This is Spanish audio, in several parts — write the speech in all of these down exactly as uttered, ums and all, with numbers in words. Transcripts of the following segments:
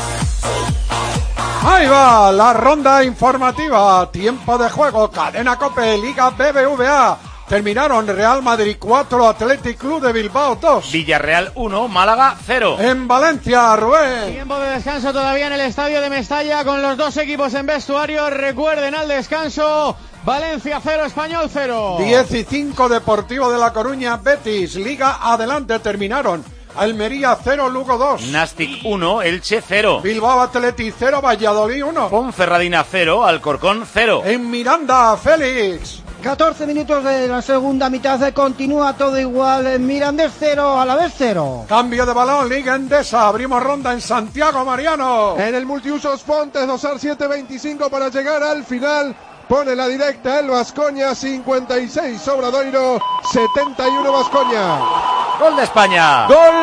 Ahí va la ronda informativa. Tiempo de juego. Cadena COPE, Liga B B V A. Terminaron Real Madrid cuatro, Athletic Club de Bilbao dos. Villarreal uno, Málaga cero. En Valencia, Rubén. Tiempo de descanso todavía en el estadio de Mestalla con los dos equipos en vestuario. Recuerden al descanso. Valencia cero, Español cero. diez y cinco, Deportivo de La Coruña, Betis. Liga adelante, terminaron. Almería cero, Lugo dos. Nastic uno, Elche cero. Bilbao Athletic cero, Valladolid uno. Ponferradina cero, Alcorcón cero. En Miranda, Félix. catorce minutos de la segunda mitad, continúa todo igual. Mirandés cero, Alavés cero. Cambio de balón, Liga Endesa. Abrimos ronda en Santiago, Mariano. En el multiusos Fontes, dosar siete veinticinco para llegar al final. Pone la directa el Baskonia, cincuenta y seis Obradoiro, setenta y uno Baskonia. Gol de España. Gol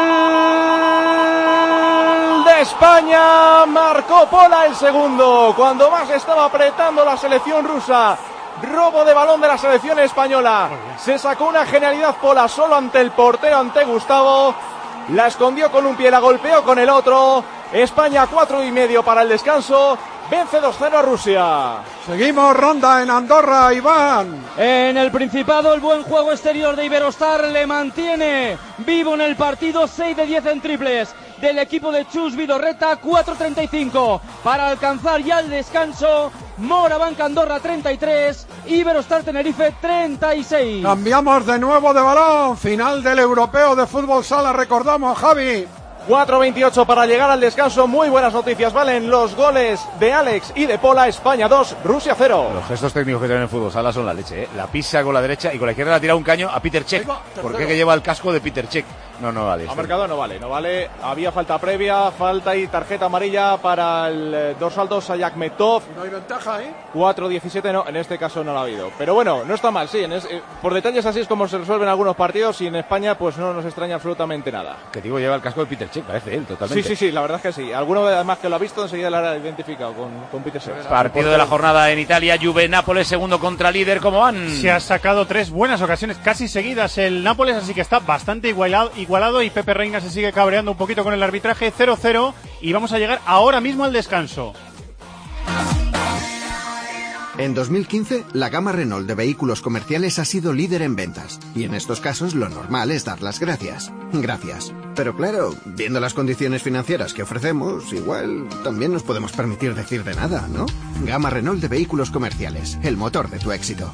de España. Marcó Pola el segundo. Cuando más estaba apretando la selección rusa. Robo de balón de la selección española. Se sacó una genialidad Pola solo ante el portero, ante Gustavo. La escondió con un pie, la golpeó con el otro. España cuatro y medio para el descanso. Vence dos cero a Rusia. Seguimos ronda en Andorra, Iván. En el Principado el buen juego exterior de Iberostar le mantiene vivo en el partido. Seis de diez en triples del equipo de Chus Vidorreta. Cuatro treinta y cinco para alcanzar ya el descanso. Morabanca Andorra treinta y tres, Iberostar Tenerife treinta y seis. Cambiamos de nuevo de balón. Final del Europeo de Fútbol Sala, recordamos, Javi. cuatro veintiocho para llegar al descanso. Muy buenas noticias valen los goles de Alex y de Pola. España dos, Rusia cero. Los gestos técnicos que tienen en fútbol sala son la leche, ¿eh? La pisa con la derecha y con la izquierda la tira un caño a Peter Cech. ¿Por qué que lleva el casco de Peter Cech? No, no vale. Ha marcado, no vale, no vale. Había falta previa, falta y tarjeta amarilla para el eh, dorsal dos Ayakmetov. No hay ventaja, ¿eh? cuatro diecisiete, no, en este caso no lo ha habido. Pero bueno, no está mal, sí. En es, eh, por detalles así es como se resuelven algunos partidos y en España pues no nos extraña absolutamente nada. Que digo, lleva el casco de Peter Cech, parece él, totalmente. Sí, sí, sí, la verdad es que sí. Alguno además que lo ha visto enseguida lo ha identificado con, con Peter Cech. Partido de la jornada en Italia, Juve Nápoles, segundo contra líder, ¿cómo van? Se ha sacado tres buenas ocasiones casi seguidas el Nápoles, así que está bastante igualado, igualado y Pepe Reina se sigue cabreando un poquito con el arbitraje. Cero cero y vamos a llegar ahora mismo al descanso. En dos mil quince, la gama Renault de vehículos comerciales ha sido líder en ventas. Y en estos casos lo normal es dar las gracias. Gracias. Pero claro, viendo las condiciones financieras que ofrecemos, igual también nos podemos permitir decir de nada, ¿no? Gama Renault de vehículos comerciales, el motor de tu éxito.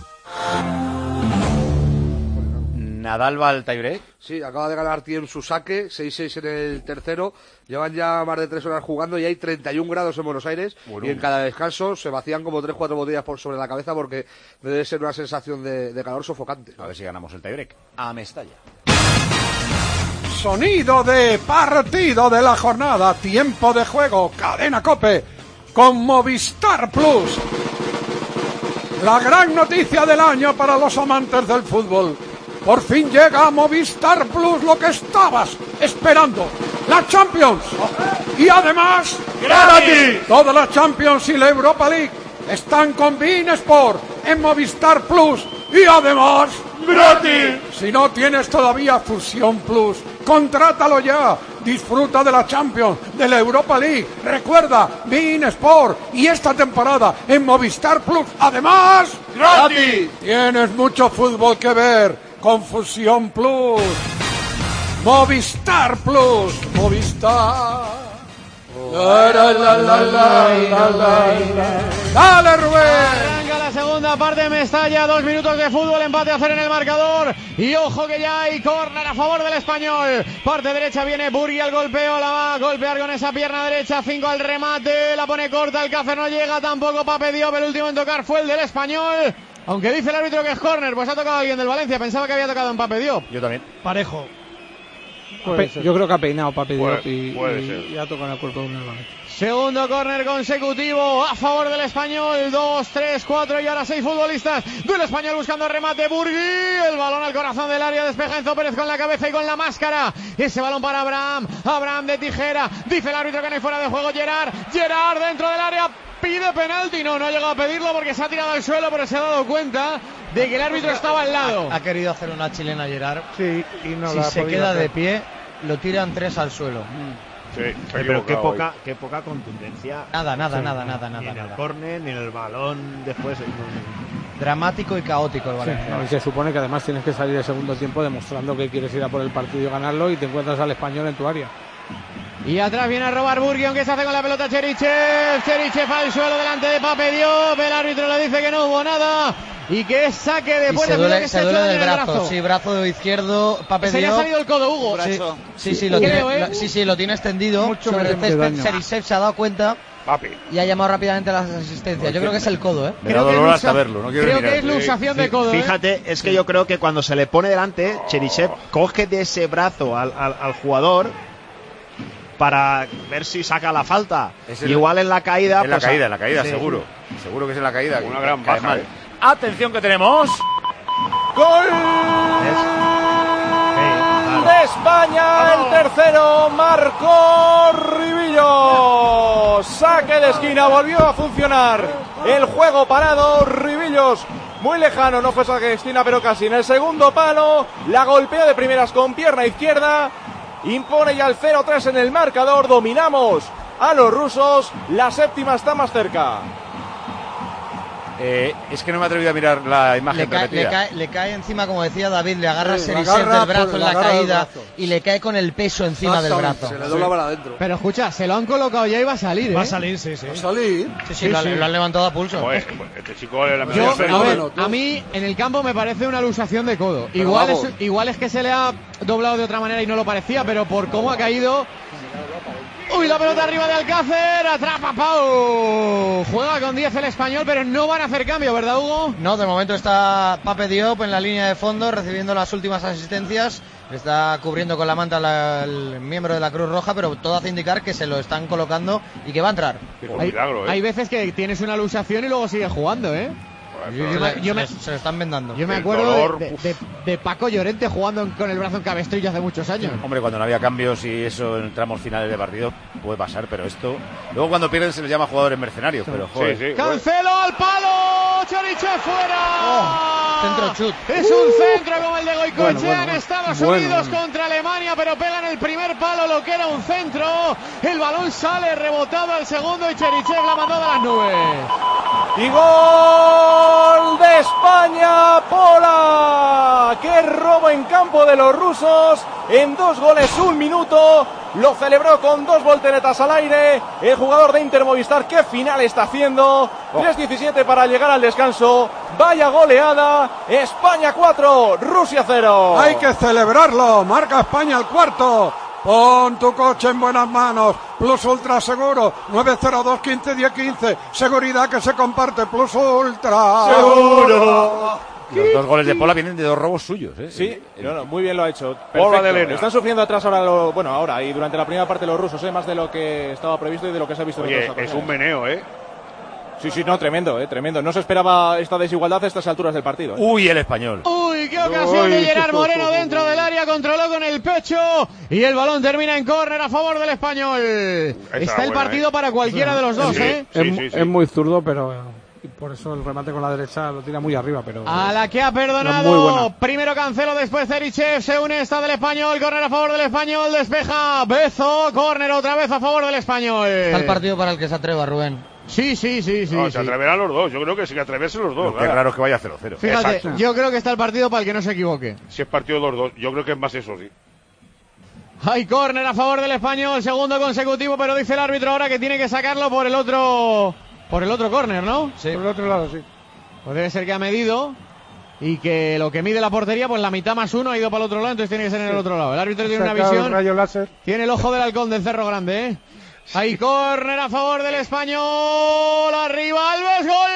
Nadal va al tiebreak. Sí, acaba de ganar Thiem su saque, seis seis en el tercero. Llevan ya más de tres horas jugando y hay treinta y un grados en Buenos Aires. Bueno. Y en cada descanso se vacían como tres cuatro botellas por sobre la cabeza porque debe ser una sensación de, de calor sofocante. A ver si ganamos el tiebreak. A Mestalla. Sonido de partido de la jornada. Tiempo de juego. Cadena COPE con Movistar Plus. La gran noticia del año para los amantes del fútbol. Por fin llega a Movistar Plus lo que estabas esperando. La Champions. Y además, ¡gratis! Toda la Champions y la Europa League están con beIN Sport en Movistar Plus. Y además, ¡gratis! Si no tienes todavía Fusión Plus, contrátalo ya. Disfruta de la Champions, de la Europa League. Recuerda, beIN Sport. Y esta temporada en Movistar Plus. Además, ¡gratis! Tienes mucho fútbol que ver. Con Fusión Plus, Movistar Plus, Movistar. La, la, la, la, la, la, la. Dale, Rubén. Arranca la segunda parte de Mestalla, dos minutos de fútbol, empate a cero en el marcador. Y ojo que ya hay córner a favor del Español. Parte derecha viene Burgui al golpeo, la va a golpear con esa pierna derecha. Cinco al remate, la pone corta, el Cácer no llega, tampoco Pape Diop. El último en tocar fue el del Español. Aunque dice el árbitro que es córner, pues ha tocado a alguien del Valencia. Pensaba que había tocado en Pape Diop. Yo también. Parejo. Pe- yo creo que ha peinado Pape Diop Puede- y, puede y, ser. y ha tocado en el cuerpo de un Valencia. Segundo córner consecutivo a favor del Español. Dos, tres, cuatro y ahora seis futbolistas del Español buscando remate. Burgui, el balón al corazón del área, despeja Enzo Pérez con la cabeza y con la máscara. Ese balón para Abraham, Abraham de tijera. Dice el árbitro que no hay fuera de juego. Gerard, Gerard dentro del área. Pide penalti, no, no ha llegado a pedirlo porque se ha tirado al suelo, pero se ha dado cuenta de que el árbitro estaba al lado. Ha, ha querido hacer una chilena Gerard. Sí, y no si la ha se podido queda hacer. de pie, lo tiran tres al suelo. Sí, pero qué poca, hoy. qué poca contundencia. Nada, nada, sí, nada, nada, nada. Ni en nada. el córner, ni en el balón después. Dramático y caótico el Valencia. Sí, no, y se supone que además tienes que salir el segundo tiempo demostrando que quieres ir a por el partido y ganarlo, y te encuentras al Español en tu área. Y atrás viene a robar Burgui, aunque se hace con la pelota Cherichev. Cherichev al suelo delante de Pape Diop. El árbitro le dice que no hubo nada y que es saque de puerta. Se duele, que se se duele del brazo. brazo. Sí, brazo izquierdo. Pape Se le ha Diop. salido el codo, Hugo. Sí, sí, sí, lo Creo, tiene, ¿eh? lo, sí, sí, lo tiene extendido. Mucho sobre el césped. Cherichev se ha dado cuenta. Papi. Y ha llamado rápidamente a las asistencias. Yo creo que es el codo, ¿eh? Me da dolor hasta verlo. No quiero creo mirar. que es luxación de codo. Fíjate, ¿eh? es que yo creo que cuando se le pone delante, Cherichev coge de ese brazo al, al, al jugador para ver si saca la falta. Es el, Igual en la caída. En la pues, caída, en la caída, sí. seguro. Seguro que es en la caída. Una que, gran que baja. Eh. Atención que tenemos. ¡Gol! De España, el tercero marcó Ribillos. Saque de esquina, volvió a funcionar el juego parado. Ribillos muy lejano, no fue saque de esquina, pero casi en el segundo palo. La golpea de primeras con pierna izquierda. Impone ya el cero tres en el marcador. Dominamos a los rusos. La séptima está más cerca. Eh, es que no me he atrevido a mirar la imagen Le cae, repetida. le, cae, le cae encima, como decía David, le agarra Sí, Cherichev le agarra del brazo por- en le la agarra del caída brazo. y le cae con el peso encima del brazo. Se le dobla para adentro. Pero escucha, se lo han colocado ya y va a salir, ¿eh? Va a salir, sí, sí. Va a salir. Sí, sí, lo, sí. lo han levantado a pulso. Joder, este chico es la Yo, mejor. a, ver, fenómeno, a mí en el campo me parece una luxación de codo. Pero Igual vamos. es, igual es que se le ha doblado de otra manera y no lo parecía, pero por cómo ha caído. Uy, la pelota arriba de Alcácer, atrapa Pau. Juega con diez el Español, pero no van a hacer cambio, ¿verdad, Hugo? No, de momento está Pape Diop en la línea de fondo recibiendo las últimas asistencias. Está cubriendo con la manta la, el miembro de la Cruz Roja, pero todo hace indicar que se lo están colocando y que va a entrar. Hay, milagro, ¿eh? hay veces que tienes una luxación y luego sigues jugando, ¿eh? Yo, yo me, yo me- se, se lo están vendando. yo me El acuerdo dolor, de, de- de- de Paco Llorente jugando en- con el brazo en cabestrillo hace muchos años. Hombre, cuando no había cambios y eso en tramos finales de partido puede pasar, pero esto... Luego cuando pierden se les llama jugadores mercenarios, pero joder. Sí, sí. Cancelo al palo, Cherichev fuera. Oh, centro chut. Es un centro como el de Goicoechea Bueno, bueno, en Estados bueno, Unidos bueno. contra Alemania, pero pega en el primer palo lo que era un centro. El balón sale rebotado al segundo y Cherichev la mandó de las nubes. Y gol de España, Pola. Qué robo en campo de los rusos. En dos goles, un minuto. Lo celebró con dos volteretas al aire. El jugador de Inter Movistar, qué final está haciendo. tres diecisiete para llegar al descanso. Vaya goleada. España cuatro, Rusia cero. Hay que celebrarlo. Marca España el cuarto. Pon tu coche en buenas manos. Plus Ultra Seguro. nueve cero dos, quince, diez, quince. Seguridad que se comparte. Plus Ultra. Seguro. Los dos goles de Pola vienen de dos robos suyos, ¿eh? Sí, no, no, muy bien lo ha hecho. Pola de Perfecto. Elena. Están sufriendo atrás ahora, lo, bueno, ahora y durante la primera parte los rusos, ¿eh? Más de lo que estaba previsto y de lo que se ha visto en Oye, otras es un ocasiones. meneo, ¿eh? Sí, sí, no, tremendo, eh, tremendo. No se esperaba esta desigualdad a estas alturas del partido. ¿eh? Uy, el español. Uy, qué ocasión de Uy. Gerard Moreno dentro del área, controló con el pecho y el balón termina en córner a favor del Español. Está el buena, partido ¿eh? para cualquiera de los dos, Sí. ¿eh? Es, Sí, mu- sí, sí. es muy zurdo, pero eh, y por eso el remate con la derecha lo tira muy arriba. Pero A la que ha Era muy perdonado. buena. Primero Cancelo, después Cherichev. Se une esta del Español. Córner a favor del Español. Despeja Bezo. Córner otra vez a favor del Español. Está el partido para el que se atreva, Rubén. Sí, sí, sí, sí. No, sí. se atreverán los dos. Yo creo que sí que atreverse los dos. Lo que ¿verdad? raro es que vaya cero cero. Fíjate, Exacto. yo creo que está el partido para el que no se equivoque. Si es partido de los dos, yo creo que es más eso, sí. Hay córner a favor del Español. Segundo consecutivo, pero dice el árbitro ahora que tiene que sacarlo por el otro. Por el otro córner, ¿no? Sí. por el otro lado, sí. Pues debe ser que ha medido. Y que lo que mide la portería, pues la mitad más uno ha ido para el otro lado, entonces tiene que ser en el otro lado. El árbitro tiene una Sacado el visión. rayo láser. Tiene el ojo del halcón del Cerro Grande, ¿eh? Hay córner a favor del Español. Arriba Alves, gol.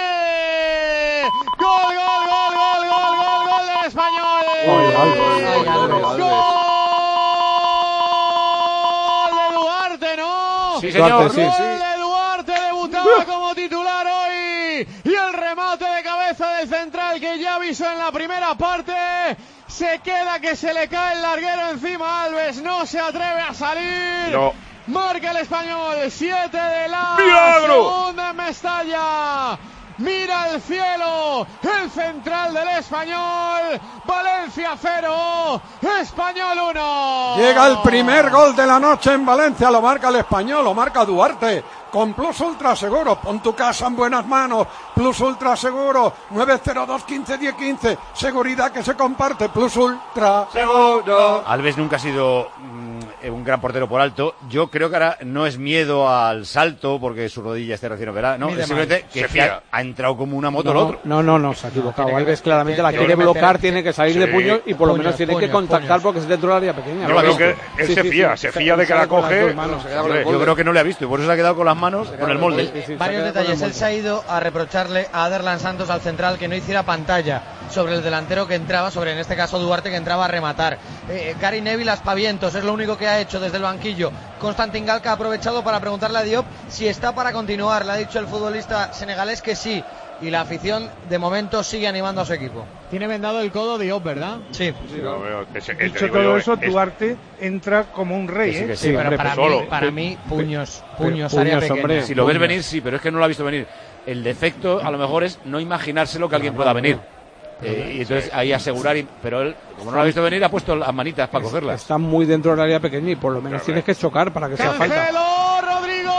Gol, gol, gol, gol, gol, gol, gol del Español. Ay, Alves. Ay, Alves. Gol de Duarte, ¿no? Sí, señor. Gol Sí, sí. de Duarte, debutaba como titular hoy. Y el remate de cabeza del central que ya avisó en la primera parte. Se queda que se le cae el larguero encima. Alves no se atreve a salir. No. Marca el Español, siete de la ¡Milagro! segunda en Mestalla. mira al cielo, el central del Español, Valencia cero, Español uno. Llega el primer gol de la noche en Valencia, lo marca el Español, lo marca Duarte. Con Plus Ultra Seguro, pon tu casa en buenas manos. Plus Ultra Seguro, nueve cero dos, quince, diez, quince. Seguridad que se comparte, Plus Ultra Seguro. Alves nunca ha sido mmm, un gran portero por alto. Yo creo que ahora no es miedo al salto porque su rodilla esté recién operada. No, es simplemente que, que ha, ha entrado como una moto no, el otro. No, no, no, se ha equivocado. No, Alves claramente la quiere bloquear, tiene que salir sí. de puño y por lo menos tiene que contactar porque es dentro del área pequeña. Yo creo que él sí, se sí, fía, sí, se fía de que la coge. Yo creo que no le ha visto y por eso se ha quedado con las manos con el molde. Sí, sí, varios detalles. Él se ha ido a reprocharle a Aderlan Santos, al central, que no hiciera pantalla sobre el delantero que entraba, sobre en este caso Duarte, que entraba a rematar. Eh, Gary Neville aspavientos, es lo único que ha hecho desde el banquillo. Constantin Galca ha aprovechado para preguntarle a Diop si está para continuar. Le ha dicho el futbolista senegalés que sí. Y la afición de momento sigue animando a su equipo. Tiene vendado el codo Diop, ¿verdad? Sí. sí no, veo, ese, Dicho todo eso, es... Duarte entra como un rey, ¿eh? Sí, sí, sí, pero para mí, para mí, puños, puños, área pequeña. Hombre, si lo ves venir, sí, pero es que no lo ha visto venir. El defecto, a lo mejor, es no imaginárselo que alguien pueda venir. Eh, y entonces ahí asegurar, y, pero él, como no lo ha visto venir, ha puesto las manitas para cogerlas. Está muy dentro del área pequeña y por lo menos tienes que chocar para que sea falta. Rodrigo,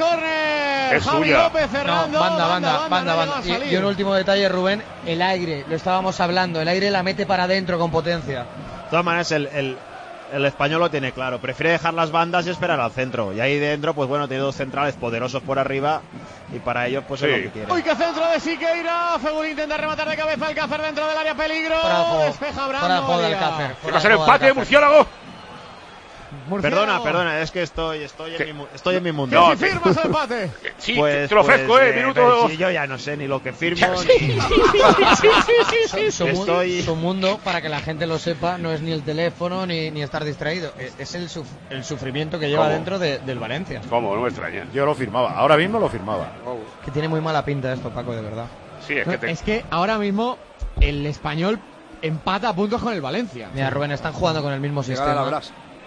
córner. Es Javi suya. López cerrando. No, banda, banda, banda, banda, banda, banda. Y, y un último detalle, Rubén, el aire, lo estábamos hablando, el aire la mete para adentro con potencia. De todas maneras, el, el, el español lo tiene claro, prefiere dejar las bandas y esperar al centro. Y ahí dentro, pues bueno, tiene dos centrales poderosos por arriba y para ellos, pues sí. es lo que quiere. Uy, qué centro de Siqueira. Fegul intenta rematar de cabeza, Alcácer dentro del área, peligro. Despeja Brando. ¿Qué va a ser empate, Murciélago? Murciélago. Perdona, perdona, es que estoy estoy en, mi, estoy en mi mundo. No, si firmas el empate. Sí, pues, te lo ofrezco, pues, eh, minuto. Sí, yo ya no sé ni lo que firmo. Sí, sí, sí, sí, sí. Su, estoy... su mundo, para que la gente lo sepa, no es ni el teléfono ni, ni estar distraído. Es el, suf el sufrimiento que lleva ¿Cómo? dentro de, del Valencia. ¿Cómo? No me extraña. Yo lo firmaba, ahora mismo lo firmaba. Oh. Que tiene muy mala pinta esto, Paco, de verdad. Sí, es, no, que te... es que ahora mismo el Español empata a puntos con el Valencia. Mira, Rubén, están jugando con el mismo sistema.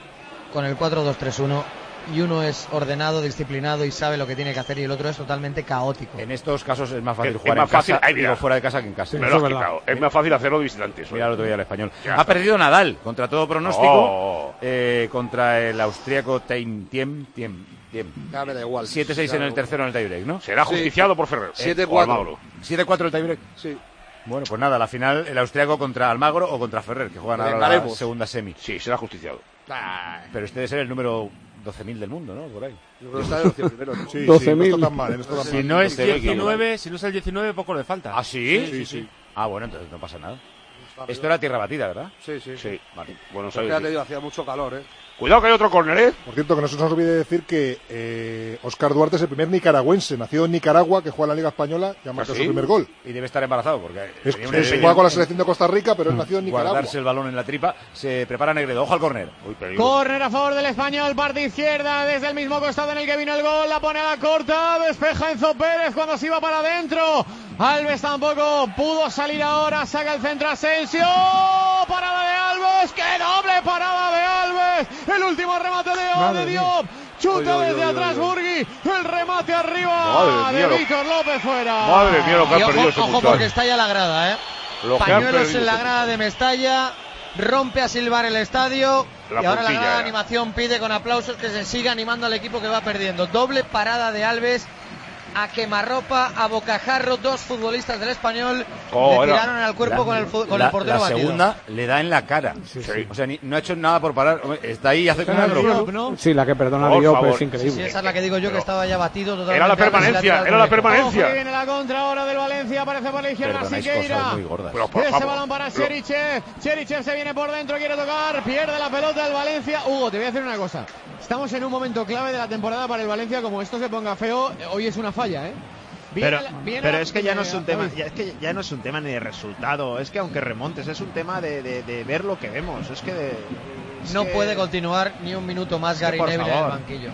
Con el cuatro dos tres uno y uno es ordenado, disciplinado y sabe lo que tiene que hacer y el otro es totalmente caótico. En estos casos es más fácil es, jugar es más en fácil, casa ay, mira, y fuera de casa que en casa. Me lo has quitado. Es más fácil hacerlo visitantes. Mira el otro día el español. Ya ha está. perdido Nadal contra todo pronóstico oh. eh, contra el austríaco Teim Tiem Tiem Tiem. Ya me da igual. siete seis en el tercero en el tiebreak, ¿no? Será justiciado sí. por Ferrer. siete cuatro. siete cuatro el tiebreak. Sí. Bueno, pues nada, la final el austriaco contra Almagro o contra Ferrer, que juegan ahora la segunda semi. Sí, será justiciado. Ay. Pero este debe ser el número doce mil del mundo, ¿no? Por ahí. Yo creo que está de los cien primeros, ¿no? Sí, doce mil. Sí, no está tan mal, no está tan si mal. no es diecinueve, si no es el diecinueve, poco le falta. ¿Ah, sí? Sí, sí, sí. Ah, bueno, entonces no pasa nada. Esto era tierra batida, ¿verdad? Sí, sí. Sí, vale. Bueno, sabes. Ya te digo, hacía mucho calor, ¿eh? Cuidado que hay otro córner, ¿eh? Por cierto, que no se nos olvide decir que eh, Óscar Duarte es el primer nicaragüense, nacido en Nicaragua, que juega en la Liga Española y ha marcado ¿Sí? su primer gol. Y debe estar embarazado, porque... Es, es, juega con la selección de Costa Rica, pero es nacido en Nicaragua. Guardarse el balón en la tripa, se prepara Negredo. Ojo al córner. Córner a favor del Español, parte izquierda, desde el mismo costado en el que vino el gol, la pone a la corta, despeja Enzo Pérez cuando se iba para adentro. Alves tampoco pudo salir ahora, saca el centro Asensio, parada de Alves, ¡qué doble parada de Alves! El último remate de, de Diop, chuta oy, oy, desde oy, atrás oy, oy. Burgui, el remate arriba de Víctor López fuera. Madre mía lo que ha perdido ese Ojo porque está ya la grada, ¿eh? Lo Pañuelos en la grada de Mestalla, rompe a silbar el estadio la y ahora la gran era. animación pide con aplausos que se siga animando al equipo que va perdiendo. Doble parada de Alves a quemarropa, a bocajarro, dos futbolistas del Español oh, le tiraron al cuerpo la, con, el, con la, el portero la batido. La segunda le da en la cara. Sí, sí. O sea, ni, no ha hecho nada por parar. Está ahí y hace como Diop, ¿no? Sí, la que perdona a Diop es increíble. Sí, esa es la que digo yo, que estaba ya batido totalmente. Era la permanencia, era la permanencia. Ojo, viene la contra ahora del Valencia, aparece por la izquierda Siqueira. Ese balón para Cherichev. Cherichev se viene por dentro, quiere tocar, pierde la pelota el Valencia. Hugo, te voy a decir una cosa. Estamos en un momento clave de la temporada para el Valencia. Como esto se ponga feo, hoy es una falla, ¿eh? Viene pero la, pero la, es que ya no es un tema ya, es que ya no es un tema ni de resultado, es que aunque remontes es un tema de, de, de ver lo que vemos, es que de, es no que... puede continuar ni un minuto más Gary Neville en el banquillo.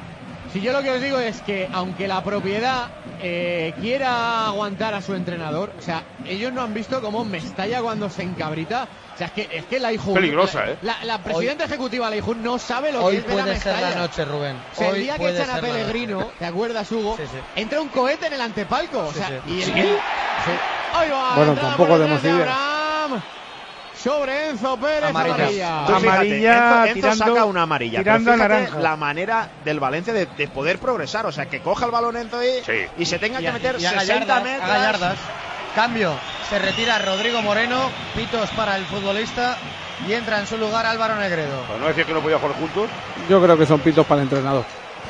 Si yo lo que os digo es que aunque la propiedad eh, quiera aguantar a su entrenador, o sea, ellos no han visto cómo Mestalla cuando se encabrita. O sea, es que, es que la Ijun, peligrosa, la, ¿eh? La, la presidenta hoy, ejecutiva la Ijun no sabe lo que es ver a Mestalla. Hoy puede ser la noche, Rubén. O sea, el hoy día que echan a Pellegrino, ¿te acuerdas, Hugo? Sí, sí. Entra un cohete en el antepalco. O sea, sí, sí. y el... ¿Sí? Sí. Ahí va, bueno, tampoco demos idea. Sobre Enzo Pérez, amarilla. amarilla. Tú fíjate, amarilla Enzo, Enzo tirando, saca una amarilla. Tirando pero a naranja. la manera del Valencia de, de poder progresar, o sea, que coja el balón Enzo ahí sí. y se tenga y que a, meter y a sesenta yardas, metros. haga yardas. Cambio, se retira Rodrigo Moreno, pitos para el futbolista y entra en su lugar Álvaro Negredo. ¿Pero no decía que no podía jugar juntos? Yo creo que son pitos para el entrenador.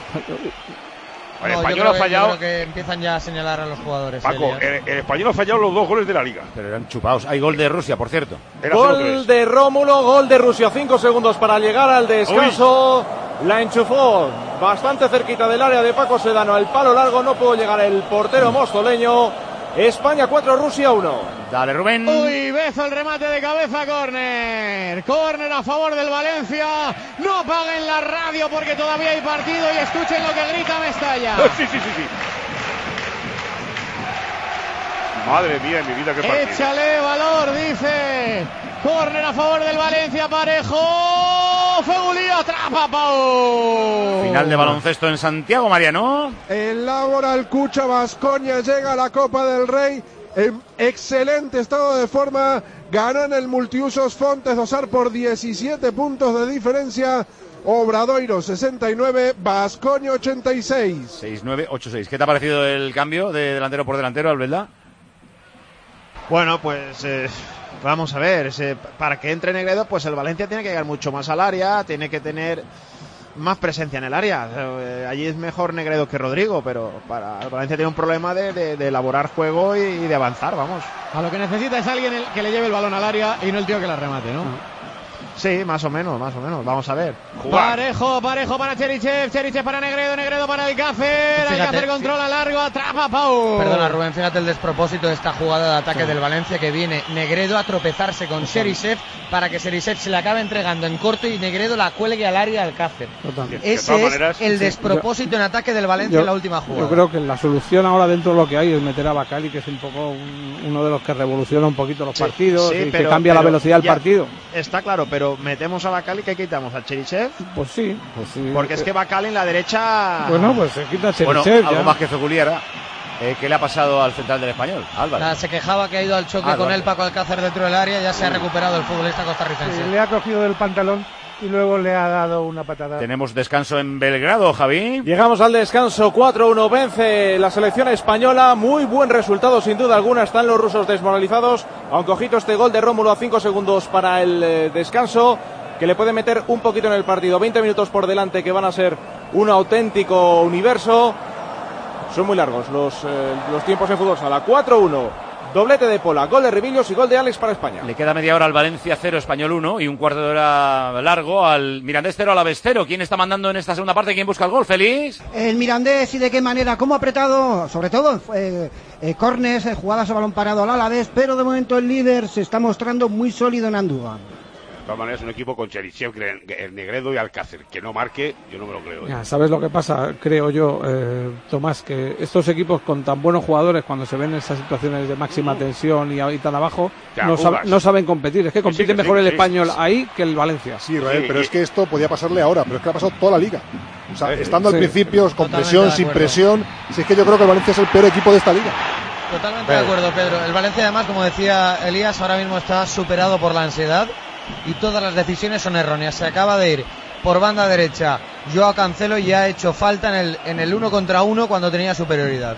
El no, Español ha fallado. Yo creo que empiezan ya a señalar a los jugadores. Paco, el, el Español ha fallado los dos goles de la Liga. Pero eran chupados. Hay gol de Rusia, por cierto. Era Gol de Rómulo, gol de Rusia. Cinco segundos para llegar al descanso. Uy. La enchufó bastante cerquita del área de Paco Sedano. Al palo largo no pudo llegar el portero mostoleño. España cuatro, Rusia uno. Dale, Rubén. Uy, Bezo el remate de cabeza, córner. Córner a favor del Valencia. No apaguen la radio porque todavía hay partido y escuchen lo que grita Mestalla. Sí, sí, sí, sí. Madre mía, mi vida, qué partido. Échale valor, dice. Córner a favor del Valencia, Parejo. Fegulí atrapa, Pau. Final de baloncesto en Santiago, Mariano. El Laboral Cucha Baskonia llega a la Copa del Rey en excelente estado de forma. Ganó en el multiusos Fontes Dosar por diecisiete puntos de diferencia. Obradoiro sesenta y nueve, Baskonia ochenta y seis. seis nueve ocho seis. ¿Qué te ha parecido el cambio de delantero por delantero, Albelda? Bueno, pues eh, vamos a ver, ese, para que entre Negredo, pues el Valencia tiene que llegar mucho más al área, tiene que tener más presencia en el área. Eh, allí es mejor Negredo que Rodrigo, pero para el Valencia tiene un problema de, de, de elaborar juego y, y de avanzar, vamos. A lo que necesita es alguien el, que le lleve el balón al área y no el tío que la remate, ¿no? Uh-huh. Sí, más o menos, más o menos. Vamos a ver. Jugar. Parejo, parejo para Cherichev, Cherichev para Negredo, Negredo para Alcácer. Fíjate, Alcácer controla largo, atrapa Pau. Perdona, Rubén, fíjate el despropósito de esta jugada de ataque sí. del Valencia, que viene Negredo a tropezarse con Cherichev para que Cherichev se le acabe entregando en corto y Negredo la cuelgue al área de Alcácer. Total. Ese es maneras, el despropósito sí, yo, en ataque del Valencia yo, en la última jugada. Yo creo que la solución ahora dentro de lo que hay es meter a Bacali, que es un poco un, uno de los que revoluciona un poquito los sí, partidos sí, y pero, que cambia la velocidad del partido. Está claro, pero metemos a Bacali, ¿qué quitamos? ¿A Cherichev? Pues sí, pues sí. Porque es que Bacali en la derecha... Bueno, pues se quita Cherichev. Bueno, ya. Algo más que peculiar. Eh, ¿Qué le ha pasado al central del Español? Álvaro. Nada, se quejaba que ha ido al choque Álvaro. con él Paco Alcácer dentro del área. Ya se ha recuperado el futbolista costarricense. Sí, le ha cogido del pantalón y luego le ha dado una patada. Tenemos descanso en Belgrado, Javi. Llegamos al descanso. cuatro uno vence la selección española. Muy buen resultado, sin duda alguna. Están los rusos desmoralizados. Aunque ojito este gol de Rómulo a cinco segundos para el eh, descanso, que le puede meter un poquito en el partido. veinte minutos por delante que van a ser un auténtico universo. Son muy largos los, eh, los tiempos en fútbol sala. cuatro uno. Doblete de Pola, gol de Rivillos y gol de Alex para España. Le queda media hora al Valencia cero, Español uno y un cuarto de hora largo al Mirandés cero, Alavés cero. ¿Quién está mandando en esta segunda parte? ¿Quién busca el gol, Félix? El Mirandés, y de qué manera, cómo ha apretado, sobre todo eh, eh, córners, eh, jugadas a balón parado al Alavés, pero de momento el líder se está mostrando muy sólido en Andújar. De todas maneras, un equipo con Cherichev, el Negredo y Alcácer, que no marque, yo no me lo creo. ¿eh? Ya, ¿sabes lo que pasa? Creo yo, eh, Tomás, que estos equipos con tan buenos jugadores, cuando se ven en esas situaciones de máxima uh-huh. tensión y, y tan abajo, no, sab- no saben competir. Es que compite sí, sí, mejor sí, el sí, Español sí. ahí que el Valencia. Sí, Rael, sí, pero y... es que esto podía pasarle ahora, pero es que ha pasado toda la liga. O sea, sí, estando sí. al principio, con presión, sin presión, si es que yo creo que el Valencia es el peor equipo de esta liga. Totalmente pero. de acuerdo, Pedro. El Valencia, además, como decía Elías, ahora mismo está superado por la ansiedad y todas las decisiones son erróneas. Se acaba de ir por banda derecha Joao Cancelo y ha hecho falta en el, en el uno contra uno cuando tenía superioridad.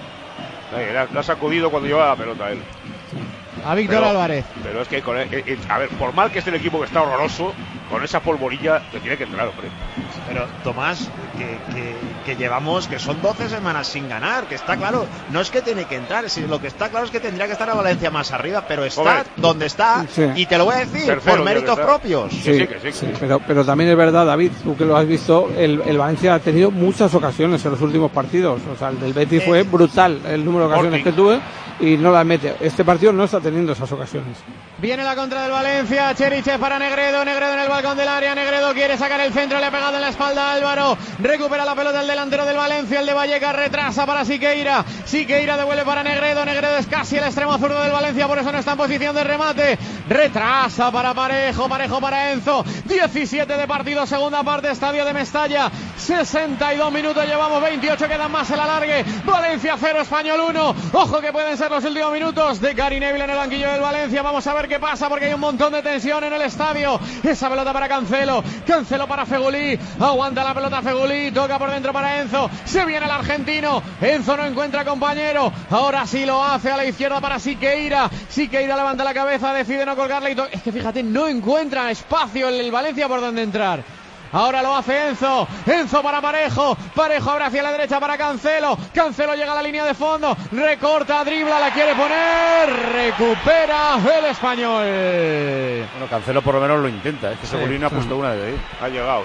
Le ha sacudido cuando llevaba la pelota él. A Víctor pero, Álvarez. Pero es que, con el, el, a ver, por mal que esté el equipo que está horroroso, con esa polvorilla le tiene que entrar, hombre. Pero, Tomás, que, que, que llevamos, que son doce semanas sin ganar, que está claro, no es que tiene que entrar, si lo que está claro es que tendría que estar a Valencia más arriba, pero está Joder. donde está, sí. y te lo voy a decir, Tercero, por méritos propios. Sí, sí, que sí, sí. sí pero, pero también es verdad, David, tú que lo has visto, el, el Valencia ha tenido muchas ocasiones en los últimos partidos. O sea, el del Betis eh, fue brutal el número de ocasiones Ortiz. que tuve y no las mete. Este partido no está teniendo esas ocasiones. Viene la contra del Cherichev para Negredo, Negredo en el balcón del área, Negredo quiere sacar el centro, le ha pegado en la espalda a Álvaro, recupera la pelota el delantero del Valencia, el de Vallecas, retrasa para Siqueira, Siqueira devuelve para Negredo, Negredo es casi el extremo zurdo del Valencia, por eso no está en posición de remate, retrasa para Parejo, Parejo para Enzo, diecisiete de partido, segunda parte, estadio de Mestalla, sesenta y dos minutos, llevamos veintiocho, quedan más el alargue, Valencia cero, Español uno, ojo que pueden ser los últimos minutos de Gary Neville en el banquillo del Valencia, vamos a ver qué pasa porque hay un montón de tensión en el estadio, esa pelota para Cancelo, Cancelo para Fegulí, aguanta la pelota Fegulí, toca por dentro para Enzo, se viene el argentino, Enzo no encuentra compañero, ahora sí lo hace a la izquierda para Siqueira, Siqueira levanta la cabeza, decide no colgarle y to- es que fíjate, no encuentra espacio el, el Valencia por donde entrar. Ahora lo hace Enzo, Enzo para Parejo, Parejo abre hacia la derecha para Cancelo, Cancelo llega a la línea de fondo, recorta, dribla, la quiere poner, recupera el Español. Bueno, Cancelo por lo menos lo intenta, es que Sí, Segolín ha sí. puesto una de ahí. Ha llegado,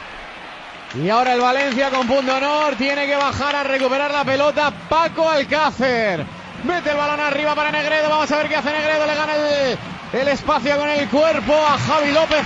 sí. Y ahora el Valencia con punto honor tiene que bajar a recuperar la pelota Paco Alcácer. Mete el balón arriba para Negredo, vamos a ver qué hace Negredo, le gana el, el espacio con el cuerpo a Javi López,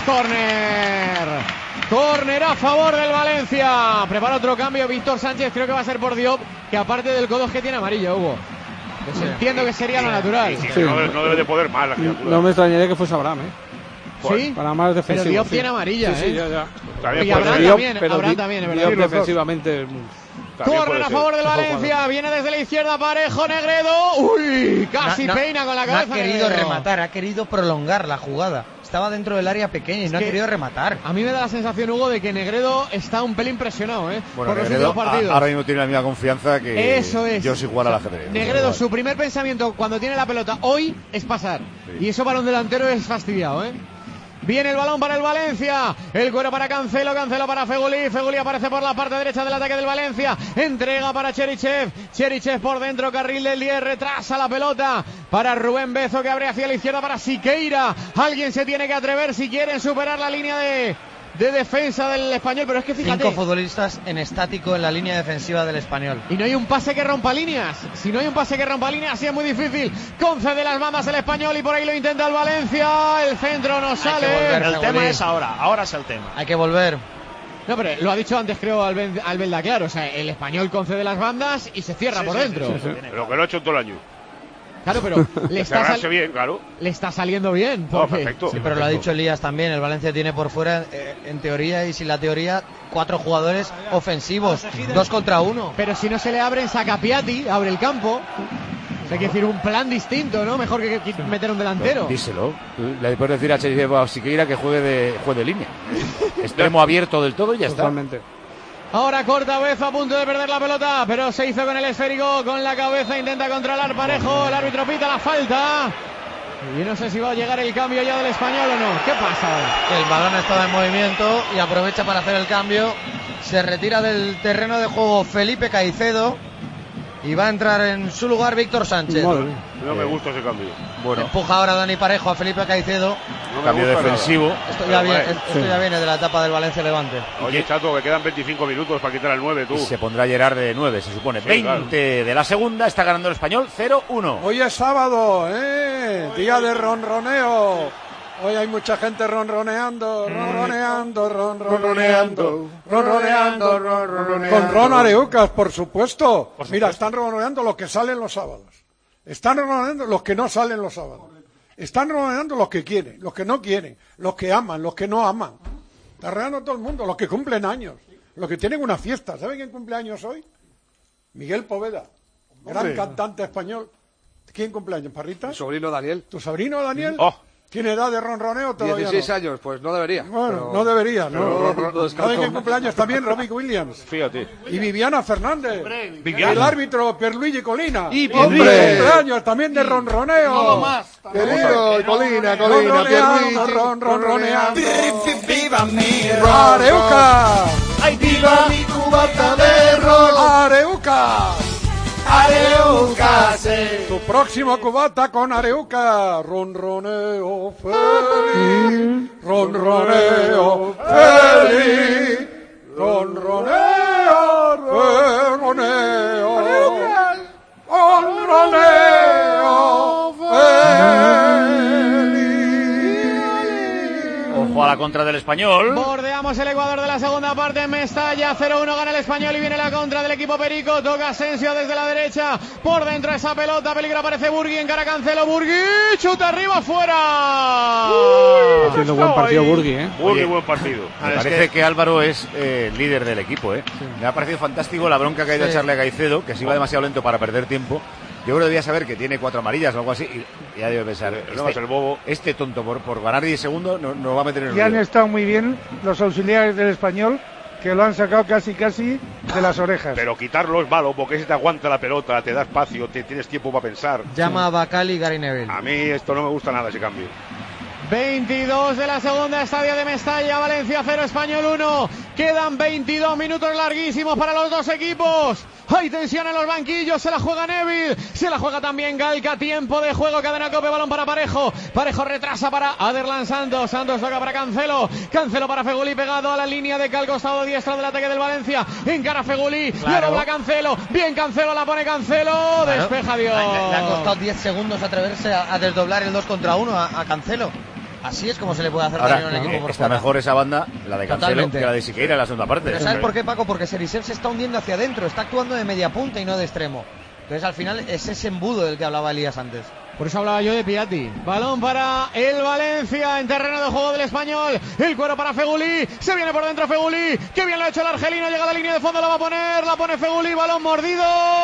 córner. Córner a favor del Valencia. Prepara otro cambio Víctor Sánchez, creo que va a ser por Diop, que aparte del codo es que tiene amarillo, Hugo. Pues entiendo que sería lo natural. Sí, sí, no, debe- no debe de poder más la criatura. No me extrañaría que fuese Abraham, ¿eh? ¿Sí? Para más defensivo. Pero Diop sí. tiene amarilla, Sí, sí, ¿eh? ya, ya. Y Abraham Diop, también, pero Abraham Di- también, es Diop verdad. defensivamente. Corner a favor del Valencia, viene desde la izquierda Parejo, Negredo, uy, casi No, no, peina con la no cabeza. ha querido Negredo. rematar, ha querido prolongar la jugada. Estaba dentro del área pequeña y no ha que querido rematar. A mí me da la sensación, Hugo, de que Negredo está un pelín presionado, ¿eh? Bueno, por los Negredo últimos partidos. a- ahora mismo tiene la misma confianza que Eso es. yo si jugara al ajedrez. Negredo, su primer pensamiento cuando tiene la pelota hoy es pasar. Y eso para un delantero es fastidiado, ¿eh? Viene el balón para el Valencia, el cuero para Cancelo, Cancelo para Fegulí, Fegulí aparece por la parte derecha del ataque del Valencia, entrega para Cherichev, Cherichev por dentro, carril del diez, retrasa la pelota para Rubén Bezo que abre hacia la izquierda para Siqueira, alguien se tiene que atrever si quieren superar la línea de, de defensa del Español, pero es que fíjate, Cinco futbolistas en estático en la línea defensiva del Español. y no hay un pase que rompa líneas. Si no hay un pase que rompa líneas, sí es muy difícil. Concede las bandas el Español y por ahí lo intenta el Valencia. El centro no sale. volver, el tema es ahora, ahora es el tema. Hay que volver. No, pero lo ha dicho antes, creo, Albel- Albelda, claro. O sea, el Español concede las bandas y se cierra Sí, por sí, dentro. sí, sí, sí. Pero que lo ha hecho todo el año. Claro, pero le está, Cerrarse sal- bien, claro. le está saliendo bien. No, porque- perfecto. Sí, pero lo ha dicho Elías también. El Valencia tiene por fuera, eh, en teoría y sin la teoría, cuatro jugadores ofensivos. Dos contra uno. Pero si no se le abren, saca Piatti, abre el campo. O sea, hay que decir un plan distinto, ¿no? Mejor que, que meter un delantero. Díselo. Le puedes decir a Cherichev o a Siqueira que juegue de, juegue de línea. Extremo abierto del todo y ya Totalmente. Ahora corta Bezo a punto de perder la pelota, pero se hizo con el esférico, con la cabeza, intenta controlar Parejo, el árbitro pita la falta. Y no sé si va a llegar el cambio ya del Español o no. ¿Qué pasa? El balón estaba en movimiento y aprovecha para hacer el cambio. Se retira del terreno de juego Felipe Caicedo y va a entrar en su lugar Víctor Sánchez. No me gusta ese cambio. Bueno, Empuja ahora Dani Parejo a Felipe Caicedo. No me cambio gusta defensivo. nada. Esto, Pero, ya viene, hombre, esto ya viene de la etapa del Valencia Levante. Oye, Chato, que quedan veinticinco minutos para quitar el nueve, tú. Y se pondrá Gerard de nueve, se supone. Sí, veinte claro. de la segunda, está ganando el Español cero uno. Hoy es sábado, ¿eh? Día de ronroneo. Hoy hay mucha gente ronroneando, ronroneando, ronroneando, ronroneando, ronroneando. Con Ron Areucas, por supuesto. Mira, están ronroneando los que salen los sábados. Están ronroneando los que no salen los sábados. Están ronroneando los que quieren, los que no quieren, los que aman, los que no aman. Está ronroneando todo el mundo, los que cumplen años, los que tienen una fiesta. ¿Saben quién cumple años hoy? Miguel Poveda, gran Hombre. cantante español. ¿Quién cumple años, Parrita? Mi sobrino Daniel. ¿Tu sobrino Daniel? Oh. ¿Tiene edad de ronroneo todavía? dieciséis no? años, pues no debería. Bueno, pero- no debería, pero ¿no? ron- ron- ron- ¿Saben quién cumpleaños también? Robbie Williams. Fíjate. Y Viviana Fernández. Viviana. El árbitro Pierluigi Colina. Y ¡Hombre! Pierluigi. Cumpleaños también de ronroneo. No más. Querido, Colina, Colina, Ronroneando, Pierluigi. ron, ronroneando. Viva mi ¡Areuca! ¡Ay, viva mi cubata de ron! ¡Areuca! ¡Areuca! Tu próximo cubata con Areuca. Ronroneo feliz. Ronroneo feliz. Ronroneo, ronroneo. Ronroneo feliz. Ojo a la contra del Español. Bordeamos el Ecuador de la segunda parte en Mestalla. cero uno gana el Español y viene la contra del equipo perico. Toca Asensio desde la derecha. Por dentro esa pelota. Peligro, aparece Burgui. Encara Cancelo. Burgui. Chuta arriba, fuera. Uy, haciendo buen partido Burgui, ¿eh? Muy buen partido. Me parece que... que Álvaro es eh, líder del equipo, ¿eh? Sí. Me ha parecido fantástico la bronca que ha ido sí. a echarle a Caicedo, que se iba demasiado lento para perder tiempo. Yo creo que debía saber que tiene cuatro amarillas o algo así y ya debe pensar, no, este, el bobo. este tonto por, por ganar diez segundos no, no va a meter en el Y han río. estado muy bien los auxiliares del Español, que lo han sacado casi casi de las orejas. Pero quitarlo es malo, porque ese te aguanta la pelota, te da espacio, te tienes tiempo para pensar. Llama sí. a Bacali y Gary Neville. A mí esto no me gusta nada, ese cambio. veintidós de la segunda, estadio de Mestalla, Valencia cero, Español uno. Quedan veintidós minutos larguísimos para los dos equipos. Hay tensión en los banquillos, se la juega Neville, se la juega también Galca, tiempo de juego, cadena Cope, balón para Parejo. Parejo retrasa para Aderlan Santos, Santos toca para Cancelo, Cancelo para Fegulí, pegado a la línea de cal, costado diestro del ataque del Valencia. Encara Fegulí, claro. Le dobla Cancelo, bien Cancelo, la pone Cancelo, claro. Despeja Dios. Le, le ha costado diez segundos atreverse a, a desdoblar el dos contra uno a, a Cancelo. Así es como se le puede hacer daño a un equipo por está fuera. Mejor esa banda, la de Cancelo, Totalmente. que la de Siqueira en la segunda parte. Pero ¿sabes por qué, Paco? Porque Serisev se está hundiendo hacia adentro, está actuando de media punta y no de extremo. Entonces al final es ese embudo del que hablaba Elías antes. Por eso hablaba yo de Piatti. Balón para el Valencia en terreno de juego del Español. El cuero para Fegulí. Se viene por dentro Fegulí. Qué bien lo ha hecho el argelino. Llega a la línea de fondo, la va a poner. La pone Fegulí. Balón mordido.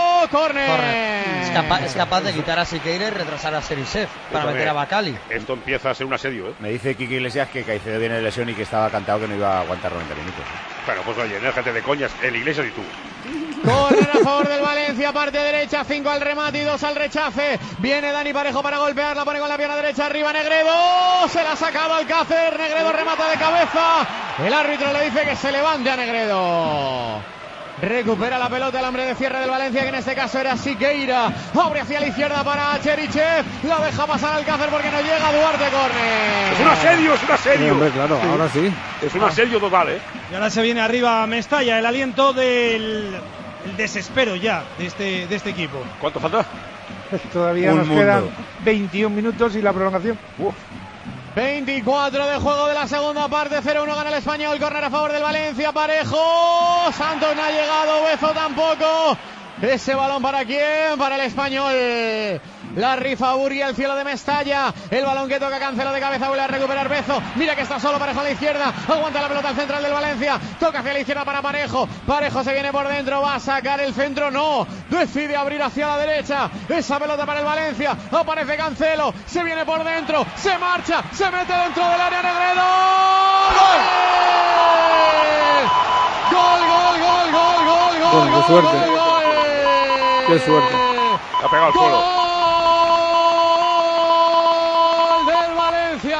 Córner. Es capaz, es capaz de quitar a Siqueira y retrasar a Serisev para meter a Bacali. Esto empieza a ser un asedio, ¿eh? Me dice Kiki Iglesias que Caicedo viene de lesión y que estaba cantado que no iba a aguantar noventa minutos. Bueno, pues oye, déjate de coñas. El Iglesias y tú. Corner a favor del Valencia, parte derecha, cinco al remate y dos al rechace. Viene Dani Parejo para golpear, la pone con la pierna derecha arriba Negredo. Se la ha sacado Alcácer, Negredo remata de cabeza. El árbitro le dice que se levante a Negredo. Recupera la pelota el hombre de cierre del Valencia, que en este caso era Siqueira. Abre hacia la izquierda para Cherichev. La deja pasar Alcácer porque no llega. Duarte, córner. Es un asedio, es un asedio. Sí, hombre, claro, sí. Ahora sí. Es un asedio total, ¿eh? Y ahora se viene arriba Mestalla, el aliento del el desespero ya de este, de este equipo. ¿Cuánto falta? Todavía Un nos mundo. quedan veintiún minutos y la prolongación. Uf. veinticuatro de juego de la segunda parte, cero uno gana el Español, córner a favor del Valencia, Parejo, Santos no ha llegado, Bezo tampoco, ese balón para quién, para el Español, la rifa Burgui al cielo de Mestalla, el balón que toca Cancelo de cabeza, vuelve a recuperar Bezo, mira que está solo Parejo a la izquierda, aguanta la pelota al central del Valencia, toca hacia la izquierda para Parejo, Parejo se viene por dentro, va a sacar el centro, no, decide abrir hacia la derecha, esa pelota para el Valencia, aparece Cancelo, se viene por dentro, se marcha, se mete dentro del área, Negredo, ¡gol! ¡Gol, gol, gol, gol, gol, Bueno, gol, qué suerte. gol, gol! Qué suerte. Ha pegado al suelo. ¡Gol del Valencia!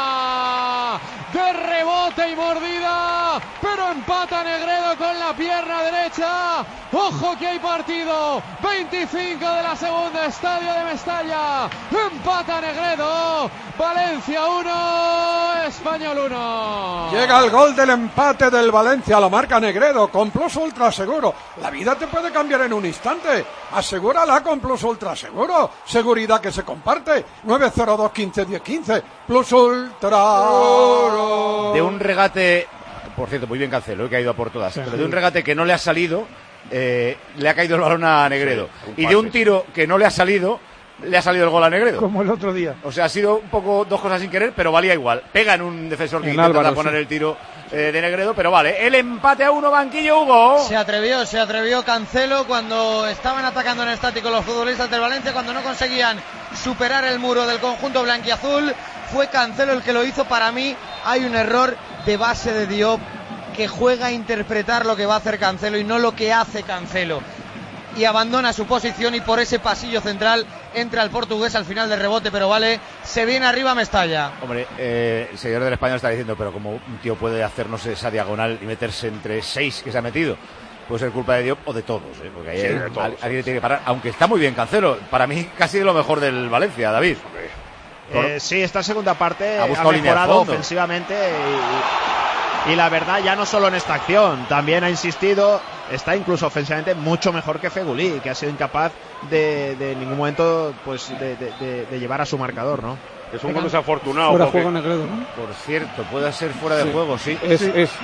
De rebote y mordida, pero empata Negredo con la pierna derecha. ¡Ojo que hay partido! veinticinco de la segunda, estadio de Mestalla. Empata Negredo. Valencia uno, Español uno. Llega el gol del empate del Valencia, lo marca Negredo con Plus Ultra Seguro. La vida te puede cambiar en un instante. Asegúrala con Plus Ultra Seguro. Seguridad que se comparte. nueve cero dos, quince, diez, quince. Plus Ultra. De un regate, por cierto, muy bien Cancelo, que ha ido a por todas, Sí, pero sí. de un regate que no le ha salido, eh, le ha caído el balón a Negredo. Sí, un y de pase. un tiro que no le ha salido, le ha salido el gol a Negredo. Como el otro día. O sea, ha sido un poco dos cosas sin querer, pero valía igual. Pega en un defensor que En intenta Álvaro, poner sí. el tiro eh, de Negredo, pero vale. El empate a uno, banquillo, Hugo. Se atrevió, se atrevió Cancelo cuando estaban atacando en estático los futbolistas del Valencia, cuando no conseguían superar el muro del conjunto blanquiazul. Fue Cancelo el que lo hizo. Para mí hay un error de base de Diop, que juega a interpretar lo que va a hacer Cancelo y no lo que hace Cancelo. Y abandona su posición y por ese pasillo central entra el portugués al final del rebote, pero vale, se viene arriba Mestalla. Hombre, eh, el señor del Español está diciendo, pero como un tío puede hacernos esa diagonal y meterse entre seis que se ha metido, puede ser culpa de Diop o de todos, ¿eh? Porque ahí Sí, hay- de todos. al- alguien tiene que parar, aunque está muy bien Cancelo, para mí casi de lo mejor del Valencia, David. Eh, sí, esta segunda parte Ha ha, buscado línea de mejorado fondo. ofensivamente y, y la verdad ya no solo en esta acción, también ha insistido, está incluso ofensivamente mucho mejor que Fegulí, que ha sido incapaz de, de en ningún momento pues de, de- de- de llevar a su marcador, ¿no? Es un gol desafortunado. Fuera porque... juego Negredo, ¿no? Por cierto, puede ser fuera de Sí. juego, sí. Es, Sí. es.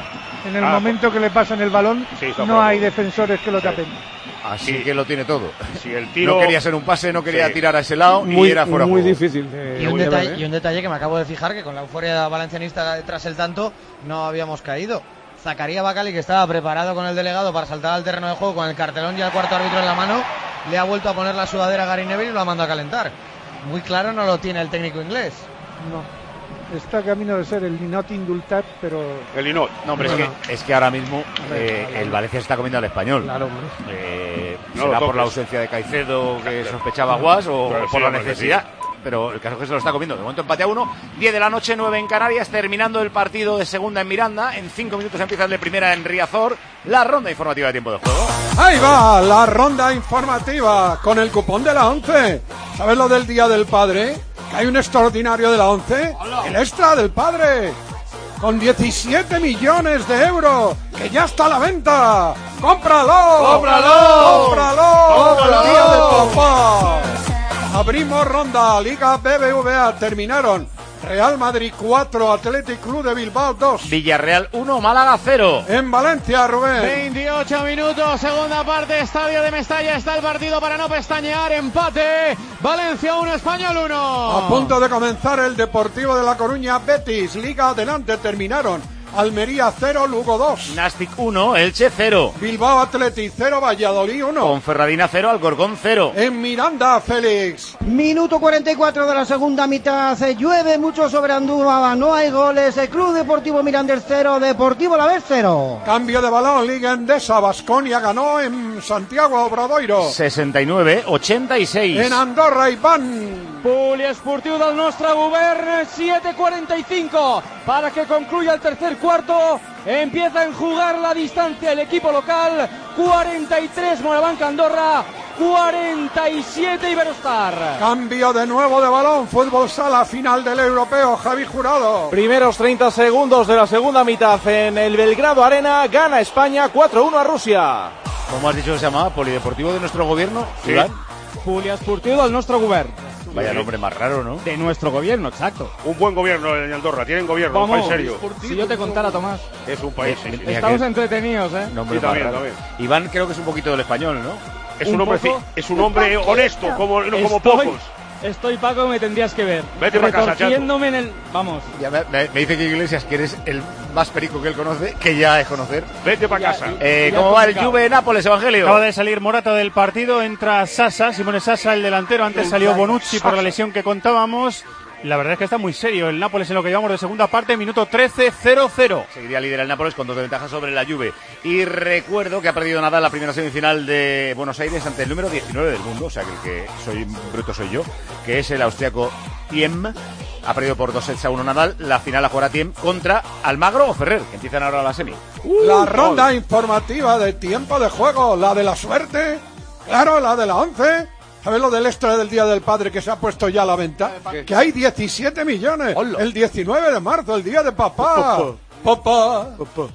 En el Ah, momento que le pasan el balón, Sí, está no fuera hay de juego. defensores que lo tapen. Así Sí. que lo tiene todo. Si el tiro... No quería ser un pase, no quería Sí. tirar a ese lado Muy, y era fuera de muy juego. difícil de, Y un, de detalle, ver, ¿eh? y un detalle que me acabo de fijar, que con la euforia valencianista tras el tanto no habíamos caído. Zacaría Bacali, que estaba preparado con el delegado para saltar al terreno de juego con el cartelón y el cuarto árbitro en la mano, le ha vuelto a poner la sudadera a Gary Neville y lo ha mandado a calentar. Muy claro no lo tiene el técnico inglés. No. Está camino de ser el Ninot Indultat, pero... El Linot. No, hombre, Bueno. es, que, es que ahora mismo eh, el Valencia se está comiendo al Español. Claro, hombre. Eh, No ¿Será lo por la toques. ausencia de Caicedo que sospechaba Guas o Pero por sí, la hombre, que necesidad? Pero el caso es que se lo está comiendo. De momento empate a uno, diez de la noche, nueve en Canarias, terminando el partido de segunda en Miranda. En cinco minutos empieza el de primera en Riazor. La ronda informativa de tiempo de juego. Ahí va la ronda informativa con el cupón de la once. ¿Sabes lo del Día del Padre? Que hay un extraordinario de la once. El extra del padre. Con diecisiete millones de euros. Que ya está a la venta. ¡Cómpralo! ¡Cómpralo! ¡Cómpralo! ¡Cómpralo! El Día de papá. Abrimos ronda. Liga B B V A. Terminaron. Real Madrid cuatro, Athletic Club de Bilbao dos. Villarreal uno, Málaga cero. En Valencia, Rubén. veintiocho minutos, segunda parte, estadio de Mestalla, está el partido para no pestañear, empate, Valencia uno, Español uno. A punto de comenzar el Deportivo de La Coruña, Betis, Liga adelante, terminaron. Almería cero, Lugo dos. Nastic uno, Elche cero. Bilbao Athletic cero, Valladolid uno. Ponferradina cero, Alcorcón cero. En Miranda, Félix. Minuto cuarenta y cuatro de la segunda mitad. Se llueve mucho sobre Andújar. No hay goles. El Club Deportivo Mirandés cero. Deportivo Alavés cero. Cambio de balón, Liga Endesa. Baskonia ganó en Santiago Obradoiro. sesenta y nueve, ochenta y seis. En Andorra, Iván. Poliesportiu del nostre govern, siete cuarenta y cinco para que concluya el tercer cuarto. Empieza a enjugar la distancia el equipo local. cuarenta y tres Morabanca Andorra, cuarenta y siete Iberostar. Cambio de nuevo de balón, fútbol sala, final del europeo, Javi Jurado. Primeros treinta segundos de la segunda mitad en el Belgrado Arena. Gana España cuatro uno a Rusia. ¿Cómo has dicho que se llamaba? ¿Polideportivo de nuestro gobierno? Sí. Iván. Poliesportiu del nostre govern. Vaya nombre más raro, ¿no? De nuestro gobierno, exacto. Un buen gobierno en Andorra. Tienen gobierno, un Vamos, país serio. si yo te contara, Tomás. Es un país. Eh, sí, sí. mira Estamos que- entretenidos, ¿eh? Nombre Sí, más también, raro. también. Iván creo que es un poquito del español, ¿no? Es un un hombre, poco. es un hombre honesto, como, no como Estoy- pocos. Estoy, Paco, me tendrías que ver. Vete pa' casa, Retorciéndome en el... Vamos. Ya me, me- me dice que Iglesias, que eres el más perico que él conoce, que ya es conocer. Vete para Ya, casa. y- Eh, ya ¿Cómo va el complicado. Juve Nápoles, Evangelio? Acaba de salir Morata del partido, entra Sasa, Simone Sasa, el delantero. Antes salió Bonucci por la lesión que contábamos. La verdad es que está muy serio el Nápoles en lo que llevamos de segunda parte, minuto trece, cero cero. Seguiría líder el Nápoles con dos de ventaja sobre la Juve. Y recuerdo que ha perdido Nadal la primera semifinal de Buenos Aires ante el número diecinueve del mundo, o sea que el que soy bruto soy yo, que es el austriaco Thiem. Ha perdido por dos sets a uno Nadal. La final la jugará Thiem contra Almagro o Ferrer, que empiezan ahora la semi. La ronda informativa de tiempo de juego, la de la suerte, claro, la de la once. ¿Sabes lo del extra del Día del Padre que se ha puesto ya a la venta? ¿Qué? Que hay diecisiete millones. Hola. El diecinueve de marzo, el Día de Papá. Papá.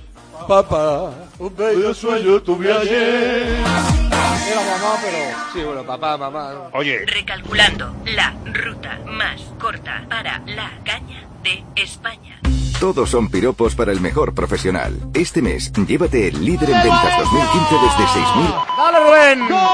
Papá. Un bello sueño tuve ayer. Era mamá, pero... Sí, bueno, papá, mamá. Oye, Recalculando la ruta más corta para la caña de España. Todos son piropos para el mejor profesional. Este mes, llévate el líder en ventas dos mil quince desde seis mil. ¡Dale, Rubén! ¡Gol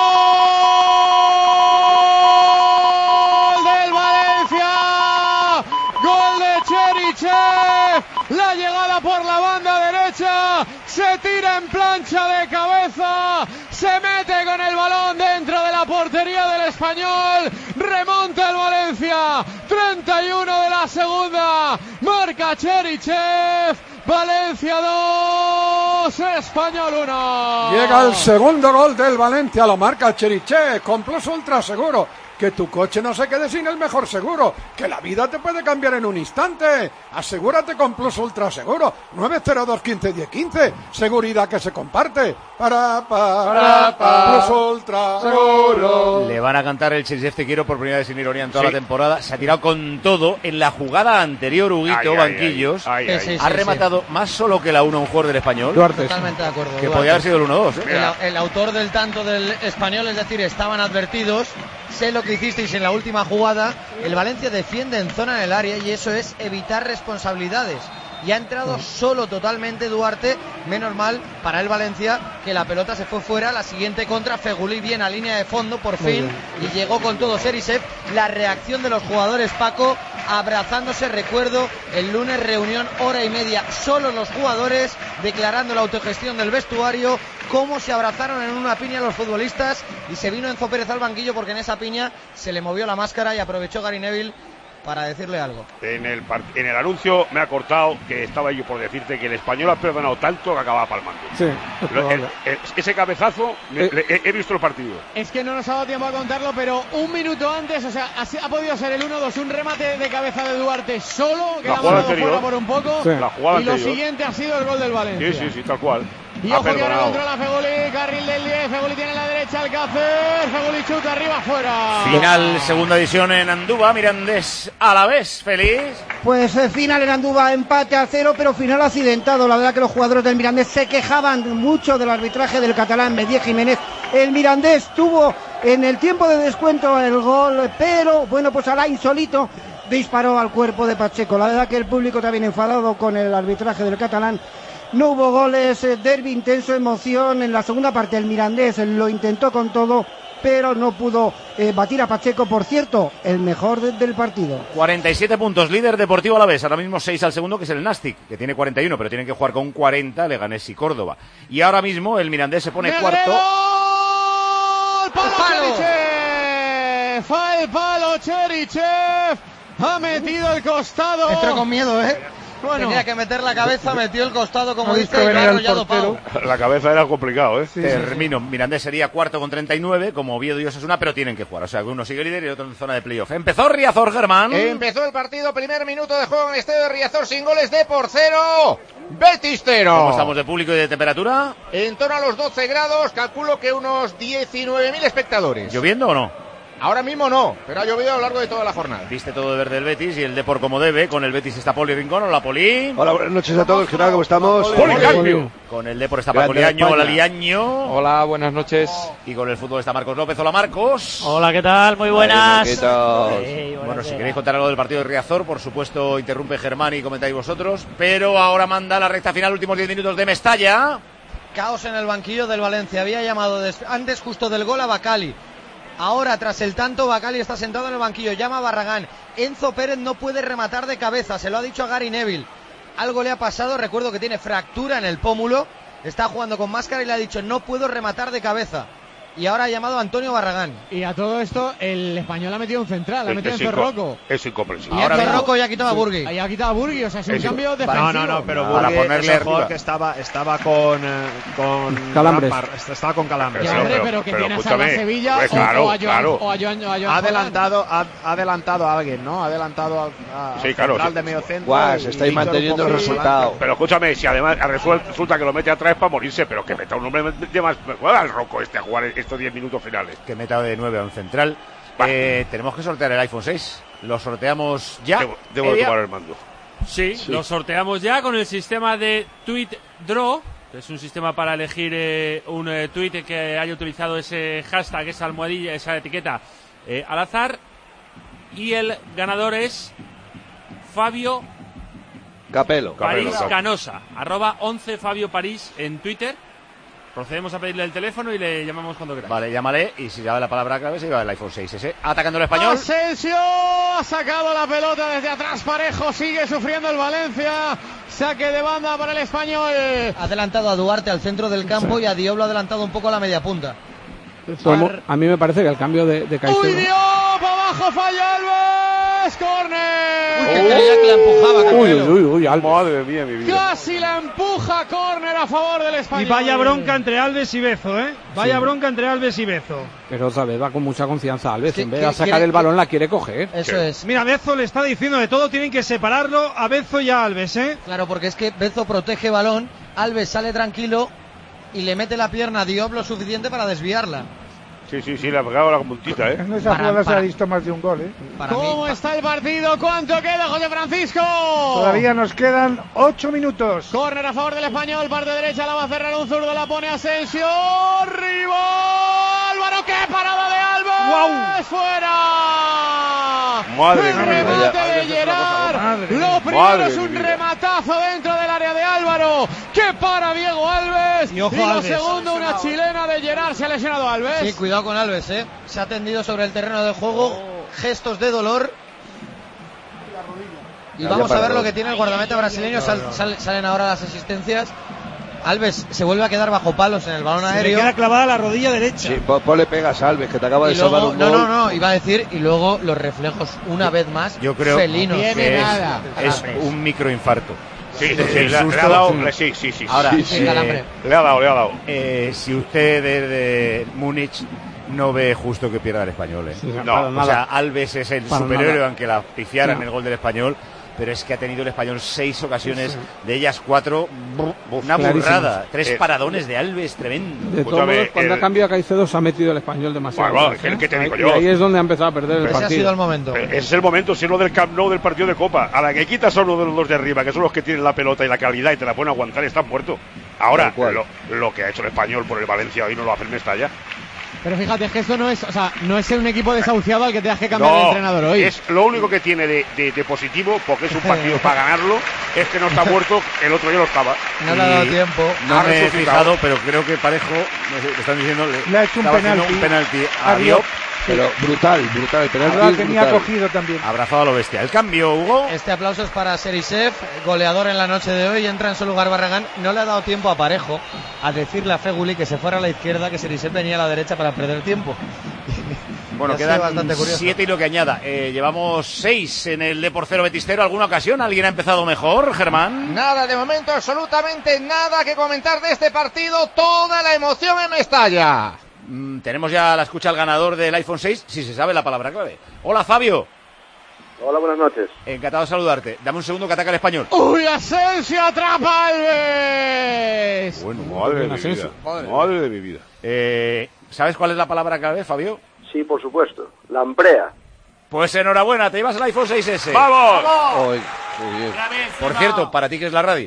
del Valencia! ¡Gol de Cherichev! La llegada por la banda derecha, se tira en plancha de cabeza, se mete con el balón dentro de la portería del Español, remonta el Valencia, treinta y uno de la segunda, marca Cherichev, Valencia dos, Español uno. Llega el segundo gol del Valencia, lo marca Cherichev, con Plus Ultra Seguro. Que tu coche no se quede sin el mejor seguro, que la vida te puede cambiar en un instante. Asegúrate con Plus Ultra Seguro, nueve cero dos, quince, diez, quince. Seguridad que se comparte. Para, para, para, Plus Ultra Seguro. Le van a cantar el Chelsea Te Quiero por primera vez sin ironía en toda Sí. la temporada. Se ha tirado con todo. En la jugada anterior, Huguito Ay, ay, Banquillos ay, ay, Sí, ay. sí, ha rematado más solo que la uno un jugador del Español. Duarte. sí. Totalmente de acuerdo. Que Duarte. podía haber sido el uno dos. ¿eh? El, el autor del tanto del Español, es decir, estaban advertidos, sé lo que hicisteis en la última jugada, el Valencia defiende en zona del área y eso es evitar responsabilidades. Y ha entrado solo totalmente Duarte, menos mal para el Valencia que la pelota se fue fuera. La siguiente contra, Fegulí bien a línea de fondo por fin y llegó con todo Serisev. La reacción de los jugadores, Paco, abrazándose, recuerdo el lunes reunión hora y media, solo los jugadores declarando la autogestión del vestuario, cómo se abrazaron en una piña los futbolistas y se vino Enzo Pérez al banquillo porque en esa piña se le movió la máscara y aprovechó Gary Neville para decirle algo. En el, en el anuncio me ha cortado que estaba yo por decirte que el Español ha perdonado tanto que acaba palmando. Sí, Lo, el, el, ese cabezazo, eh, le, he, he visto el partido. Es que no nos ha dado tiempo a contarlo, pero un minuto antes, o sea, ha, ha podido ser el uno dos, un remate de cabeza de Duarte solo, que la ha mandado fuera por un poco, sí. La jugada y lo anterior. siguiente ha sido el gol del Valencia. Sí, sí, sí, tal cual. Y ha ojo que ahora perdonado. controla Fegulí, carril del diez, Fegulí tiene la derecha Alcácer, Fegulí chuta arriba, fuera. Final, segunda edición en Andúba, Mirandés a la vez, feliz. Pues eh, final en Andúba, empate a cero, pero final accidentado. La verdad que los jugadores del Mirandés se quejaban mucho del arbitraje del catalán Medier Jiménez. El Mirandés tuvo en el tiempo de descuento el gol, pero bueno, pues Alain Solito disparó al cuerpo de Pacheco. La verdad que el público también enfadado con el arbitraje del catalán. No hubo goles, eh, derbi intenso, emoción. En la segunda parte el Mirandés lo intentó con todo, pero no pudo eh, batir a Pacheco, por cierto, el mejor de, del partido. cuarenta y siete puntos, líder Deportivo Alavés, ahora mismo seis al segundo, que es el Nastic, que tiene cuarenta y uno, pero tienen que jugar con cuarenta Leganés y Córdoba. Y ahora mismo el Mirandés se pone ¡Negredo! cuarto. ¡Palo, Cherichev! ¡Fa el palo, Cherichev! Ha metido el costado. Entró con miedo, ¿eh? Bueno. Tenía que meter la cabeza, metió el costado, como Ha dice, visto y lo ha venir al arrollado Pau. La cabeza era complicado, ¿eh? Sí, Termino. Sí, sí. Mirandés sería cuarto con treinta y nueve, como Oviedo y Osasuna, pero tienen que jugar. O sea, que uno sigue líder y el otro en zona de playoff. Empezó Riazor, Germán. Empezó el partido, primer minuto de juego en el estadio de Riazor, sin goles de por cero. Betis cero. ¿Cómo estamos de público y de temperatura? En torno a los doce grados, calculo que unos diecinueve mil espectadores. ¿Lloviendo o no? Ahora mismo no, pero ha llovido a lo largo de toda la jornada. Viste todo de verde el Betis y el Depor como debe. Con el Betis está Poli Rincón. Hola, Poli. Hola, buenas noches a todos. ¿Qué tal? ¿Cómo estamos? Poli, Poli. Con el Depor está Paco Liaño. Hola, Liaño. Hola, buenas noches. Y con el fútbol está Marcos López. Hola, Marcos. Hola, ¿qué tal? Muy buenas. ¿Qué tal? Hey, bueno, si queréis contar algo del partido de Riazor, por supuesto, interrumpe Germán y comentáis vosotros. Pero ahora manda la recta final, últimos diez minutos de Mestalla. Caos en el banquillo del Valencia. Había llamado des... antes justo del gol a Bacali. Ahora, tras el tanto, Bacali está sentado en el banquillo, llama a Barragán. Enzo Pérez no puede rematar de cabeza, se lo ha dicho a Gary Neville. Algo le ha pasado, recuerdo que tiene fractura en el pómulo, está jugando con máscara y le ha dicho no puedo rematar de cabeza. Y ahora ha llamado a Antonio Barragán. Y a todo esto, el español ha metido un central, ha metido en Zorroco. Es incomprensible. Y ahora Zorroco ya ha quitado a Burgui. Ya ha quitado a Burgui, o sea, es un es cambio in... defensivo. No, no, no, pero para Burgui ponerle es un jugador arriba. que estaba, estaba con, eh, con calambres. Rampar, estaba con calambres. Ya, hombre, pero que pero, tienes a la Sevilla pues, o, claro, o a Joan, claro. o a Joan, o a Joan Ha adelantado, ha, ha adelantado a alguien, ¿no? Ha adelantado a, a sí, claro, central sí. de medio centro. Guau, se estáis manteniendo el resultado. Pero escúchame, si además resulta, resulta que lo mete atrás para morirse, pero que meta un hombre de más. Juega al Rocco este a jugar estos diez minutos finales. Que meta de nueve a un central. Eh, tenemos que sortear el iPhone seis. Lo sorteamos ya. Debo, debo de tomar el mando. Sí, sí, lo sorteamos ya con el sistema de Tweet Draw. Que es un sistema para elegir eh, un eh, tweet que haya utilizado ese hashtag, esa almohadilla, esa etiqueta eh, al azar. Y el ganador es Fabio Capello. París Capello. Canosa, arroba once Fabio París en Twitter. Procedemos a pedirle el teléfono y le llamamos cuando queráis. Vale, llámale y si sabe la palabra clave se lleva el iPhone seis ese. Atacando el español. Asensio ha sacado la pelota desde atrás parejo, sigue sufriendo el Valencia. Saque de banda para el español. Ha adelantado a Duarte al centro del campo y a Diop lo ha adelantado un poco a la media punta. A mí me parece que el cambio de, de Caicedo... ¡Uy, Diop! ¡Abajo falla Alves! ¡Córner! Uy, que creía que la empujaba. Uy, uy, uy, uy, Alves. Madre mía, mi vida. Casi la empuja, córner a favor del español. Y vaya bronca entre Alves y Bezo, ¿eh? Vaya sí. bronca entre Alves y Bezo. Pero otra vez va con mucha confianza Alves. ¿Qué, en vez qué, de sacar quiere, el balón, la quiere coger. Eso ¿Qué? es. Mira, Bezo le está diciendo de todo, tienen que separarlo a Bezo y a Alves, ¿eh? Claro, porque es que Bezo protege balón, Alves sale tranquilo y le mete la pierna a Diop lo suficiente para desviarla. Sí, sí, sí, le ha pegado la puntita, ¿eh? En esa jugada se ha visto más de un gol, ¿eh? Para ¿Cómo mí, está el partido? ¿Cuánto queda, José Francisco? Todavía nos quedan ocho minutos. Córner a favor del español, parte derecha, la va a cerrar un zurdo, la pone Asensio. ¡Arriba! ¡Álvaro, qué parada de Alves! Alves fuera. Madre el mía. remate de Gerard. Lo primero Madre es un mía. rematazo dentro del área de Álvaro, que para Diego Alves. Y ojo, lo Alves. segundo, una chilena de Gerard. Se ha lesionado Alves. Sí, cuidado con Alves, ¿eh? Se ha tendido sobre el terreno de juego, gestos de dolor. Y vamos a ver lo que tiene el guardameta brasileño. Sal- sal- salen ahora las asistencias. Alves se vuelve a quedar bajo palos en el balón Se le aéreo. queda clavada la rodilla derecha. Sí, po- ponle pegas a Alves, que te acaba de Y salvar luego, un no, gol. no, no, iba a decir, y luego los reflejos una vez más Yo creo felinos. que es, es un microinfarto. Sí, sí, Del sí, le, le susto. ha dado, le- sí, sí, sí. Ahora, sí, eh, sí. Le ha dado, le ha dado. eh, si usted desde Múnich no ve justo que pierda el Español, ¿eh? Sí, no, para o nada. sea, Alves es el Para superhéroe, nada. aunque la pifiara en No. el gol del Español, pero es que ha tenido el Español seis ocasiones, de ellas cuatro, una Clarísimas. burrada, tres Eh, paradones de Alves, tremendo. De todos Escúchame, modos, cuando el- ha cambiado a Caicedo se ha metido el Español demasiado. Bueno, bueno, atrás, ¿qué- qué te Ahí- digo y yo? ahí es donde ha empezado a perder el Ese ha partido. sido el momento. Ese es el momento, si no del Camp Nou del partido de Copa. A la que quitas a uno de los dos de arriba, que son los que tienen la pelota y la calidad y te la pueden aguantar, están muertos. Ahora, Tal cual. lo, lo que ha hecho el Español por el Valencia hoy no lo hace el Mestalla. Pero fíjate, es que esto no es, o sea, no es un equipo desahuciado al que tengas que cambiar de entrenador hoy. es lo único que tiene de, de- de positivo, porque es un partido para ganarlo, es que no está muerto, el otro ya lo estaba. No le ha dado tiempo. No Ha me he resucitado. fijado, pero creo que Parejo, no sé, le están diciendo, le, Le ha hecho un estaba haciendo penalti. un penalti a A Diop, Diop. Pero brutal, brutal. El penalti Ahora es tenía brutal. cogido también. abrazado a lo bestia. El cambio, Hugo. Este aplauso es para Serisev, goleador en la noche de hoy. Entra en su lugar Barragán. No le ha dado tiempo a Parejo a decirle a Feguli que se fuera a la izquierda, que Serisev venía a la derecha para perder tiempo. Bueno, Ha sido quedan bastante curioso. siete y lo que añada. Eh, llevamos seis en el Deporcero Betistero. ¿Alguna ocasión? ¿Alguien ha empezado mejor, Germán? Nada, de momento absolutamente nada que comentar de este partido. Toda la emoción en Mestalla. Mm, tenemos ya la escucha al ganador del iPhone seis, si se sabe la palabra clave. Hola, Fabio. Hola, buenas noches. Encantado de saludarte. Dame un segundo que ataca el Español. ¡Uy, Asensio atrapa a Alves! Bueno, madre de mi vida. Madre de mi vida. Eh, ¿Sabes cuál es la palabra clave, Fabio? Sí, por supuesto. Lamprea. Pues enhorabuena, te llevas el iPhone seis ese. ¡Vamos! Ay, qué bien. Por cierto, para ti que es la radio,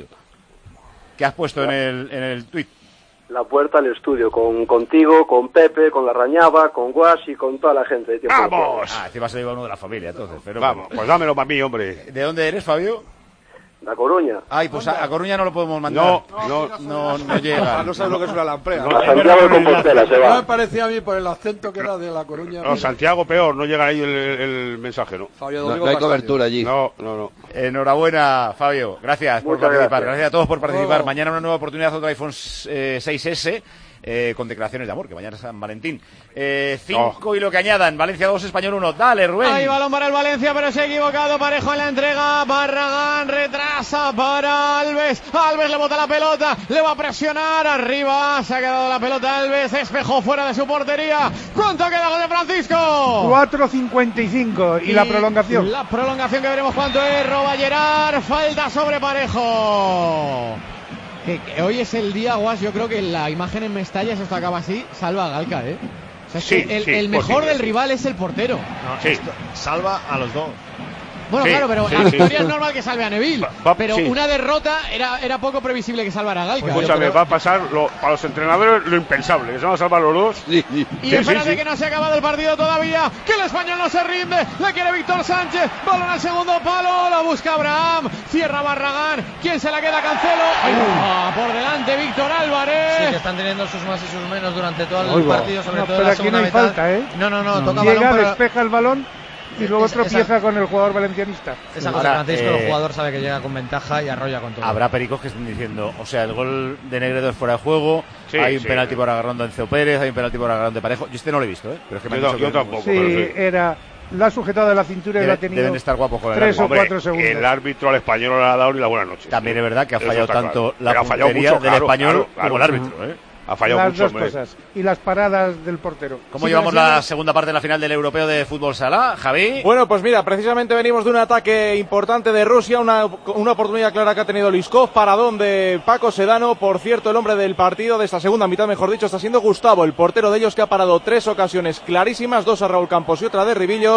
¿qué has puesto en el, en el tuit? La puerta al estudio, con contigo, con Pepe, con la Rañaba, con Guas y con toda la gente de Tiempo de Juego. ¡Vamos! Ah, te vas a llevar uno de la familia, entonces. Pero Vamos, pues dámelo para mí, hombre. ¿De dónde eres, Fabio? La Coruña. Ay, pues a, a Coruña no lo podemos mandar. No, no, no, no llega. Ah, no sabes lo que es una lamprea. No, A Santiago de Compostela se No me va. parecía a mí por el acento que era de La Coruña. no, Santiago peor, no llega ahí el, el- el mensaje, ¿no? Fabio No, Domingo no hay Castaño. cobertura allí. No, no, no. Enhorabuena, Fabio. Gracias por Muchas participar. gracias. Gracias a todos por participar. Oh. Mañana una nueva oportunidad, otro iPhone eh, seis ese. Eh, con declaraciones de amor, que mañana es San Valentín. Eh, cinco Oh. y lo que añadan. Valencia dos, Español uno. Dale, Rubén. Hay balón para el Valencia, pero se ha equivocado. Parejo en la entrega. Barragán retrasa para Alves. Alves le bota la pelota. Le va a presionar. Arriba. Se ha quedado la pelota Alves. Despejó fuera de su portería. ¿Cuánto queda, José Francisco? cuatro cincuenta y cinco. ¿Y la prolongación? La prolongación que veremos cuánto es. Roba Gerard. Falta sobre Parejo. Que, que hoy es el día, Guas. Yo creo que la imagen en Mestalla, si esto acaba así, salva a Galca, ¿eh? O sea, es Sí, que el, sí, el mejor posible. del rival es el portero. No, Sí. esto salva a los dos. Bueno, Sí, claro, pero sí, la sí. victoria es normal que salve a Neville. Va- va- pero sí. una derrota era, era poco previsible que salvara a Galca. Escúchame, va a pasar lo- para los entrenadores lo impensable, que se van a salvar los dos. Y Sí, espérate sí, sí. que no se ha acabado el partido todavía, que el español no se rinde, le quiere Víctor Sánchez, balón al segundo palo, la busca Abraham, cierra Barragán, ¿quién se la queda? Cancelo, ah, por delante Víctor Álvarez. Sí, que están teniendo sus más y sus menos durante todo el Uy, va. partido, sobre No, todo en pero la aquí segunda no hay mitad. falta, ¿eh? No, no, no, toca Llega, balón, pero despeja el balón y luego Esa- tropieza con el jugador valencianista. esa José Ahora, Francisco, eh, el jugador sabe que llega con ventaja y arrolla con todo. Habrá pericos que estén diciendo, o sea, el gol de Negredo es fuera de juego, Sí, hay un sí. penalti por agarrando a Enceo Pérez, hay un penalti por agarrando de Parejo. Yo este no lo he visto, ¿eh? Pero es que me han Yo dicho no- que yo tampoco. Sí, pero sí. era. La ha sujetado de la cintura y Debe- la ha tenido deben estar guapos con el tres o árbitro. cuatro segundos. El árbitro al español no le ha dado ni la buena noche. También es verdad que ha Eso fallado está tanto claro. la Pero ha fallado puntería mucho, del claro, español claro, claro. como el árbitro, ¿eh? Ha fallado Las mucho, dos hombre. cosas. Y las paradas del portero. ¿Cómo Sí, llevamos pero sí, la segunda parte de la final del Europeo de Fútbol Sala, Javi? Bueno, pues mira, precisamente venimos de un ataque importante de Rusia, una, una oportunidad clara que ha tenido Liskov, paradón de Paco Sedano. Por cierto, el hombre del partido, de esta segunda mitad, mejor dicho, está siendo Gustavo, el portero de ellos, que ha parado tres ocasiones clarísimas, dos a Raúl Campos y otra de Ribillos.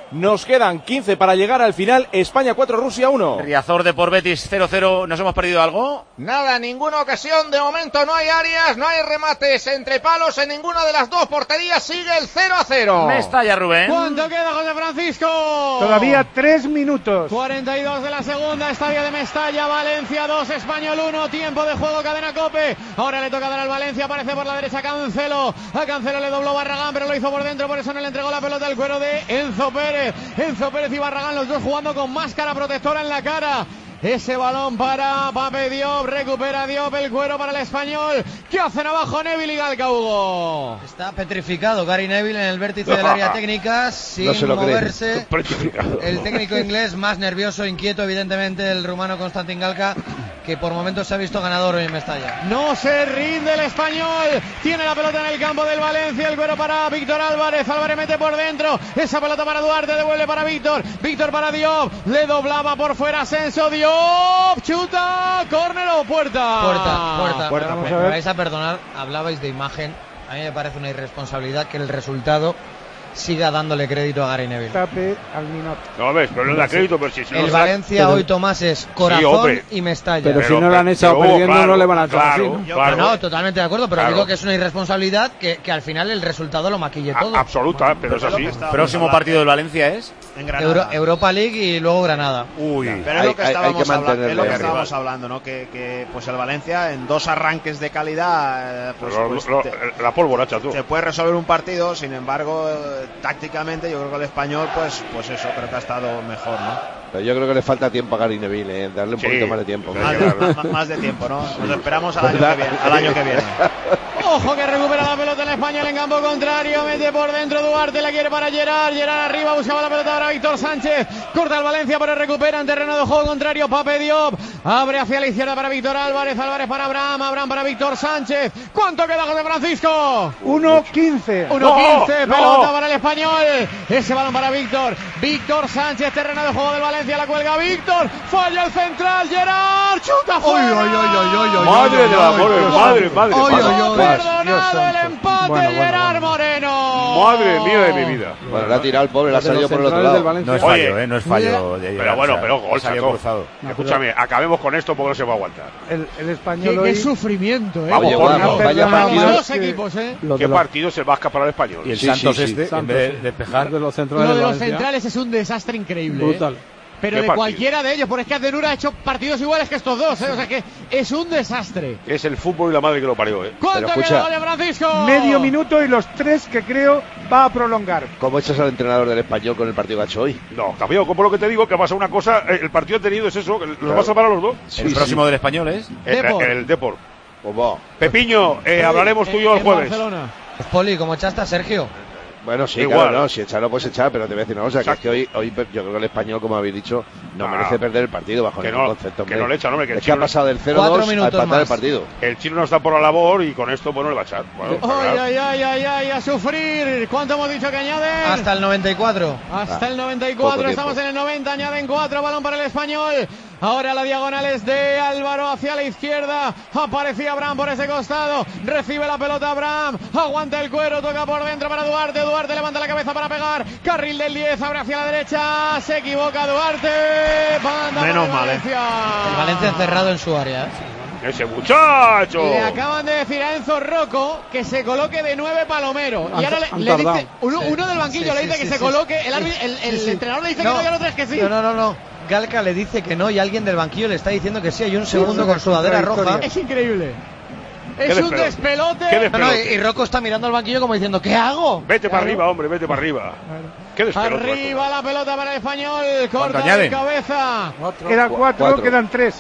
Nos quedan quince para llegar al final. España cuatro, Rusia uno. Riazor de por Betis cero cero. ¿Nos hemos perdido algo? Nada, ninguna ocasión. De momento no hay áreas, no hay remates entre palos en ninguna de las dos porterías. Sigue el cero a cero. Mestalla, Rubén. ¿Cuánto queda, José Francisco? Todavía tres minutos. cuarenta y dos de la segunda, estadio de Mestalla, Valencia dos, Español uno, tiempo de juego, cadena COPE. Ahora le toca dar al Valencia, aparece por la derecha Cancelo. A Cancelo le dobló Barragán, pero lo hizo por dentro, por eso no le entregó la pelota al cuero de Enzo Pérez. Enzo Pérez y Barragán, los dos jugando con máscara protectora en la cara. Ese balón para Pape Diop, recupera Diop, el cuero para el Español. ¿Qué hacen abajo Neville y Galca, Hugo? Está petrificado Gary Neville en el vértice del área técnica, sin no se lo moverse. El técnico inglés más nervioso, inquieto, evidentemente, el rumano Constantin Galca, que por momentos se ha visto ganador hoy en Mestalla. No se rinde el Español, tiene la pelota en el campo del Valencia, el cuero para Víctor Álvarez, Álvarez mete por dentro, esa pelota para Duarte, devuelve para Víctor, Víctor para Diop, le doblaba por fuera Asensio, Diop, chuta, córner o puerta. Puerta, puerta, puerta. Me, me vais a perdonar, hablabais de imagen, a mí me parece una irresponsabilidad que el resultado siga dándole crédito a Gary Neville. Tape al minuto. No ves, pero no da crédito, pero si, si el no Valencia pero... hoy, Tomás, es corazón sí, y Mestalla. Pero, pero si no lo han echado pero, perdiendo, claro, no le van a echar claro, así, ¿no? Claro. No, totalmente de acuerdo, pero claro. digo que es una irresponsabilidad que, que al final el resultado lo maquille todo. A, absoluta, pero, pero es así. Próximo partido del Valencia es en Euro, Europa League y luego Granada. Uy, pero es lo que hay, estábamos, hay que hablando, es lo que arriba. estábamos hablando, ¿no? Que, que pues el Valencia en dos arranques de calidad, pues, lo, pues lo, te, la pólvora, tú. Se puede resolver un partido, sin embargo, tácticamente yo creo que el Español, pues, pues eso, creo que ha estado mejor, ¿no? Pero yo creo que le falta tiempo a Gary Neville, ¿eh? Darle un sí, poquito más de tiempo. Más, más, más de tiempo, ¿no? Nos esperamos al año que viene. Al año que viene. Ojo que recupera la pelota el Español en campo contrario, mete por dentro Duarte, la quiere para Gerard, Gerard arriba, buscaba la pelota para Víctor Sánchez, corta el Valencia pero recupera en terreno de juego contrario Pape Diop, abre hacia la izquierda para Víctor Álvarez, Álvarez para Abraham, Abraham para Víctor Sánchez. ¿Cuánto queda, José Francisco? uno quince. uno quince, no, pelota no. para el Español, ese balón para Víctor, Víctor Sánchez, terreno de juego del Valencia, la cuelga Víctor, falla el central, Gerard, chuta fuera. Oy, oy, oy, oy, oy, madre de la madre, madre, madre. Oy, madre. oy, oy, perdonado el empate, bueno, Gerard bueno, Moreno. Madre mía de mi vida. Bueno, la ha tirado el pobre, la ha salido por el otro lado. No es fallo, eh, no es fallo. De pero bueno, pero gol, cruzado. Escúchame, acabemos con esto porque no se va a aguantar. El, el Español qué, hoy... qué sufrimiento, eh. Vamos, vamos, vaya partido. Dos equipos, eh. ¿Qué partido se va a escapar al Español? Y el sí, Santos sí, sí. este, Santos, en vez de despejar. De los centrales Lo de los Valencia. centrales es un desastre increíble. Brutal. Eh. Pero de partido? cualquiera de ellos, porque es que Adenura ha hecho partidos iguales que estos dos, ¿eh? O sea que es un desastre. Es el fútbol y la madre que lo parió, ¿eh? ¿Cuánto queda, Ole Francisco? Medio minuto y los tres que creo va a prolongar. ¿Cómo echas al entrenador del Español con el partido que ha hecho hoy? No, campeón, como lo que te digo, que ha pasado una cosa, el partido ha tenido es eso, que los claro. va a salvar a los dos. Sí, el sí. próximo del Español es el Depor. El, el Depor. ¿Cómo? Pepiño, eh, hablaremos tú y yo el jueves. Barcelona. Pues Poli, ¿cómo echaste a Sergio? Bueno, sí, igual, claro, no, si echarlo puedes echar, pero te voy a decir una cosa, que es que hoy, hoy yo creo que el Español, como habéis dicho, no ah, merece perder el partido bajo ningún no, concepto. Que no le echan, hombre, que es que ha pasado del cero dos al empatar el partido. El chino no está por la labor y con esto, bueno, le va a echar. Bueno, ay, ay, ay, ay, ay, a sufrir. ¿Cuánto hemos dicho que añaden? Hasta el noventa y cuatro. Hasta ah, el noventa y cuatro, estamos en el noventa, añaden cuatro, balón para el Español. Ahora la diagonal es de Álvaro hacia la izquierda. Aparecía Abraham por ese costado. Recibe la pelota Abraham. Aguanta el cuero. Toca por dentro para Duarte. Duarte levanta la cabeza para pegar. Carril del diez. Abre hacia la derecha. Se equivoca Duarte. Banda Menos mal, Valencia. Eh. El Valencia encerrado en su área. ¿eh? ¡Ese muchacho! Le acaban de decir a Enzo Rocco que se coloque de nueve Palomero. Y ahora le, le dice. Uno, sí. uno del banquillo sí, le dice sí, que sí, se sí, coloque. El, árbitro, el, el sí, entrenador le dice no, que no y el otro es que sí. No, no, no. no. Galca le dice que no y alguien del banquillo le está diciendo que sí. Hay un segundo sí, con sudadera roja. Es increíble. Es un despelote. despelote? No, no, y, y Rocco está mirando al banquillo como diciendo, ¿qué hago? Vete para arriba, hombre, vete para arriba. ¿Qué despelote? Arriba la pelota para el Español. Corta de cabeza. Quedan cuatro, cuatro, quedan tres.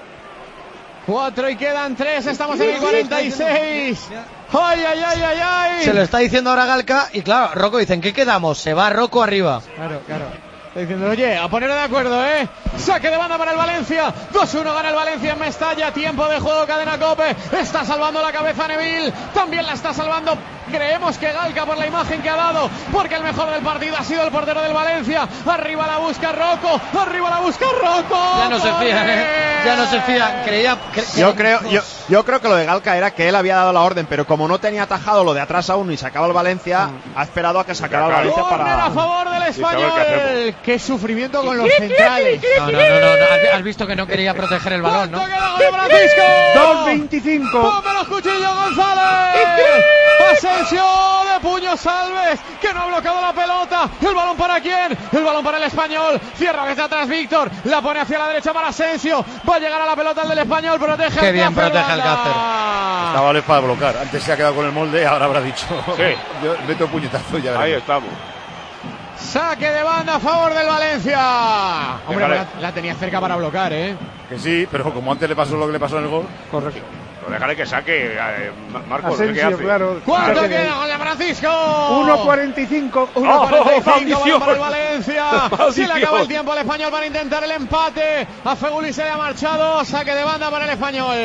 Cuatro y quedan tres. Estamos en el cuarenta y seis. ¡Ay, ay, ay, ay, ay! Se lo está diciendo ahora Galca. Y claro, Rocco dice, ¿en qué quedamos? Se va Rocco arriba. Claro, claro. Está diciendo, oye, a ponerlo de acuerdo, ¿eh? Saque de banda para el Valencia. dos uno gana el Valencia en Mestalla. Tiempo de juego, cadena COPE. Está salvando la cabeza Neville. También la está salvando Creemos que Galca por la imagen que ha dado, porque el mejor del partido ha sido el portero del Valencia. Arriba la busca Rocco, arriba la busca Rocco. Ya no se fían, ¿eh? Ya no se fían. Creía, cre yo creo, yo, yo creo que lo de Galca era que él había dado la orden, pero como no tenía atajado lo de atrás a uno y sacaba el Valencia, ha esperado a que sacara el Valencia para. A favor del Español. ¿Qué, qué sufrimiento con los centrales. No, no, no, no, no. Has visto que no quería proteger el balón, ¿no? Francisco. dos veinticinco. ¡Ponme los cuchillos, González! Asensio de puños Alves, que no ha bloqueado la pelota. ¿El balón para quién? El balón para el Español. Cierra desde atrás Víctor. La pone hacia la derecha para Asensio. Va a llegar a la pelota el del Español. Protege Qué bien protege el Cácer. Estaba Alex para bloquear. Antes se ha quedado con el molde, ahora habrá dicho. Sí. Yo meto puñetazo ya. Ahí estamos. Saque de banda a favor del Valencia. Hombre, la, la tenía cerca para bloquear, ¿eh? Que sí, pero como antes le pasó lo que le pasó en el gol. Correcto. Pero déjale que saque, eh, Marcos. Asensio, ¿qué hace? claro. ¿Cuánto queda con la Francisco? uno cuarenta y cinco. uno cuarenta y cinco oh, para el Valencia. Se le acaba el tiempo al Español para intentar el empate. A Feguli se le ha marchado. Saque de banda para el Español.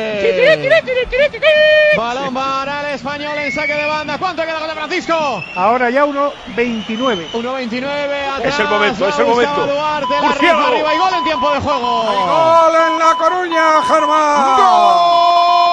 Balón para el Español en saque de banda. ¿Cuánto queda con la Francisco? Ahora ya uno veintinueve. uno veintinueve. Es el momento, es el momento. Duarte, la red arriba y gol en tiempo de juego. Gol en La Coruña, Germán. ¡Gol!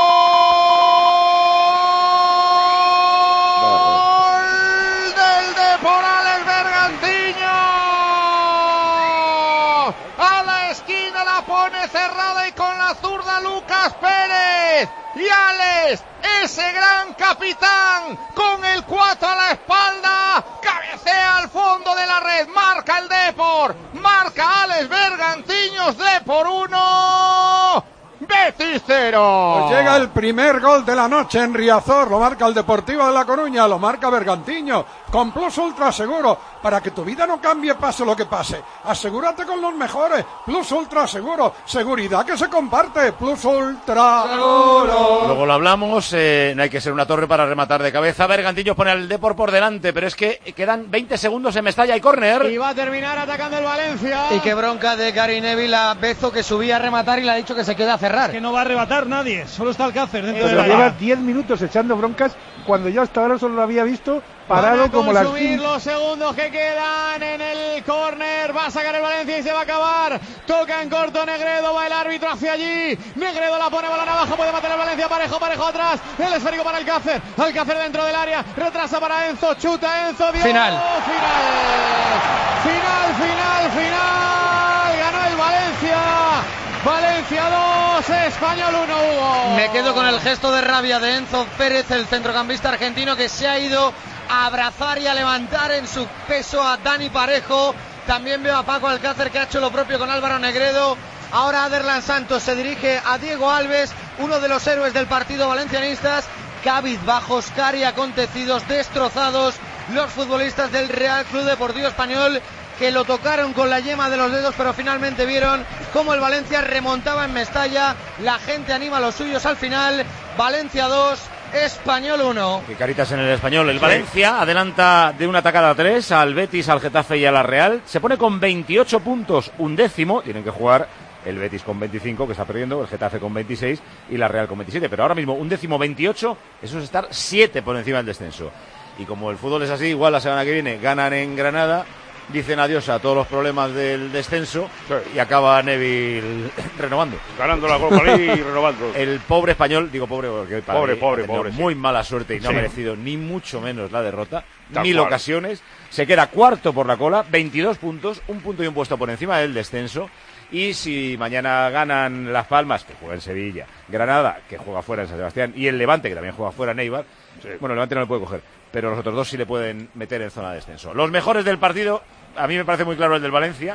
Cerrada y con la zurda Lucas Pérez y Alex, ese gran capitán con el cuatro a la espalda, cabecea al fondo de la red, marca el Depor, marca Alex Bergantiños, Depor uno, Betis cero. Pues llega el primer gol de la noche en Riazor, lo marca el Deportivo de La Coruña, lo marca Bergantiño, con Plus Ultra Seguro, para que tu vida no cambie pase lo que pase. Asegúrate con los mejores. Plus Ultra Seguro, seguridad que se comparte. Plus Ultra Seguro. Luego lo hablamos, eh, no hay que ser una torre para rematar de cabeza. Bergantiños pone al Depor por delante, pero es que quedan veinte segundos en Mestalla y córner. Y va a terminar atacando el Valencia. Y qué bronca de Gary Neville a Bezo, que subía a rematar y le ha dicho que se queda a cerrar. Que no va a arrebatar nadie, solo está Alcácer dentro Pero de la lleva área. diez minutos echando broncas cuando yo hasta ahora solo lo había visto parado como las subir los segundos que quedan en el córner. Va a sacar el Valencia y se va a acabar. Toca en corto Negredo, va el árbitro hacia allí. Negredo la pone balón abajo, puede matar el Valencia. Parejo, parejo atrás. El esférico para Alcácer. Alcácer dentro del área. Retrasa para Enzo. Chuta Enzo. Dio. Final. Final. Final, final, final. Ganó el Valencia. Valencia dos, Español uno, Hugo. Me quedo con el gesto de rabia de Enzo Pérez, el centrocampista argentino, que se ha ido a abrazar y a levantar en su peso a Dani Parejo. También veo a Paco Alcácer, que ha hecho lo propio con Álvaro Negredo. Ahora Aderlan Santos se dirige a Diego Alves, uno de los héroes del partido valencianistas. Cabizbajos, cari acontecidos, destrozados los futbolistas del Real Club Deportivo Español, que lo tocaron con la yema de los dedos, pero finalmente vieron cómo el Valencia remontaba en Mestalla. La gente anima a los suyos al final. Valencia dos, Español uno. Qué caritas en el Español. El Valencia adelanta de una tacada a tres al Betis, al Getafe y a la Real. Se pone con veintiocho puntos, un décimo. Tienen que jugar el Betis con veinticinco, que está perdiendo, el Getafe con veintiséis y la Real con veintisiete. Pero ahora mismo un décimo veintiocho, eso es estar siete por encima del descenso. Y como el fútbol es así, igual la semana que viene ganan en Granada, dicen adiós a todos los problemas del descenso, sí, y acaba Neville renovando. Ganando la Copa League y renovando. El pobre Español, digo pobre porque para pobre, mí pobre, ha tenido pobre, muy sí. mala suerte y no sí. ha merecido ni mucho menos la derrota, Tal mil cual. ocasiones. Se queda cuarto por la cola, veintidós puntos, un punto y un puesto por encima del descenso. Y si mañana ganan Las Palmas, que juega en Sevilla, Granada, que juega fuera en San Sebastián, y el Levante, que también juega fuera en Eibar, sí. bueno, el Levante no le puede coger, pero los otros dos sí le pueden meter en zona de descenso. Los mejores del partido, a mí me parece muy claro el del Valencia.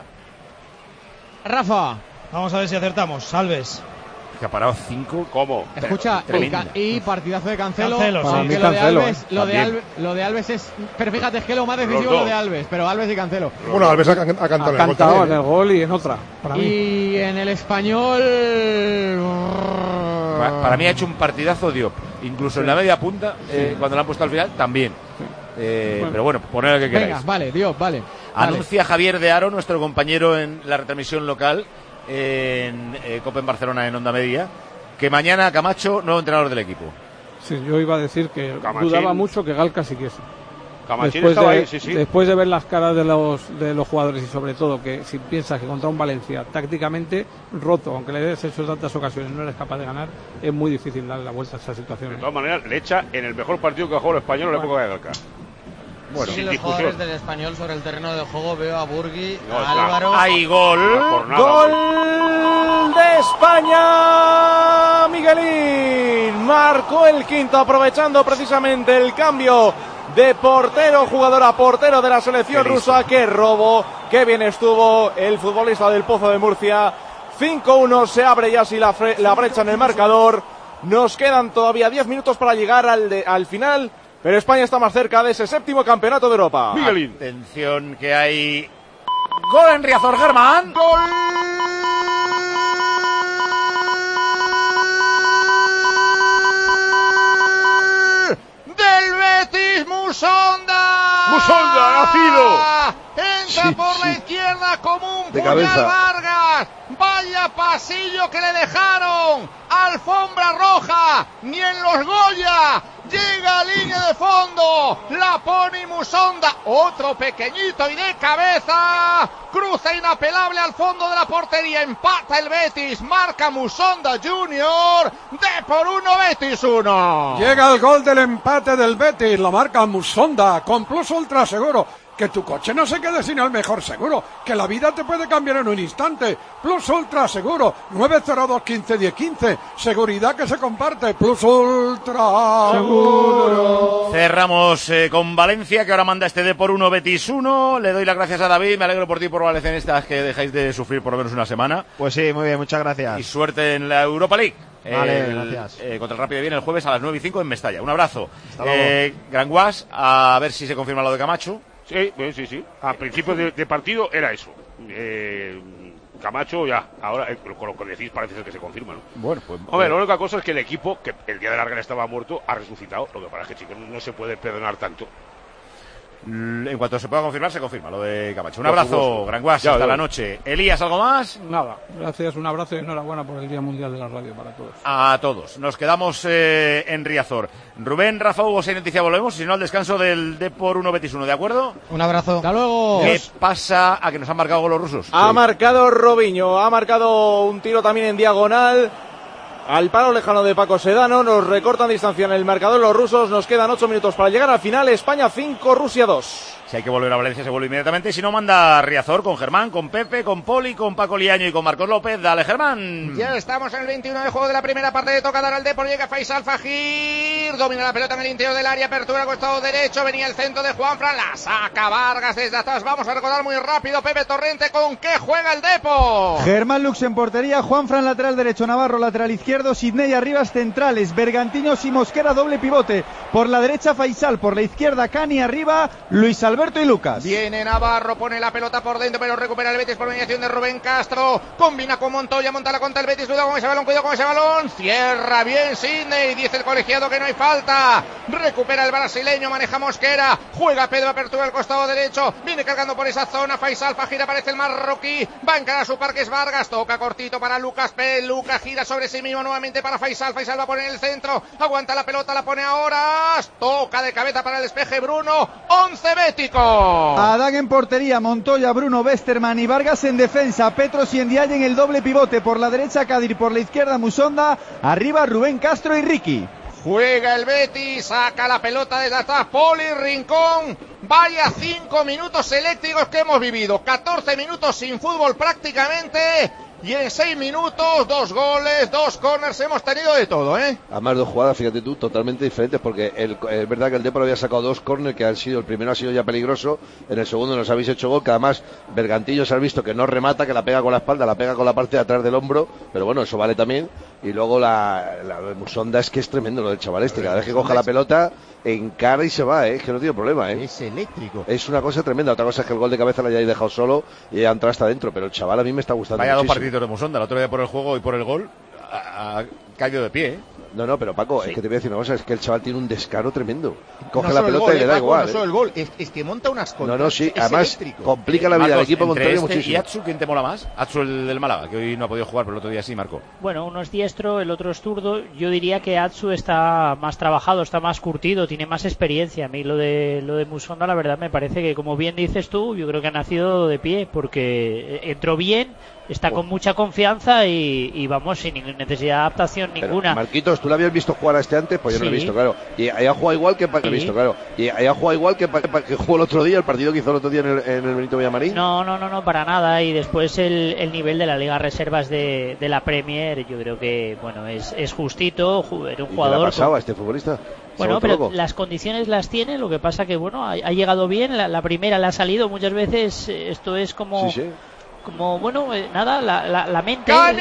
Rafa. Vamos a ver si acertamos. Alves. Que ha parado cinco. ¿Cómo? Escucha, y, ca- y partidazo de Cancelo. Cancelo, Para sí. mí lo, Cancelo, de Alves, eh. lo, de También. Alves, lo de Alves es. Pero fíjate, es que lo más decisivo Los es lo dos. de Alves, pero Alves y Cancelo. Bueno, Alves ha, can- ha cantado, Ha en el gol cantado también, en el ¿eh? gol y en otra, para mí. Y en el Español. Pa- Para mí ha hecho un partidazo Diop. Incluso en la media punta, eh, cuando la han puesto al final, también. Eh, Bueno. Pero bueno, poner el que queráis. Venga, vale, Dios, vale. Anuncia Javier de Aro, nuestro compañero en la retransmisión local, en eh, Copa en Barcelona en Onda Media, que mañana Camacho, nuevo entrenador del equipo. Sí, yo iba a decir que Camachín. dudaba mucho que Galca siguiese. Camachín Después estaba de, ahí, sí, sí. después de ver las caras de los de los jugadores y sobre todo que si piensas que contra un Valencia tácticamente roto, aunque le hayas hecho tantas ocasiones no eres capaz de ganar, es muy difícil darle la vuelta a esa situación. De todas maneras, le echa en el mejor partido que ha jugado el Español en la época de Galca. Bueno, sí, los jugadores del Español sobre el terreno de juego veo a Burgui, no, a Álvaro. ¡Hay gol! ¡Gol de España! Miguelín marcó el quinto aprovechando precisamente el cambio de portero, jugador a portero de la selección rusa. ¡Qué robo! ¡Qué bien estuvo el futbolista del Pozo de Murcia! cinco uno, se abre ya así la, fre- la brecha en el marcador. Nos quedan todavía diez minutos para llegar al, de- al final. Pero España está más cerca de ese séptimo campeonato de Europa. Miguelín. Atención que hay gol en Riazor, Germán. ¡Gol! Del Betis, Musonda. Musonda, nacido. Entra Sí, por la sí. izquierda como un De puñal cabeza. Vargas. Vaya pasillo que le dejaron. Alfombra roja. Ni en los Goya. Llega a línea de fondo. La pone Musonda. Otro pequeñito y de cabeza. Cruza inapelable al fondo de la portería. Empata el Betis. Marca Musonda Junior. De por uno, Betis uno. Llega el gol del empate del Betis, lo marca Musonda con Plus Ultra Seguro. Que tu coche no se quede sin el mejor seguro, que la vida te puede cambiar en un instante. Plus Ultra Seguro, nueve cero dos, quince, diez, quince. Seguridad que se comparte. Plus Ultra Seguro. Cerramos eh, con Valencia, que ahora manda este de por uno, Betis uno. Le doy las gracias a David, me alegro por ti y por Valencia en estas que dejáis de sufrir por lo menos una semana. Pues sí, muy bien, muchas gracias. Y suerte en la Europa League. Vale, el, gracias. Eh, contra el Rápido viene el jueves a las nueve y cinco en Mestalla. Un abrazo. Hasta luego. Eh, Gran Guas, a ver si se confirma lo de Camacho. Sí, sí, sí. A principio de, de partido era eso. Eh, Camacho ya, ahora eh, con lo que decís parece ser que se confirma, ¿no? Bueno, pues... Hombre, la única cosa es que el equipo, que el día de la Argana estaba muerto, ha resucitado. Lo que pasa es que, chicos, no se puede perdonar tanto. En cuanto se pueda confirmar, se confirma lo de Camacho. Un Por abrazo, supuesto. Gran Guas, Ya, hasta ya. la noche. Elías, ¿algo más? Nada, gracias, un abrazo y enhorabuena por el Día Mundial de la Radio para todos. A todos. Nos quedamos eh, en Riazor. Rubén, Rafa, Hugo, si hay noticia volvemos, si no al descanso del D por uno Betis uno, ¿de acuerdo? Un abrazo. Hasta luego. ¿Qué pasa a que nos han marcado gol los rusos? Ha Sí. marcado Robinho, ha marcado un tiro también en diagonal al palo lejano de Paco Sedano. Nos recortan distancia en el marcador los rusos. Nos quedan ocho minutos para llegar al final. España cinco, Rusia dos. Si hay que volver a Valencia, se vuelve inmediatamente. Si no, manda Riazor con Germán, con Pepe, con Poli, con Paco Liaño y con Marcos López. Dale, Germán. Ya estamos en el veintiuno de juego de la primera parte de toca dar al Depor. Llega Faisal Fajir. Domina la pelota en el interior del área. Apertura al costado derecho. Venía el centro de Juanfran. La saca Vargas desde atrás. Vamos a recordar muy rápido. Pepe Torrente, ¿con qué juega el Depor? Germán Lux en portería. Juanfran lateral derecho. Navarro lateral izquierdo. Sidney Arribas centrales. Bergantiños y Mosquera doble pivote. Por la derecha Faisal. Por la izquierda Cani arriba. Luis Alberto y Lucas. Viene Navarro, pone la pelota por dentro, pero recupera el Betis por mediación de Rubén Castro. Combina con Montoya, monta la contra el Betis. Cuidado con ese balón, cuidado con ese balón. Cierra bien Sidney, dice el colegiado que no hay falta. Recupera el brasileño, maneja Mosquera. Juega Pedro, apertura al costado derecho. Viene cargando por esa zona. Faisal Fajir, aparece el marroquí. Va a encarar a su Parques Vargas. Toca cortito para Lucas Pérez. Lucas gira sobre sí mismo nuevamente para Faisal. Faisal va a poner el centro. Aguanta la pelota, la pone ahora. Toca de cabeza para el despeje Bruno. once bético. Adán en portería, Montoya, Bruno, Westerman y Vargas en defensa, Petros y Ndiaye en el doble pivote, por la derecha Kadir, por la izquierda Musonda, arriba Rubén Castro y Ricky. Juega el Betis, saca la pelota desde atrás, Poli Rincón. Vaya cinco minutos eléctricos que hemos vivido, catorce minutos sin fútbol prácticamente. Y en seis minutos, dos goles, dos corners, hemos tenido de todo, ¿eh? Además, dos jugadas, fíjate tú, totalmente diferentes, porque el, es verdad que el Depor había sacado dos corners que han sido, el primero ha sido ya peligroso, en el segundo nos habéis hecho gol, que además Bergantillo se ha visto que no remata, que la pega con la espalda, la pega con la parte de atrás del hombro, pero bueno, eso vale también. Y luego la, la de Musonda es que es tremendo lo del chaval este, cada vez que coja la pelota, encara y se va, ¿eh? Es que no tiene problema, ¿eh? Es eléctrico. Es una cosa tremenda, otra cosa es que el gol de cabeza lo hayáis dejado solo y ha entrado hasta adentro, pero el chaval a mí me está gustando Vaya muchísimo. dos partiditos de Musonda, el otro día por el juego y por el gol, ha, ha caído de pie, ¿eh? No, no, pero Paco, sí. es que te voy a decir una cosa, es que el chaval tiene un descaro tremendo. Coge no la pelota gol, y le da Paco, igual. No ¿eh? solo el gol, es, es que monta unas contras. No, no, sí, es además eléctrico. complica la eh, vida Marcos, del equipo contrario este muchísimo. ¿Y Atsu quién te mola más? Atsu el del Málaga, que hoy no ha podido jugar, pero el otro día sí, Marco. Bueno, uno es diestro, el otro es zurdo. Yo diría que Atsu está más trabajado, está más curtido, tiene más experiencia. A mí lo de lo de Musonda, la verdad, me parece que, como bien dices tú, yo creo que ha nacido de pie, porque entró bien, está con mucha confianza y, y vamos, sin necesidad de adaptación Pero, ninguna. Marquitos, ¿tú lo habías visto jugar a este antes? Pues yo Sí. no lo he visto, claro. Y ahí ha jugado igual que, sí. lo he visto, claro. Y ahí ha jugado igual que, que jugó el otro día, el partido que hizo el otro día en el, en el Benito Villamarín. No, no, no, no, para nada. Y después el, el nivel de la Liga Reservas de, de la Premier, yo creo que, bueno, es, es justito. Era un ¿Y jugador. qué le ha pasado con... a este futbolista? Bueno, pero loco. Las condiciones las tiene, lo que pasa que, bueno, ha, ha llegado bien, la, la primera le ha salido, muchas veces esto es como, sí, sí. como bueno, eh, nada, la, la, la mente... ¡Cani!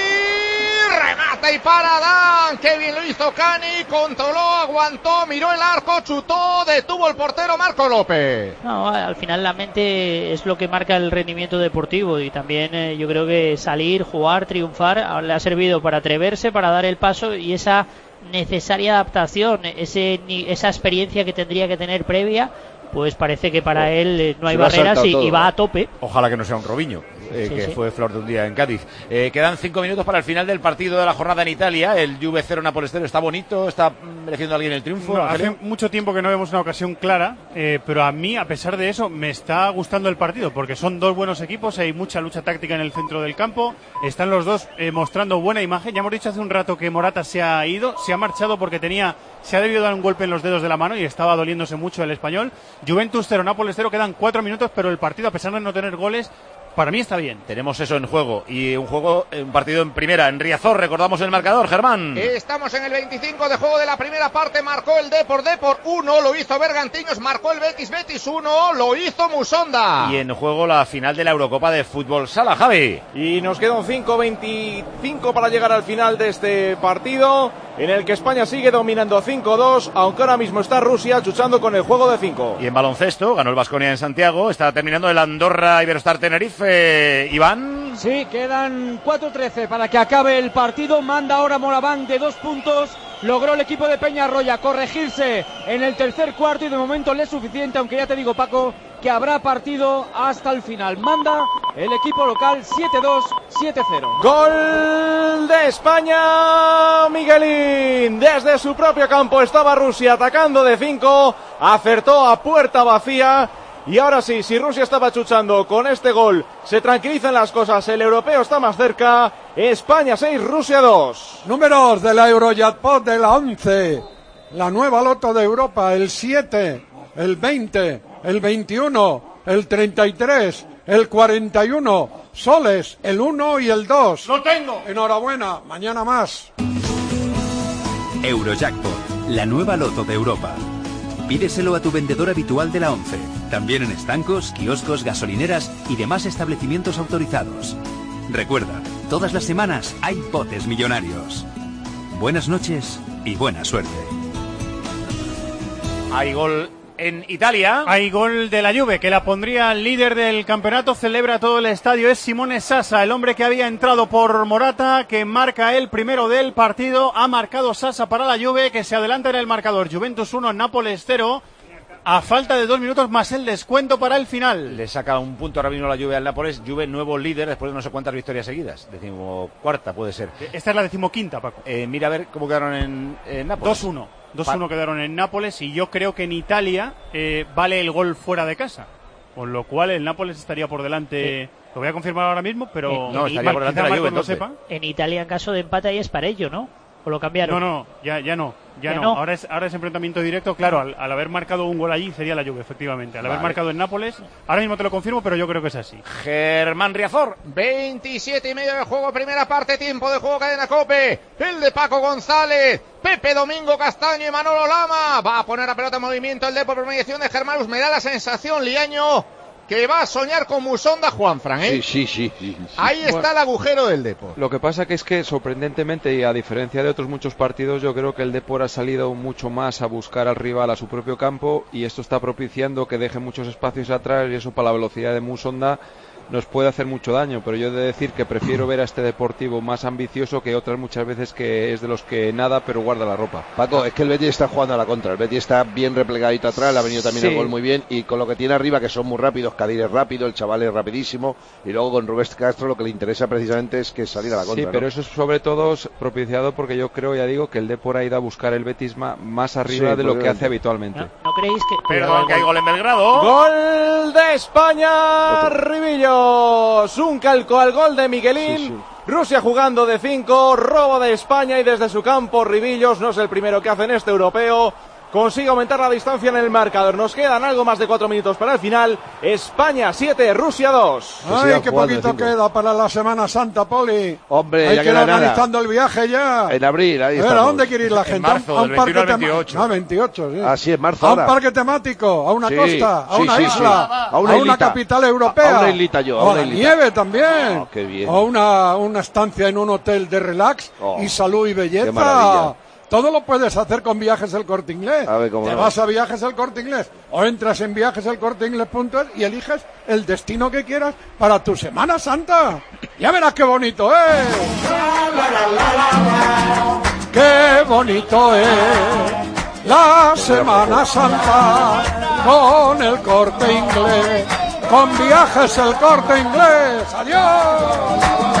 Remata y para Dan, qué bien lo hizo Cani, controló, aguantó, miró el arco, chutó, detuvo el portero Marco López. No, al final la mente es lo que marca el rendimiento deportivo y también eh, yo creo que salir, jugar, triunfar le ha servido para atreverse, para dar el paso y esa necesaria adaptación, ese, esa experiencia que tendría que tener previa, pues parece que para él eh, no hay barreras y, y va a tope. Ojalá que no sea un Robinho, eh, sí, que sí. fue flor de un día en Cádiz. Eh, quedan cinco minutos para el final del partido de la jornada en Italia. El Juve cero Nápoles cero está bonito, está mereciendo a alguien el triunfo. No, hace mucho tiempo que no vemos una ocasión clara, eh, pero a mí, a pesar de eso, me está gustando el partido, porque son dos buenos equipos, hay mucha lucha táctica en el centro del campo, están los dos eh, mostrando buena imagen. Ya hemos dicho hace un rato que Morata se ha ido, se ha marchado porque tenía, se ha debido dar un golpe en los dedos de la mano y estaba doliéndose mucho el español. Juventus cero Nápoles cero, quedan cuatro minutos, pero el partido, a pesar de no tener goles, para mí está bien. Tenemos eso en juego y un juego, un partido en primera, en Riazor, recordamos el marcador, Germán. Estamos en el veinticinco de juego de la primera parte, marcó el Depor, Depor uno, lo hizo Bergantiños, marcó el Betis, Betis uno, lo hizo Musonda. Y en juego la final de la Eurocopa de Fútbol Sala, Javi. Y nos quedan cinco veinticinco para llegar al final de este partido, en el que España sigue dominando cinco dos, aunque ahora mismo está Rusia chuchando con el juego de cinco. Y en baloncesto, ganó el Baskonia en Santiago, está terminando el Andorra Iberostar Tenerife. Iván. Sí, quedan cuatro trece para que acabe el partido. Manda ahora Moraván de dos puntos. Logró el equipo de Peñarroya corregirse en el tercer cuarto y de momento le es suficiente, aunque ya te digo, Paco, que habrá partido hasta el final. Manda el equipo local siete dos, siete cero. Gol de España, Miguelín. Desde su propio campo estaba Rusia atacando de cinco, acertó a puerta vacía. Y ahora sí, si Rusia estaba chuchando con este gol, se tranquilizan las cosas, el europeo está más cerca. España seis, Rusia dos. Números de la Eurojackpot de la once, la nueva loto de Europa, el siete, el veinte, el veintiuno, el treinta y tres, el cuarenta y uno, soles, el uno y el dos. ¡Lo tengo! Enhorabuena, mañana más. Eurojackpot, la nueva loto de Europa. Pídeselo a tu vendedor habitual de la once, también en estancos, kioscos, gasolineras y demás establecimientos autorizados. Recuerda, todas las semanas hay botes millonarios. Buenas noches y buena suerte. Hay gol en Italia. Hay gol de la Juve, que la pondría líder del campeonato, celebra todo el estadio. Es Simone Sasa, el hombre que había entrado por Morata, que marca el primero del partido. Ha marcado Sasa para la Juve, que se adelanta en el marcador. Juventus uno, Nápoles cero. A falta de dos minutos más el descuento para el final. Le saca un punto ahora mismo la Juve al Nápoles. Juve nuevo líder después de no sé cuántas victorias seguidas. Decimocuarta puede ser. Esta es la decimoquinta, Paco. Eh, mira a ver cómo quedaron en, en Nápoles. dos uno. dos uno quedaron en Nápoles y yo creo que en Italia eh, vale el gol fuera de casa. Con lo cual el Nápoles estaría por delante. Eh. Lo voy a confirmar ahora mismo, pero... Eh, no, estaría por delante la Juve, no sepa. En Italia, en caso de empate, ahí es Parello, ¿no? ¿O lo cambiaron? No, no, ya, ya no. Ya, ya no. no. Ahora es, ahora es enfrentamiento directo. Claro, al, al haber marcado un gol allí sería la Juve, efectivamente. Al Vale. haber marcado en Nápoles, ahora mismo te lo confirmo, pero yo creo que es así. Germán Riazor. veintisiete y medio de juego, primera parte, tiempo de juego, cadena COPE. El de Paco González, Pepe Domingo Castaño y Manolo Lama. Va a poner la pelota en movimiento el Depor por mediación de Germanus. Me da la sensación, Liaño, que va a soñar con Musonda Juanfran, ¿eh? Sí, sí, sí, sí, sí. Ahí está bueno, el agujero del Depor. Lo que pasa que es que, sorprendentemente, y a diferencia de otros muchos partidos, yo creo que el Depor ha salido mucho más a buscar al rival a su propio campo, y esto está propiciando que deje muchos espacios atrás, y eso para la velocidad de Musonda nos puede hacer mucho daño, pero yo he de decir que prefiero ver a este Deportivo más ambicioso que otras muchas veces que es de los que nada pero guarda la ropa. Paco, es que el Betis está jugando a la contra, el Betis está bien replegadito atrás, le ha venido también Sí. el gol muy bien, y con lo que tiene arriba, que son muy rápidos, Kadir es rápido, el chaval es rapidísimo, y luego con Rubén Castro lo que le interesa precisamente es que salir a la contra. Sí, pero ¿no? eso es sobre todo propiciado porque yo creo, ya digo, que el Depor ha ido a buscar el Betis ma- más arriba Sí, de lo que probablemente. hace habitualmente. ¿No, no creéis que.? Perdón, que hay gol en Belgrado. Gol de España, Ribillos. Un calco al gol de Miguelín. Sí, sí. Rusia jugando de cinco, robo de España y desde su campo Ribillos, no es el primero que hace en este europeo, consigue aumentar la distancia en el marcador. Nos quedan algo más de cuatro minutos para el final. España siete, Rusia dos. Ay, qué poquito queda para la Semana Santa, Poli. Hombre, hay ya que ir queda nada. organizando el viaje ya. En abril, ahí A ver, ¿a estamos. dónde quiere ir la En gente? marzo, a un, del a un veintiuno parque al tema- veintiocho. Ah, veintiocho, sí. Ah, sí, en marzo A un ahora. parque temático, a una Sí, costa, a sí, una sí, isla, sí. a una, islita. capital europea. A una islita yo, a o una a la islita. nieve también. Oh, qué bien. O una, una estancia en un hotel de relax Oh, y salud y belleza. qué maravilla. Todo lo puedes hacer con Viajes El Corte Inglés. A ver, cómo Te no. vas a Viajes El Corte Inglés o entras en viajes el corte inglés punto es y eliges el destino que quieras para tu Semana Santa. Ya verás qué bonito es. Qué bonito es la Semana Santa con El Corte Inglés, con Viajes El Corte Inglés. Adiós.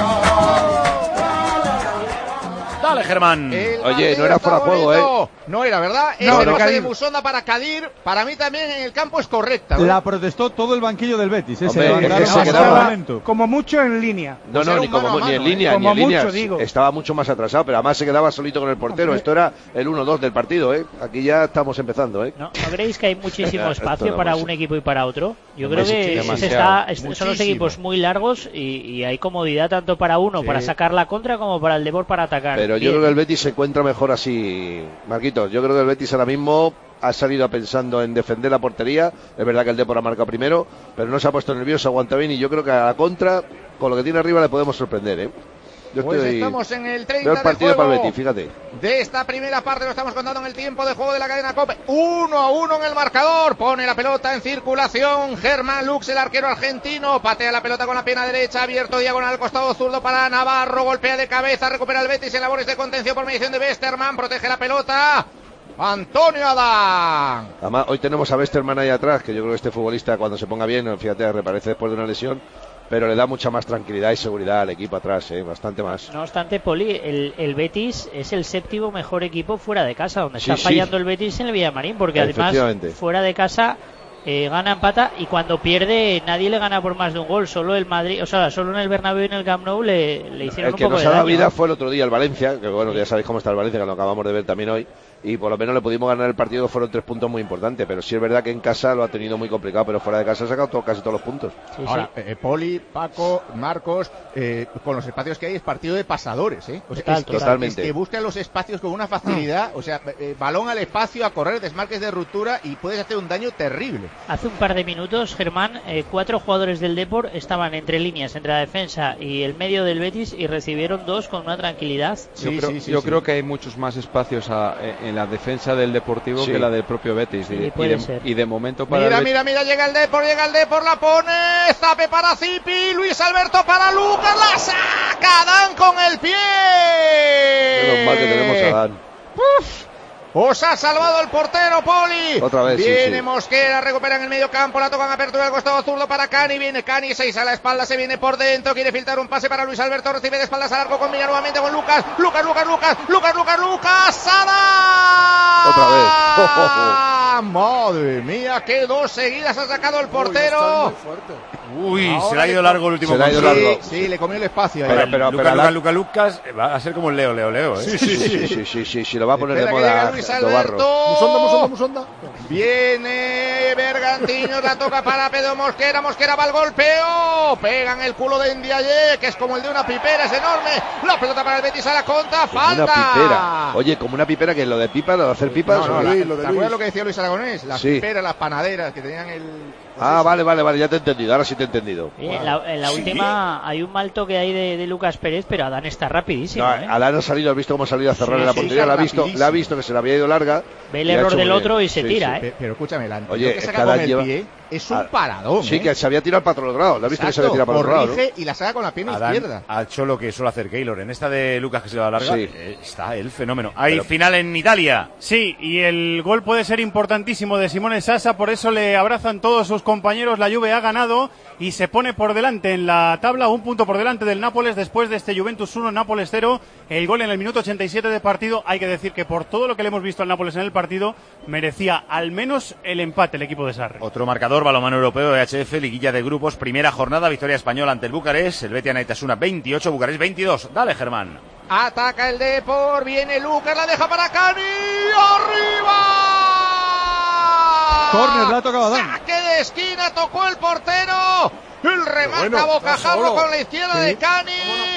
Dale, Germán. El Oye, partido no era está fuera juego, bonito. ¿eh? No era, ¿verdad? No, el de pase de Kadir. Musonda para Kadir, para mí también en el campo es correcta. ¿eh? La protestó todo el banquillo del Betis. ¿eh? Se Hombre, levantaron es que se hasta quedaba- el momento. Como mucho en línea. No, Pues no, era ni, un mano como, a ni en mano, línea, ¿eh? ni Como en línea. mucho, digo. Estaba mucho más atrasado, pero además se quedaba solito con el portero. Esto era el uno dos del partido, ¿eh? Aquí ya estamos empezando, ¿eh? ¿No, ¿No creéis que hay muchísimo Esto espacio no para pasa. un equipo y para otro? Yo Hombre, creo sí, que se demasiado. está, est- son los Muchísimo. equipos muy largos y, y hay comodidad tanto para uno, Sí. para sacar la contra, como para el Depor para atacar. Pero yo Bien. creo que el Betis se encuentra mejor así, Marquitos. Yo creo que el Betis ahora mismo ha salido pensando en defender la portería. Es verdad que el Depor ha marcado primero, pero no se ha puesto nervioso, aguanta bien, y yo creo que a la contra, con lo que tiene arriba, le podemos sorprender, ¿eh? Yo Pues estoy... estamos en el treinta Veo el de partido juego para el Betis, fíjate. de esta primera parte, lo estamos contando en el tiempo de juego de la cadena COPE. Uno a uno en el marcador, pone la pelota en circulación Germán Lux, el arquero argentino, patea la pelota con la pierna derecha, abierto diagonal al costado zurdo para Navarro, golpea de cabeza, recupera el Betis en labores de contención por mediación de Westerman, protege la pelota Antonio Adán. Además, hoy tenemos a Westerman ahí atrás, que yo creo que este futbolista, cuando se ponga bien, fíjate, reaparece después de una lesión, pero le da mucha más tranquilidad y seguridad al equipo atrás, ¿eh? Bastante más. No obstante, Poli, el, el Betis es el séptimo mejor equipo fuera de casa, donde Sí, está sí. fallando el Betis en el Villamarín, porque además Efectivamente. fuera de casa eh, gana, empata, y cuando pierde nadie le gana por más de un gol, solo el Madrid, o sea, solo en el Bernabéu y en el Camp Nou le, le hicieron El un que poco nos de ha dado daño. vida fue el otro día el Valencia, que bueno, ya sabéis cómo está el Valencia, que lo acabamos de ver también hoy, y por lo menos le pudimos ganar el partido, fueron tres puntos muy importantes, pero sí es verdad que en casa lo ha tenido muy complicado, pero fuera de casa ha sacado todo- casi todos los puntos. Ahora, eh, Poli, Paco, Marcos, eh, con los espacios que hay es partido de pasadores, ¿eh? O sea, Total, es, que- totalmente. es que buscan los espacios con una facilidad, o sea, eh, balón al espacio, a correr, desmarques de ruptura y puedes hacer un daño terrible. Hace un par de minutos, Germán, eh, cuatro jugadores del Depor estaban entre líneas, entre la defensa y el medio del Betis, y recibieron dos con una tranquilidad. Yo, creo, yo creo que hay muchos más espacios a- en la defensa del Deportivo Sí. que la del propio Betis. Sí, y, y puede de, ser. y de momento para Mira, el Betis- mira, mira, llega el Depor, llega el Depor, la pone, Zape para Zipi, Luis Alberto para Lucas, la saca Dan con el pie. Menos mal que tenemos a Dan. Uf. Os ha salvado el portero, Poli. Otra vez, sí, Viene sí. Mosquera, recupera en el medio campo, la tocan apertura del costado zurdo para Cani. Viene Cani, seis a la espalda, se viene por dentro. Quiere filtrar un pase para Luis Alberto, recibe de espaldas al arco, combina nuevamente con Lucas. Lucas, Lucas, Lucas, Lucas, Lucas, Lucas. ¡Sada! Otra vez. Madre mía, qué dos seguidas ha sacado el portero. Uy, Ahora se le ha ido le- largo el último Se le ha ido control. largo. Sí, sí, le comió el espacio ahí. Pero- Lucas, pero Lucas, la- Lucas, Lucas, eh, va a ser como el Leo, Leo, Leo, ¿eh? Sí, sí, sí, sí, sí, sí, sí, lo va a poner Espera de que moda llega Luis Dobarro. Alberto. Musonda, musonda, musonda. Viene Bergantiños, la toca para Pedro Mosquera, Mosquera va al golpeo, pega en el culo de Ndiaye, que es como el de una pipera, es enorme, la pelota para el Betis a la contra, Como falta. una pipera. Oye, como una pipera, que lo de pipa, lo de hacer pipas. No, no, ¿o la- qué? ¿te acuerdas lo que decía Luis Aragonés? Las Sí. piperas, las panaderas, que tenían el... Ah, vale, vale, vale, ya te he entendido, ahora sí te he entendido. Oye, en la, en la Sí. última hay un mal toque ahí de, de Lucas Pérez, pero Adán está rapidísimo. No, ¿eh? Alán ha salido, has visto cómo ha salido a cerrar Sí, en la sí, portería, sí, la ha visto, rapidísimo. la ha visto que se le había ido larga. Ve el y ha error hecho del muy otro bien. y se Sí, tira, sí. ¿eh? Pero escúchame, la Oye, que es saca que con Adán el lleva- pie, es un paradón. Sí, ¿eh? que se había tirado para otro lado. ¿Lo has visto que se había tirado para otro lado? Corrige ¿no? y la saca con la pierna Adán, izquierda. Al Cholo que suele hacer Keylor. En esta de Lucas que se la larga, Sí. eh, está el fenómeno. Hay Pero- final en Italia. Sí, y el gol puede ser importantísimo de Simone Sasa, por eso le abrazan todos sus compañeros. La Juve ha ganado y se pone por delante en la tabla, un punto por delante del Nápoles después de este Juventus uno, Nápoles cero. El gol en el minuto ochenta y siete de partido. Hay que decir que por todo lo que le hemos visto al Nápoles en el partido, merecía al menos el empate el equipo de Sarri. Otro marcador, balonmano europeo, E H F, liguilla de grupos, primera jornada, victoria española ante el Bucarest, el Betia Naitasuna veintiocho, Bucarest veintidós. Dale, Germán. Ataca el Depor, viene Lucas, la deja para Cani, arriba. Córner, la ha tocado Adán. Saque de esquina, tocó el portero. El remate bueno, a bocajarro está con la izquierda Sí. de Cani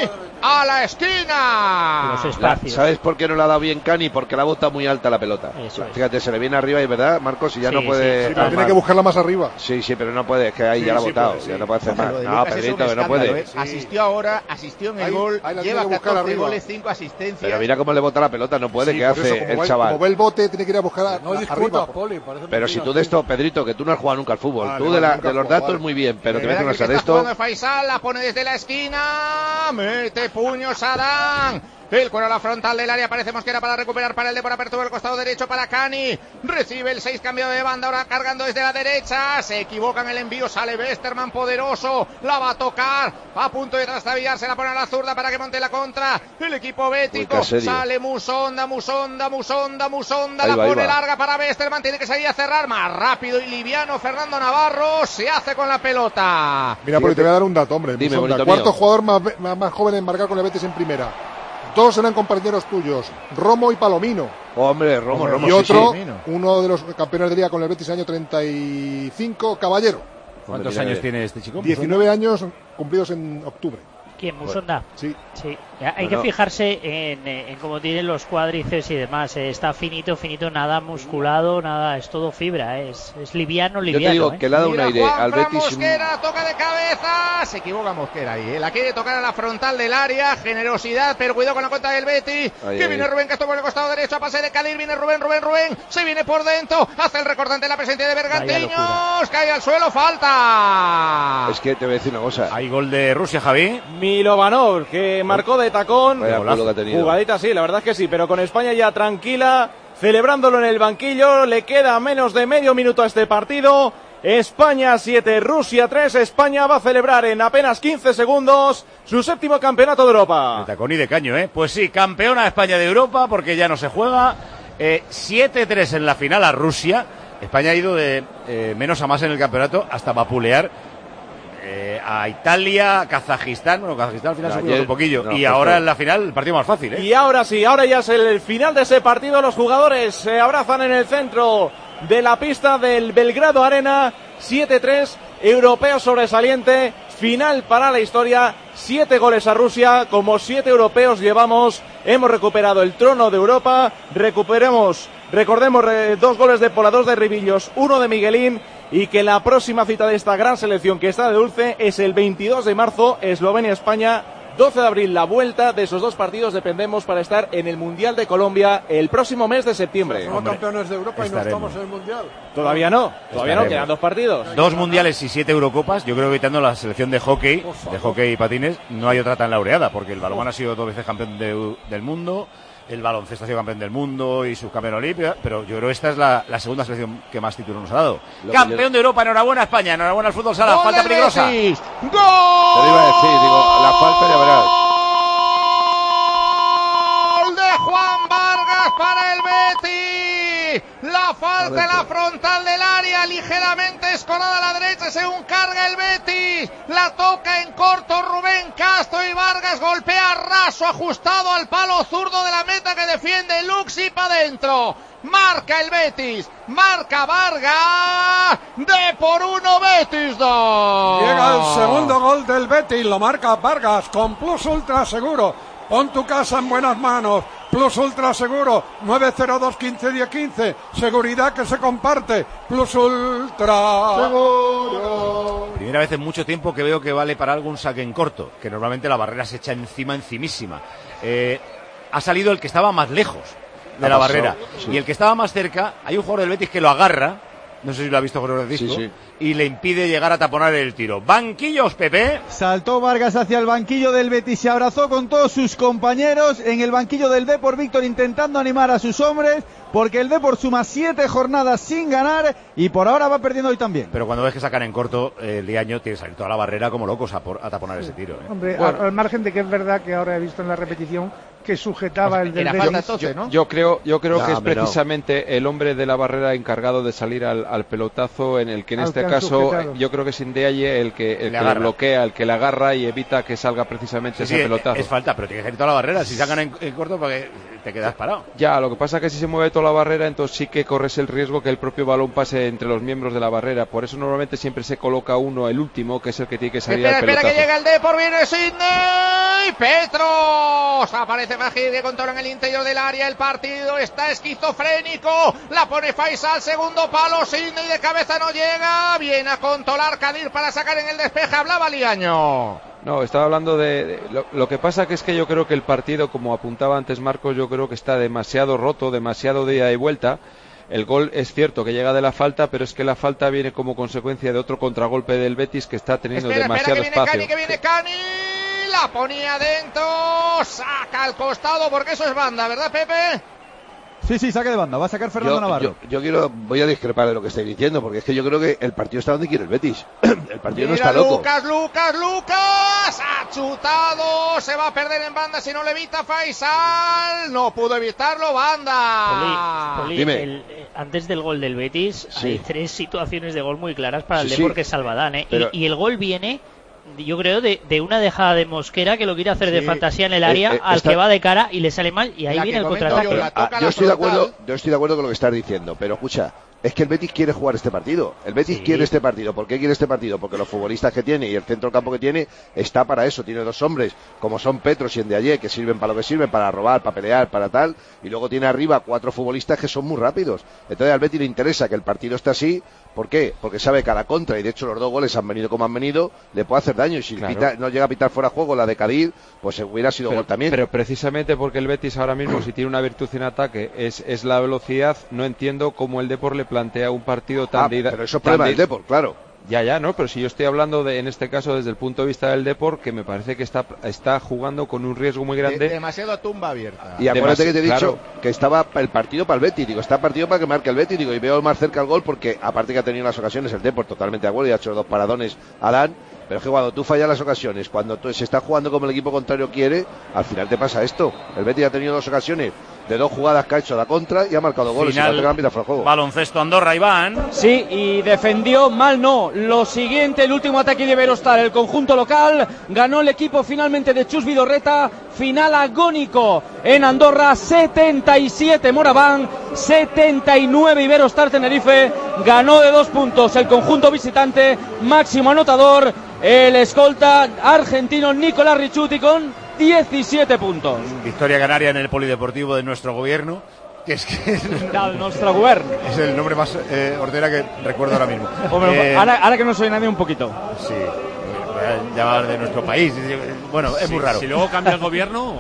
a la esquina. Los La- espacios. ¿Sabes por qué no la ha dado bien Cani? Porque la bota muy alta la pelota. Eso es. Fíjate, se le viene arriba y verdad, Marcos, y ya Sí, no puede. sí, Sí, pero armar. tiene que buscarla más arriba. Sí, sí, pero no puede, es que ahí Sí, ya la ha sí botado, puede, sí. ya no puede hacer Lo más. de No, Lucas es Pedrito, un que no escándalo, puede. ¿eh? Asistió ahora, asistió en el Ahí- gol, ahí la tiene lleva que buscar catorce arriba. goles, cinco asistencias. Pero mira cómo le bota la pelota, no puede, Sí, ¿qué por hace eso, como el ve- chaval? Como ve el bote, tiene que ir a buscar a, No a- discutas, arriba. Poli. parece Pero si mentira. tú de esto, Pedrito, que tú no has jugado nunca al fútbol, Vale, tú vale, de, la, nunca de los he jugado, datos vale. muy bien, pero te Verá metes que una el que de está jugando esto. es Faisal, la pone desde la esquina, mete puños Adán. El cuero a la frontal del área, parece Mosquera para recuperar para el de por apertura del costado derecho para Cani. Recibe el seis, cambio de banda, ahora cargando desde la derecha. Se equivoca en el envío, sale Westerman poderoso, la va a tocar, a punto de trastabillar, se la pone a la zurda para que monte la contra. El equipo bético, Uy, qué serio. sale Musonda, Musonda, Musonda, Musonda, Ahí la va, ahí pone va. larga para Westerman, tiene que salir a cerrar, más rápido y liviano Fernando Navarro, se hace con la pelota. Mira, Poli, te voy a dar un dato, hombre. Dime, Musonda, bonito cuarto mío. jugador más, ve- más, más joven en marcar con el Betis en primera. Dos eran compañeros tuyos, Romo y Palomino. Hombre, Romo, Romo, y sí, otro, sí. uno de los campeones de liga con el Betis año treinta y cinco, Caballero. ¿Cuántos mira, años eh. tiene este chico? diecinueve años cumplidos en octubre. ¿Quién? Musonda. Sí. Sí. Ya, hay Bueno. que fijarse en, eh, en cómo tienen los cuádriceps y demás. eh, Está finito, finito, nada musculado, nada, es todo fibra. eh, Es, es liviano, Yo liviano. te digo eh. que le ha dado un Mira, aire al Juanfran Betis. un- Mosquera, toca de cabeza, se equivoca Mosquera ahí, ¿eh? La quiere tocar a la frontal del área, generosidad, pero cuidado con la cuenta del Betis, Ahí, que ahí. viene Rubén Castro por el costado derecho, a pase de Kadir, viene Rubén, Rubén, Rubén, se viene por dentro, hace el recortante en la presencia de Bergantiños, cae al suelo, falta. Es que te voy a decir una cosa. Hay gol de Rusia, Javi. Milovanov, que marcó de tacón. Vaya culo que ha tenido. Jugadita, sí, la verdad es que sí, pero con España ya tranquila, celebrándolo en el banquillo. Le queda menos de medio minuto a este partido. España siete, Rusia tres. España va a celebrar en apenas quince segundos su séptimo campeonato de Europa. De tacón y de caño, ¿eh? Pues sí, campeona España de Europa, porque ya no se juega. Eh, siete tres en la final a Rusia. España ha ido de eh, menos a más en el campeonato hasta vapulear eh, a Italia, Kazajistán. Bueno, Kazajistán al final se Ayer- cuidó un poquillo. no, y pues ahora todo. en la final, el partido más fácil, ¿eh? Y ahora sí, ahora ya es el final de ese partido. Los jugadores se abrazan en el centro de la pista del Belgrado Arena. siete tres, europeo sobresaliente, final para la historia. Siete goles a Rusia, como siete europeos llevamos. Hemos recuperado el trono de Europa. Recuperemos, recordemos, eh, dos goles de Pola, dos de Ribillos, uno de Miguelín. Y que la próxima cita de esta gran selección que está de dulce es el veintidós de marzo, Eslovenia-España. doce de abril, la vuelta de esos dos partidos dependemos para estar en el Mundial de Colombia el próximo mes de septiembre. Somos campeones de Europa y no estaremos. estamos en el Mundial. Todavía no, todavía no, Estaremos. quedan dos partidos. Dos mundiales y siete Eurocopas. Yo creo que quitando la selección de hockey, de hockey y patines, no hay otra tan laureada, porque el balonmano ha sido dos veces campeón de- del mundo, el baloncesto ha sido campeón del mundo y subcampeón olímpico, pero yo creo que esta es la, la segunda selección que más títulos nos ha dado. Lo Campeón que yo- de Europa, enhorabuena España, enhorabuena al fútbol sala, Gol falta del peligrosa. Betis. ¡Gol! Te lo iba a decir, digo, la falta ya verás. Gol de Juan Vargas para el Betis. La falta en la frontal del área, ligeramente escorada a la derecha según carga el Betis. La toca en corto Rubén Castro y Vargas golpea raso, ajustado al palo zurdo de la meta que defiende Luxi para adentro. Marca el Betis, marca Vargas, de por uno Betis dos. Llega el segundo gol del Betis, lo marca Vargas con Plus Ultra Seguro. Pon tu casa en buenas manos. Plus Ultra Seguro, nueve cero dos quince diez quince. Seguridad que se comparte. Plus Ultra Seguro. Primera vez en mucho tiempo que veo que vale para algo un saque en corto, que normalmente la barrera se echa encima, encimísima. Eh, ha salido el que estaba más lejos de Ha la pasado, barrera. sí. Y el que estaba más cerca, hay un jugador del Betis que lo agarra no sé si lo ha visto Francisco, Sí, sí. y le impide llegar a taponar el tiro. Banquillos, Pepe. Saltó Vargas hacia el banquillo del Betis, se abrazó con todos sus compañeros en el banquillo del Depor, Víctor intentando animar a sus hombres, porque el Depor suma siete jornadas sin ganar y por ahora va perdiendo hoy también. Pero cuando ves que sacan en corto, eh, el Liaño tiene que salir toda la barrera como locos a, por, a taponar ese tiro. ¿eh? Hombre, Bueno. al, al margen de que es verdad que ahora he visto en la repetición que sujetaba el del Era Betis. falta entonces, ¿no? Yo creo, yo creo No, que es hombre, no. precisamente el hombre de la barrera encargado de salir al, al pelotazo, en el que en Al este que han caso sujetado. yo creo que es Indeaye el que, el Le que le agarra. bloquea, el que le agarra y evita que salga precisamente Sí, ese sí, pelotazo. es falta, pero tiene que salir toda la barrera. Si sacan en, en corto, porque te quedas parado. Ya, lo que pasa es que si se mueve toda la barrera, entonces sí que corres el riesgo que el propio balón pase entre los miembros de la barrera. Por eso normalmente siempre se coloca uno, el último, que es el que tiene que salir Espera, al espera pelotazo. que llega el Depor, viene Sidney Petros, aparece Fajir que controla en el interior del área, el partido está esquizofrénico, la pone Faisal, segundo palo, Sidney de cabeza no llega, viene a controlar Kadir para sacar en el despeje, hablaba Liaño. No, estaba hablando de... de- lo, lo que pasa que es que yo creo que el partido, como apuntaba antes Marcos, yo creo que está demasiado roto, demasiado de ida y vuelta. El gol es cierto que llega de la falta, pero es que la falta viene como consecuencia de otro contragolpe del Betis que está teniendo Espera, espera, demasiado que viene espacio. Cani, que viene Cani, la ponía adentro, saca al costado porque eso es banda, ¿verdad, Pepe? Sí, sí, saque de banda, va a sacar Fernando Yo, Navarro. yo, yo quiero, voy a discrepar de lo que estáis diciendo, porque es que yo creo que el partido está donde quiere el Betis. El partido no Mira está loco. Lucas, Lucas, Lucas, ha chutado, se va a perder en banda si no le evita Faisal, no pudo evitarlo, banda. Poli, Poli, Dime. el- eh, antes del gol del Betis Sí. hay tres situaciones de gol muy claras para el Sí, Depor sí. que es Salvadán, ¿eh? Pero- y, y el gol viene, yo creo, de, de una dejada de Mosquera que lo quiere hacer de Sí. fantasía en el Eh, área, eh, al está- que va de cara y le sale mal y ahí La viene que el comento contraataque. yo, la toca Ah, la yo estoy de frontal. acuerdo, yo estoy de acuerdo con lo que estás diciendo, pero escucha, es que el Betis quiere jugar este partido. El Betis Sí. quiere este partido. ¿Por qué quiere este partido? Porque los futbolistas que tiene y el centro del campo que tiene está para eso. Tiene dos hombres, como son Petros y Endeaye, que sirven para lo que sirven, para robar, para pelear, para tal. Y luego tiene arriba cuatro futbolistas que son muy rápidos. Entonces al Betis le interesa que el partido esté así. ¿Por qué? Porque sabe que a la contra, y de hecho los dos goles han venido como han venido, le puede hacer daño. Y si Claro. pita- no llega a pitar fuera de juego la de Kadir, pues hubiera sido Pero, gol también. pero precisamente porque el Betis ahora mismo, si tiene una virtud en ataque, es, es la velocidad, no entiendo cómo el Depor le plantea un partido tan Ah, de ida- pero eso es tan problema de- del Depor, claro. Ya, ya, no, pero si yo estoy hablando de, en este caso, desde el punto de vista del Depor, que me parece que está, está jugando con un riesgo muy grande. De- demasiado tumba abierta. Y acuérdate Demasi- que te he dicho claro. que estaba el partido para el Betis. Digo, está partido para que marque el Betis. Digo, y veo más cerca el gol porque, aparte que ha tenido las ocasiones, el Depor totalmente de acuerdo y ha hecho dos paradones Adán. Pero es que cuando tú fallas las ocasiones, cuando tú, se está jugando como el equipo contrario quiere, al final te pasa esto. El Betis ha tenido dos ocasiones de dos jugadas que ha hecho la contra y ha marcado goles. Final, y no te cambia fuera de juego. baloncesto Andorra, Iván. Sí, y defendió mal no. Lo siguiente, el último ataque de Iberostar, el conjunto local, ganó el equipo finalmente de Chus Vidorreta, final agónico en Andorra, setenta y siete Moraván, setenta y nueve Iberostar Tenerife, ganó de dos puntos el conjunto visitante, máximo anotador, el escolta argentino Nicolás Richuti con diecisiete puntos. Victoria canaria en el polideportivo de nuestro gobierno, que es que Del nuestro gobierno. es el nombre más eh, ordera que recuerdo ahora mismo. Hombre, Eh, ahora, ahora que no soy nadie un poquito. Sí, voy a llamar de nuestro país. Bueno, es Sí, muy raro. Si luego cambia el gobierno...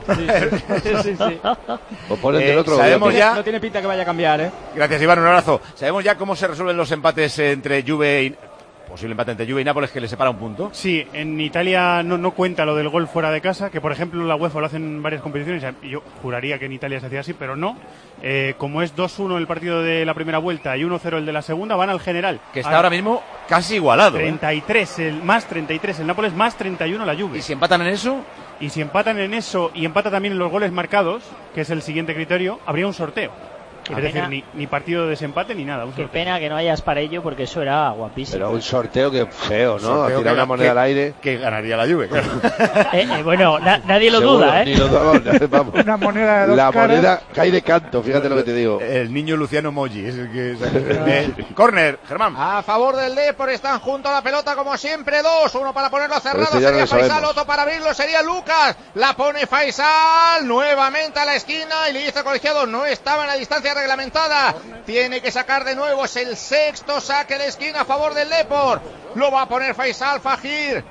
Sí, sí. O ponen Eh, del otro sabemos gobierno. ya- No tiene pinta que vaya a cambiar, ¿eh? Gracias, Iván, un abrazo. ¿Sabemos ya cómo se resuelven los empates entre Juve y... Posible empate entre Juve y Nápoles que le separa un punto? Sí, en Italia no, no cuenta lo del gol fuera de casa, que por ejemplo la UEFA lo hace en varias competiciones, y yo juraría que en Italia se hacía así, pero no. Eh, como es dos uno el partido de la primera vuelta y uno cero el de la segunda, van al general. Que está Al ahora mismo casi igualado. ¿eh? treinta y tres, el más treinta y tres el Nápoles, más treinta y uno la Juve. ¿Y si empatan en eso? Y si empatan en eso y empata también en los goles marcados, que es el siguiente criterio, habría un sorteo. Qué es pena. decir, ni, ni partido de desempate ni nada. Un Qué sorteo. pena que no vayas para ello porque eso era guapísimo. Pero un sorteo que feo, ¿no? Sorteo A tirar que- una moneda que- al aire. Que ganaría la Juve, claro. Eh, eh, bueno, na- nadie lo Seguro, duda, ¿eh? ni lo dudamos, vamos. Una moneda de dos La caras. moneda cae de canto, fíjate lo que te digo. El niño Luciano Moggi es el que... Eh, Corner, Germán. A favor del Depor, están junto a la pelota como siempre, dos, uno para ponerlo cerrado, Pero este ya sería lo Faisal, sabemos. otro para abrirlo sería Lucas, la pone Faisal, nuevamente a la esquina y le dice al colegiado, no estaba en la distancia reglamentada, tiene que sacar de nuevo, es el sexto saque de esquina a favor del Depor, lo va a poner Faisal, Fajir,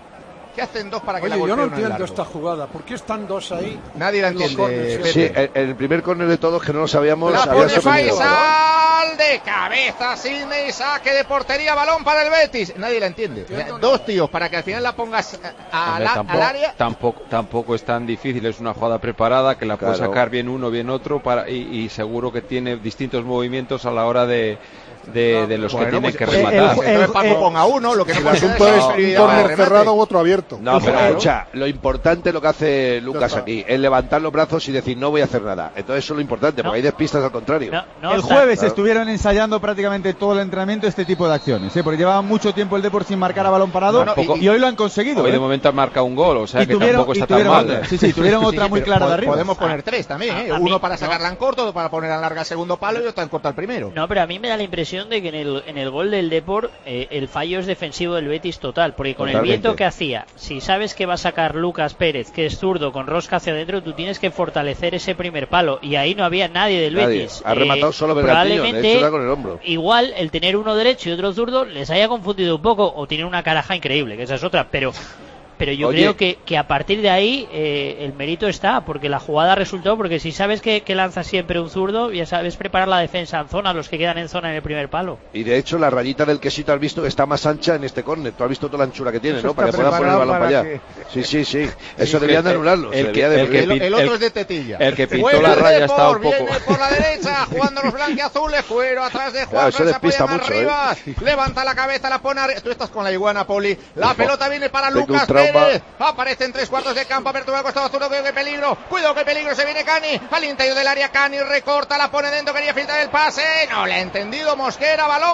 ¿Qué hacen dos para que Oye, la yo no golpeen en el entiendo largo? esta jugada. ¿Por qué están dos ahí? Nadie la en los entiende. corners? Sí, el, el primer córner de todos que no lo sabíamos. La había pone sorprendido. Faisal de cabeza, Sidney, saque de portería, balón para el Betis. Nadie la entiende. O sea, dos tíos para que al final la pongas a, a Hombre, la, tampoco, al área. Tampoco, tampoco es tan difícil, es una jugada preparada que la puede Claro. sacar bien uno, bien otro, para, y, y seguro que tiene distintos movimientos a la hora de, de, de los Bueno, que tienen pues, que eh, rematar. el- Entonces Paco ponga uno, lo que no El puede ser asunto es es superioridad un para el córner remate. cerrado u otro abierto. No, pero Claro. escucha, lo importante es lo que hace Lucas aquí, es levantar los brazos y decir no voy a hacer nada. Entonces eso es lo importante, porque hay despistas al contrario. el jueves estuvieron ensayando prácticamente todo el entrenamiento este tipo de acciones, ¿eh? Porque llevaban mucho tiempo el Depor sin marcar a balón parado Tampoco- y, y hoy lo han conseguido. Hoy ¿eh? de momento han marcado un gol, o sea Y que tuvieron- tampoco y está tan tuvieron mal. otra. Sí, sí, tuvieron otra muy pero clara de po- arriba. Podemos poner tres también, ¿eh? a Uno mí- para no. sacarla en corto, otro para poner en larga el segundo palo y otro en corto al primero. No, pero a mí me da la impresión de que en el, en el gol del Depor eh, el fallo es defensivo del Betis total, porque con Totalmente. el viento que hacía, si sabes que va a sacar Lucas Pérez, que es zurdo, con rosca hacia adentro, tú tienes que fortalecer ese primer palo, y ahí no había nadie del Nadie. Betis. Ha rematado solo Bergantiño, de probablemente, hecho era con el hombro. igual el tener uno derecho y otro zurdo les haya confundido un poco, o tienen una caraja increíble, que esa es otra, pero... Pero yo Oye. creo que, que a partir de ahí eh, el mérito está, porque la jugada resultó, porque si sabes que, que lanza siempre un zurdo, ya sabes preparar la defensa en zona, los que quedan en zona en el primer palo. Y de hecho la rayita del quesito has visto que está más ancha en este córner. Tú has visto toda la anchura que tiene, Eso ¿no? Para que está pueda poner el balón para preparado allá. para Sí, sí, sí. Eso Sí, debían de el- anularlo. se el debía que- de el que El, prohibir. el el- otro es de tetilla. el que pintó Juega la el raya está un Depor, poco- viene por la derecha, jugando los blanquiazules, cuero atrás de Juan, Claro, eso se apoya despista más mucho, arriba, levanta la cabeza, la pone arriba. Tú estás con la iguana, Poli. La Ojo. pelota viene para Tengo un Lucas trauma. Pérez. Aparece en tres cuartos de campo, apertura al costado zurdo, cuidado que peligro, cuidado que peligro, se viene Cani, al interior del área Cani, recorta, la pone dentro, quería filtrar el pase, no le ha entendido Mosquera, balón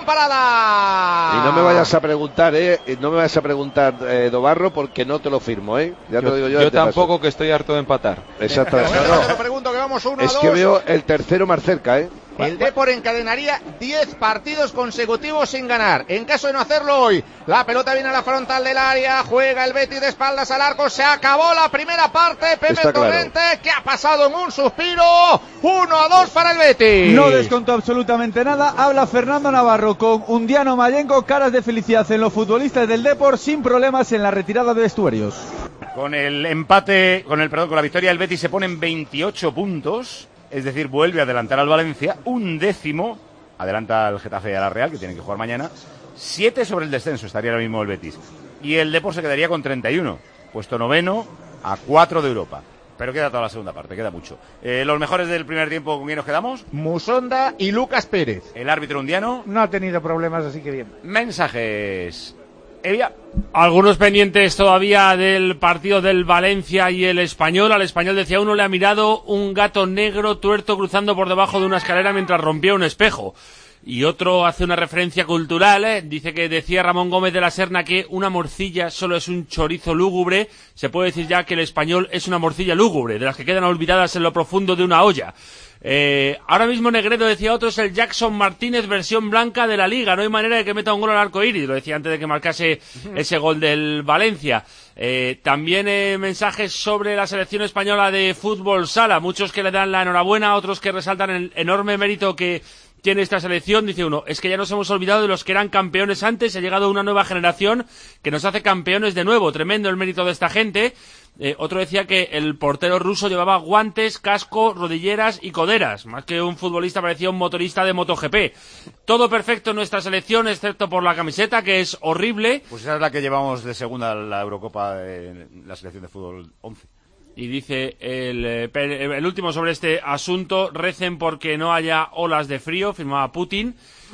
parada. Y no me vayas a preguntar, ¿eh? Y no me vayas a preguntar, eh, Dobarro, porque no te lo firmo, ¿eh? Ya te lo digo yo. Yo de antepaso. tampoco, que estoy harto de empatar. Exactamente. Bueno, No, te no. lo pregunto que vamos uno Es a que dos. veo el tercero más cerca, ¿eh? El Depor encadenaría diez partidos consecutivos sin ganar. En caso de no hacerlo hoy, la pelota viene a la frontal del área, juega el Betis de espaldas al arco, se acabó la primera parte. Pepe Está claro. Torrente, que ha pasado en un suspiro. uno a dos para el Betis. No descontó absolutamente nada. Habla Fernando Navarro con Undiano Mayengo, caras de felicidad en los futbolistas del Depor, sin problemas en la retirada de vestuarios. Con el empate, con el perdón, con la victoria del Betis se ponen veintiocho puntos, es decir, vuelve a adelantar al Valencia, un décimo, adelanta al Getafe y a la Real, que tienen que jugar mañana, siete sobre el descenso estaría ahora mismo el Betis. Y el Depor se quedaría con treinta y uno, puesto noveno a cuatro de Europa. Pero queda toda la segunda parte, queda mucho. Eh, los mejores del primer tiempo, ¿con quién nos quedamos? Musonda y Lucas Pérez. El árbitro undiano. No ha tenido problemas, así que bien. Mensajes. Evia. Algunos pendientes todavía del partido del Valencia y el Español. Al Español, decía uno, le ha mirado un gato negro tuerto cruzando por debajo de una escalera mientras rompía un espejo. Y otro hace una referencia cultural, ¿eh? Dice que decía Ramón Gómez de la Serna que una morcilla solo es un chorizo lúgubre. Se puede decir ya que el Español es una morcilla lúgubre, de las que quedan olvidadas en lo profundo de una olla. Eh, ahora mismo Negredo, decía otro, es el Jackson Martínez versión blanca de la Liga. No hay manera de que meta un gol al arco iris. Lo decía antes de que marcase ese gol del Valencia. Eh, también eh, mensajes sobre la selección española de fútbol sala. Muchos que le dan la enhorabuena, otros que resaltan el enorme mérito que tiene esta selección. Dice uno, es que ya nos hemos olvidado de los que eran campeones antes. Ha llegado una nueva generación que nos hace campeones de nuevo. Tremendo el mérito de esta gente. Eh, otro decía que el portero ruso llevaba guantes, casco, rodilleras y coderas. Más que un futbolista, parecía un motorista de MotoGP. Todo perfecto en nuestra selección, excepto por la camiseta, que es horrible. Pues esa es la que llevamos de segunda la Eurocopa en la selección de fútbol once. Y dice el, eh, el último sobre este asunto, recen porque no haya olas de frío, firmaba Putin.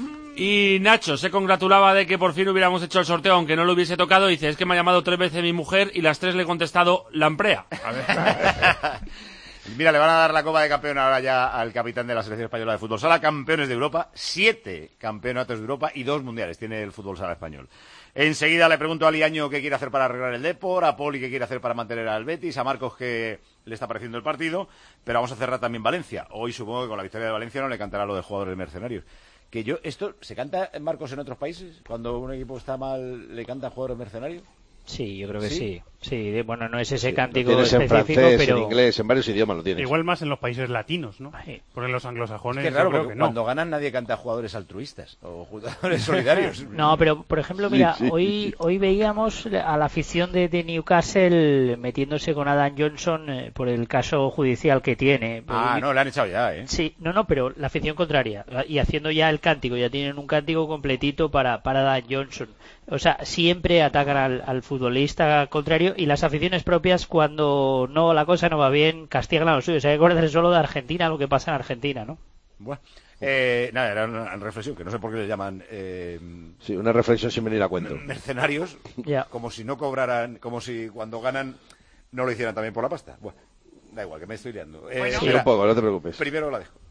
Y Nacho se congratulaba de que por fin hubiéramos hecho el sorteo, aunque no lo hubiese tocado. Dice, es que me ha llamado tres veces mi mujer y las tres le he contestado lamprea. A ver. Mira, le van a dar la Copa de Campeón ahora ya al capitán de la selección española de fútbol sala, campeones de Europa, siete campeonatos de Europa y dos mundiales tiene el fútbol sala español. Enseguida le pregunto a Liaño qué quiere hacer para arreglar el Depor, a Poli qué quiere hacer para mantener al Betis, a Marcos qué le está pareciendo el partido, pero vamos a cerrar también Valencia. Hoy supongo que con la victoria de Valencia no le cantará lo de jugadores mercenarios. Que yo, esto, ¿se canta, Marcos, en otros países? Cuando un equipo está mal, ¿le canta a jugadores mercenarios? Sí, yo creo que sí. Sí, de, bueno, no es ese Sí, cántico lo tienes específico, en francés, pero... en inglés, en varios idiomas lo tienes. Igual más en los países latinos, ¿no? Sí. Porque en los anglosajones Es que raro, yo creo porque que no. cuando ganan nadie canta jugadores altruistas o jugadores solidarios. No, pero por ejemplo, mira, Sí, sí. hoy hoy veíamos a la afición de, de Newcastle metiéndose con Adam Johnson eh, por el caso judicial que tiene. Ah, Y- no, le han echado ya, ¿eh? Sí, no, no, pero la afición contraria. Y haciendo ya el cántico, ya tienen un cántico completito para, para Dan Johnson. O sea, siempre atacan al, al futbolista contrario y las aficiones propias, cuando no la cosa no va bien, castigan a los suyos. Hay que acordarse solo de Argentina, lo que pasa en Argentina, ¿no? Bueno, eh, nada, era una reflexión, que no sé por qué le llaman... Eh, Sí, una reflexión sin venir a cuento. mercenarios, Ya. como si no cobraran, como si cuando ganan no lo hicieran también por la pasta. Bueno, da igual, que me estoy liando. Eh, Sí, mira, un poco, no te preocupes. Primero la dejo.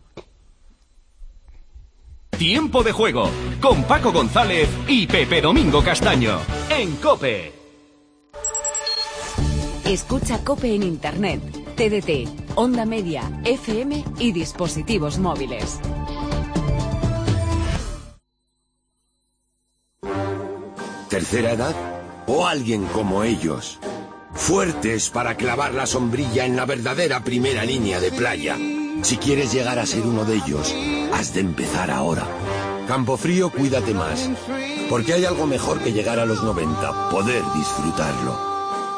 Tiempo de juego con Paco González y Pepe Domingo Castaño en COPE. Escucha COPE en Internet, T D T, Onda Media, F M y dispositivos móviles. ¿Tercera edad? ¿O alguien como ellos? Fuertes para clavar la sombrilla en la verdadera primera línea de playa. Si quieres llegar a ser uno de ellos, has de empezar ahora. Campofrío, cuídate más. Porque hay algo mejor que llegar a los noventa, poder disfrutarlo.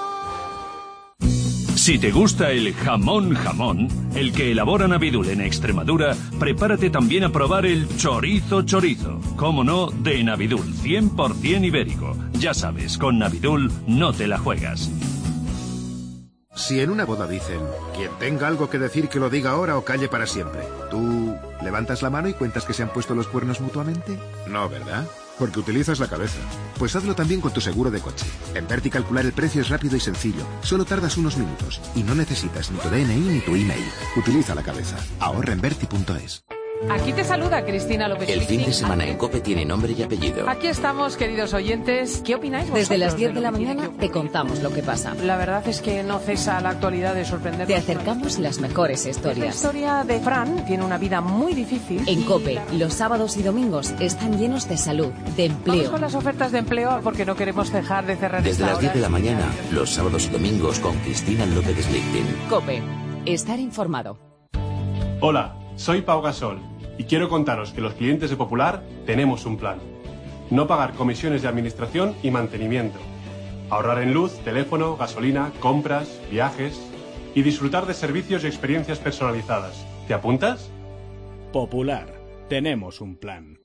Si te gusta el jamón jamón, el que elabora Navidul en Extremadura, prepárate también a probar el chorizo chorizo. Cómo no, de Navidul, cien por ciento ibérico. Ya sabes, con Navidul no te la juegas. Si en una boda dicen, quien tenga algo que decir que lo diga ahora o calle para siempre, ¿tú levantas la mano y cuentas que se han puesto los cuernos mutuamente? No, ¿verdad? Porque utilizas la cabeza. Pues hazlo también con tu seguro de coche. En Verti calcular el precio es rápido y sencillo. Solo tardas unos minutos y no necesitas ni tu D N I ni tu email. Utiliza la cabeza. Ahorra en Verti punto es. Aquí te saluda Cristina López. El fin de semana en COPE tiene nombre y apellido. Aquí estamos, queridos oyentes. ¿Qué opináis vosotros? Desde las diez de la lo que tiene mañana que te contamos lo que pasa. La verdad es que no cesa la actualidad de sorprender. Te acercamos las mejores La historias. historia de Fran tiene una vida muy difícil. En y COPE, la- los sábados y domingos están llenos de salud, de Vamos empleo. con las ofertas de empleo porque no queremos dejar de cerrar Desde esta las hora. diez de la mañana, los sábados y domingos con Cristina López Slichting. COPE, estar informado. Hola, soy Pau Gasol y quiero contaros que los clientes de Popular tenemos un plan. No pagar comisiones de administración y mantenimiento. Ahorrar en luz, teléfono, gasolina, compras, viajes y disfrutar de servicios y experiencias personalizadas. ¿Te apuntas? Popular, tenemos un plan.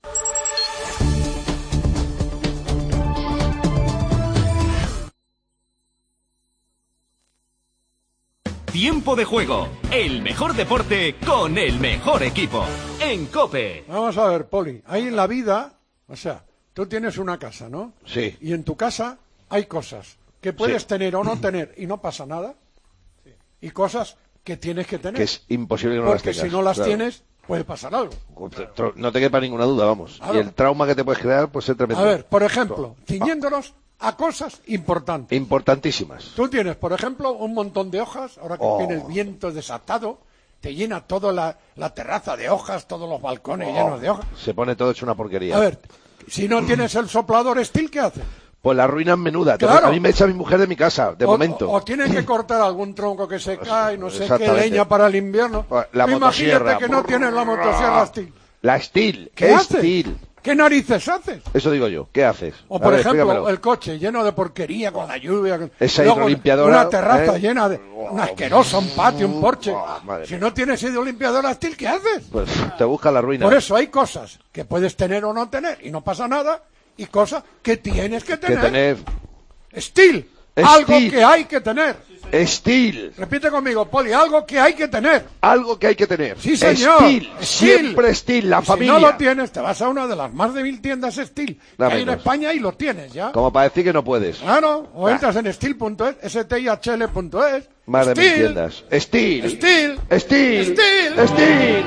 Tiempo de juego, el mejor deporte con el mejor equipo en COPE. Vamos a ver, Poli, ahí en la vida, o sea, tú tienes una casa, ¿no? Sí. Y en tu casa hay cosas que puedes Sí. tener o no tener y no pasa nada. Y cosas que tienes que tener. Que es imposible que no las Porque tengas. si no las claro. tienes, puede pasar algo. No te quepa ninguna duda, vamos. Claro. Y el trauma que te puedes crear, pues es tremendo. A ver, por ejemplo, ciñéndonos a cosas importantes. Importantísimas. Tú tienes, por ejemplo, un montón de hojas, ahora que Oh. viene el viento desatado, te llena toda la, la terraza de hojas, todos los balcones Oh, llenos de hojas. Se pone todo hecho una porquería. A ver, si no tienes el soplador Steel, ¿qué haces? Pues la ruina es menuda. Te- Claro. A mí me echa mi mujer de mi casa, de o, momento. O, o tienes que cortar algún tronco que se cae, no sé qué, Exactamente. leña para el invierno. La Tú motosierra. Imagínate que no tienes la motosierra Steel. La Steel. ¿Qué haces? Steel. ¿Qué narices haces? Eso digo yo. ¿Qué haces? O A por ver, ejemplo, explícamelo. el coche lleno de porquería con la lluvia. con- Esa luego hidrolimpiadora, Una terraza ¿eh? llena de. Una asquerosa, un patio, un porche. madre Si no tienes hidrolimpiadora Steel, ¿qué haces? Pues te busca la ruina. Por eso hay cosas que puedes tener o no tener y no pasa nada, y cosas que tienes que Que tener. tener. Steel, Steel. algo que hay que tener. Steel. Repite conmigo, Poli, algo que hay que tener. Algo que hay que tener. Sí, señor. Steel. Siempre Steel, la Y familia. Si no lo tienes, te vas a una de las más de mil tiendas Steel que Da hay en menos. España y lo tienes ya. Como para decir que no puedes. Claro, o Ah. entras en steel punto es, S T I H L punto es. Más de mil Steel, tiendas. Steel. Steel, Steel. Steel, Steel.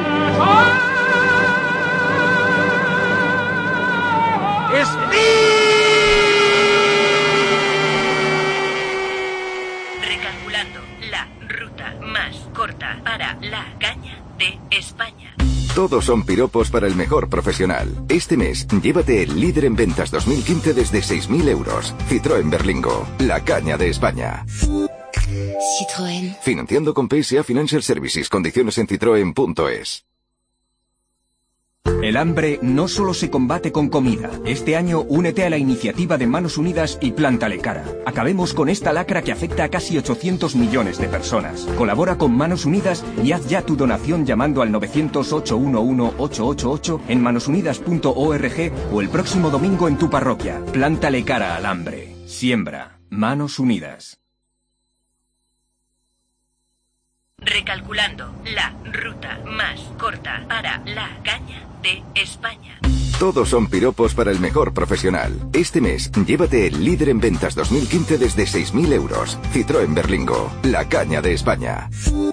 Recalculando la ruta más corta para la caña de España. Todos son piropos para el mejor profesional. Este mes, llévate el líder en ventas dos mil quince desde seis mil euros. Citroën Berlingo, la caña de España. Citroën. Financiando con P S A Financial Services. Condiciones en citroen punto es. El hambre no solo se combate con comida. Este año únete a la iniciativa de Manos Unidas y Plántale cara. Acabemos con esta lacra que afecta a casi ochocientos millones de personas. Colabora con Manos Unidas y haz ya tu donación llamando al nueve cero cero, ocho uno uno, ocho ocho ocho en manosunidas punto org o el próximo domingo en tu parroquia. Plántale cara al hambre. Siembra. Manos Unidas. Recalculando la ruta más corta para la caña de España. Todos son piropos para el mejor profesional. Este mes, llévate el líder en ventas dos mil quince desde seis mil euros. Citroën Berlingo, la caña de España.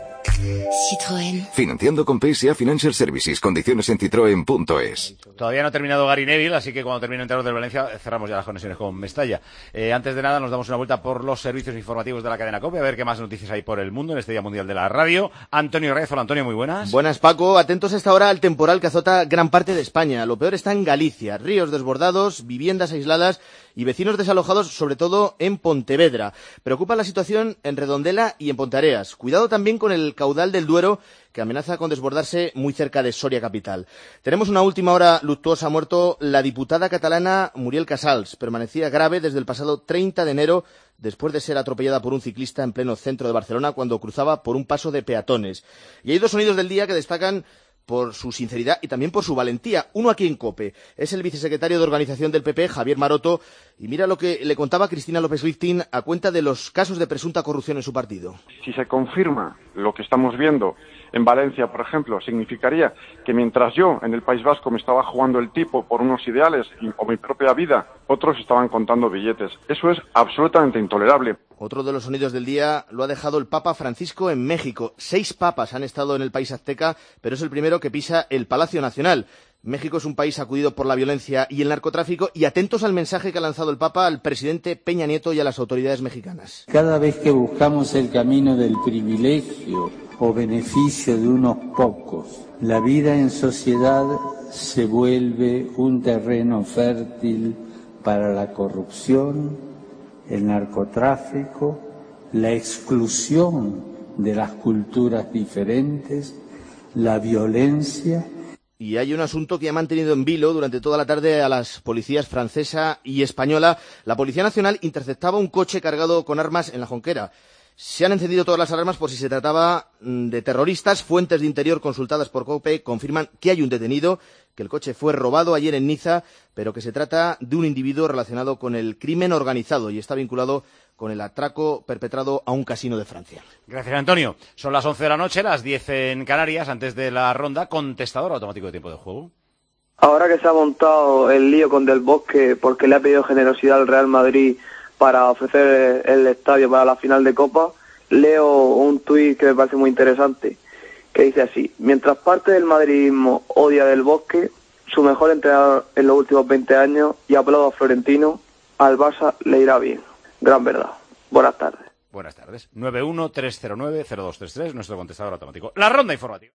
Citroën. Financiando con P S A Financial Services. Condiciones en citroen punto es. Todavía no ha terminado Gary Neville, así que cuando termine el entrenador del Valencia cerramos ya las conexiones con Mestalla. Eh, antes de nada nos damos una vuelta por los servicios informativos de la cadena COPE, a ver qué más noticias hay por el mundo en este Día Mundial de la Radio. Antonio Reyes, hola Antonio, muy buenas. Buenas Paco, atentos a esta hora al temporal que azota gran parte de España. Lo peor está en Galicia, ríos desbordados, viviendas aisladas y vecinos desalojados, sobre todo en Pontevedra. Preocupa la situación en Redondela y en Ponteareas. Cuidado también con el caudal del Duero, que amenaza con desbordarse muy cerca de Soria capital. Tenemos una última hora luctuosa. Ha muerto la diputada catalana Muriel Casals. Permanecía grave desde el pasado treinta de enero, después de ser atropellada por un ciclista en pleno centro de Barcelona cuando cruzaba por un paso de peatones. Y hay dos sonidos del día que destacan por su sinceridad y también por su valentía. Uno aquí en COPE. Es el vicesecretario de Organización del P P, Javier Maroto, y mira lo que le contaba Cristina López-Liftin a cuenta de los casos de presunta corrupción en su partido. Si se confirma lo que estamos viendo en Valencia, por ejemplo, significaría que mientras yo en el País Vasco me estaba jugando el tipo por unos ideales y, o mi propia vida, otros estaban contando billetes. Eso es absolutamente intolerable. Otro de los sonidos del día lo ha dejado el Papa Francisco en México. Seis papas han estado en el país azteca, pero es el primero que pisa el Palacio Nacional. México es un país sacudido por la violencia y el narcotráfico, y atentos al mensaje que ha lanzado el Papa al presidente Peña Nieto y a las autoridades mexicanas. Cada vez que buscamos el camino del privilegio o beneficio de unos pocos, la vida en sociedad se vuelve un terreno fértil para la corrupción, el narcotráfico, la exclusión de las culturas diferentes, la violencia. Y hay un asunto que ha mantenido en vilo durante toda la tarde a las policías francesa y española. La Policía Nacional interceptaba un coche cargado con armas en la Jonquera. Se han encendido todas las alarmas por si se trataba de terroristas. Fuentes de Interior consultadas por COPE confirman que hay un detenido, que el coche fue robado ayer en Niza, pero que se trata de un individuo relacionado con el crimen organizado y está vinculado con el atraco perpetrado a un casino de Francia. Gracias, Antonio. Son las once de la noche, las diez en Canarias. Antes de la ronda, contestador automático de tiempo de juego. Ahora que se ha montado el lío con Del Bosque porque le ha pedido generosidad al Real Madrid para ofrecer el estadio para la final de Copa, leo un tuit que me parece muy interesante, que dice así: mientras parte del madridismo odia a Del Bosque, su mejor entrenador en los últimos veinte años, y aplaudo a Florentino, al Barça le irá bien. Gran verdad. Buenas tardes. Buenas tardes. nueve uno tres cero nueve cero dos tres tres, nuestro contestador automático. La ronda informativa.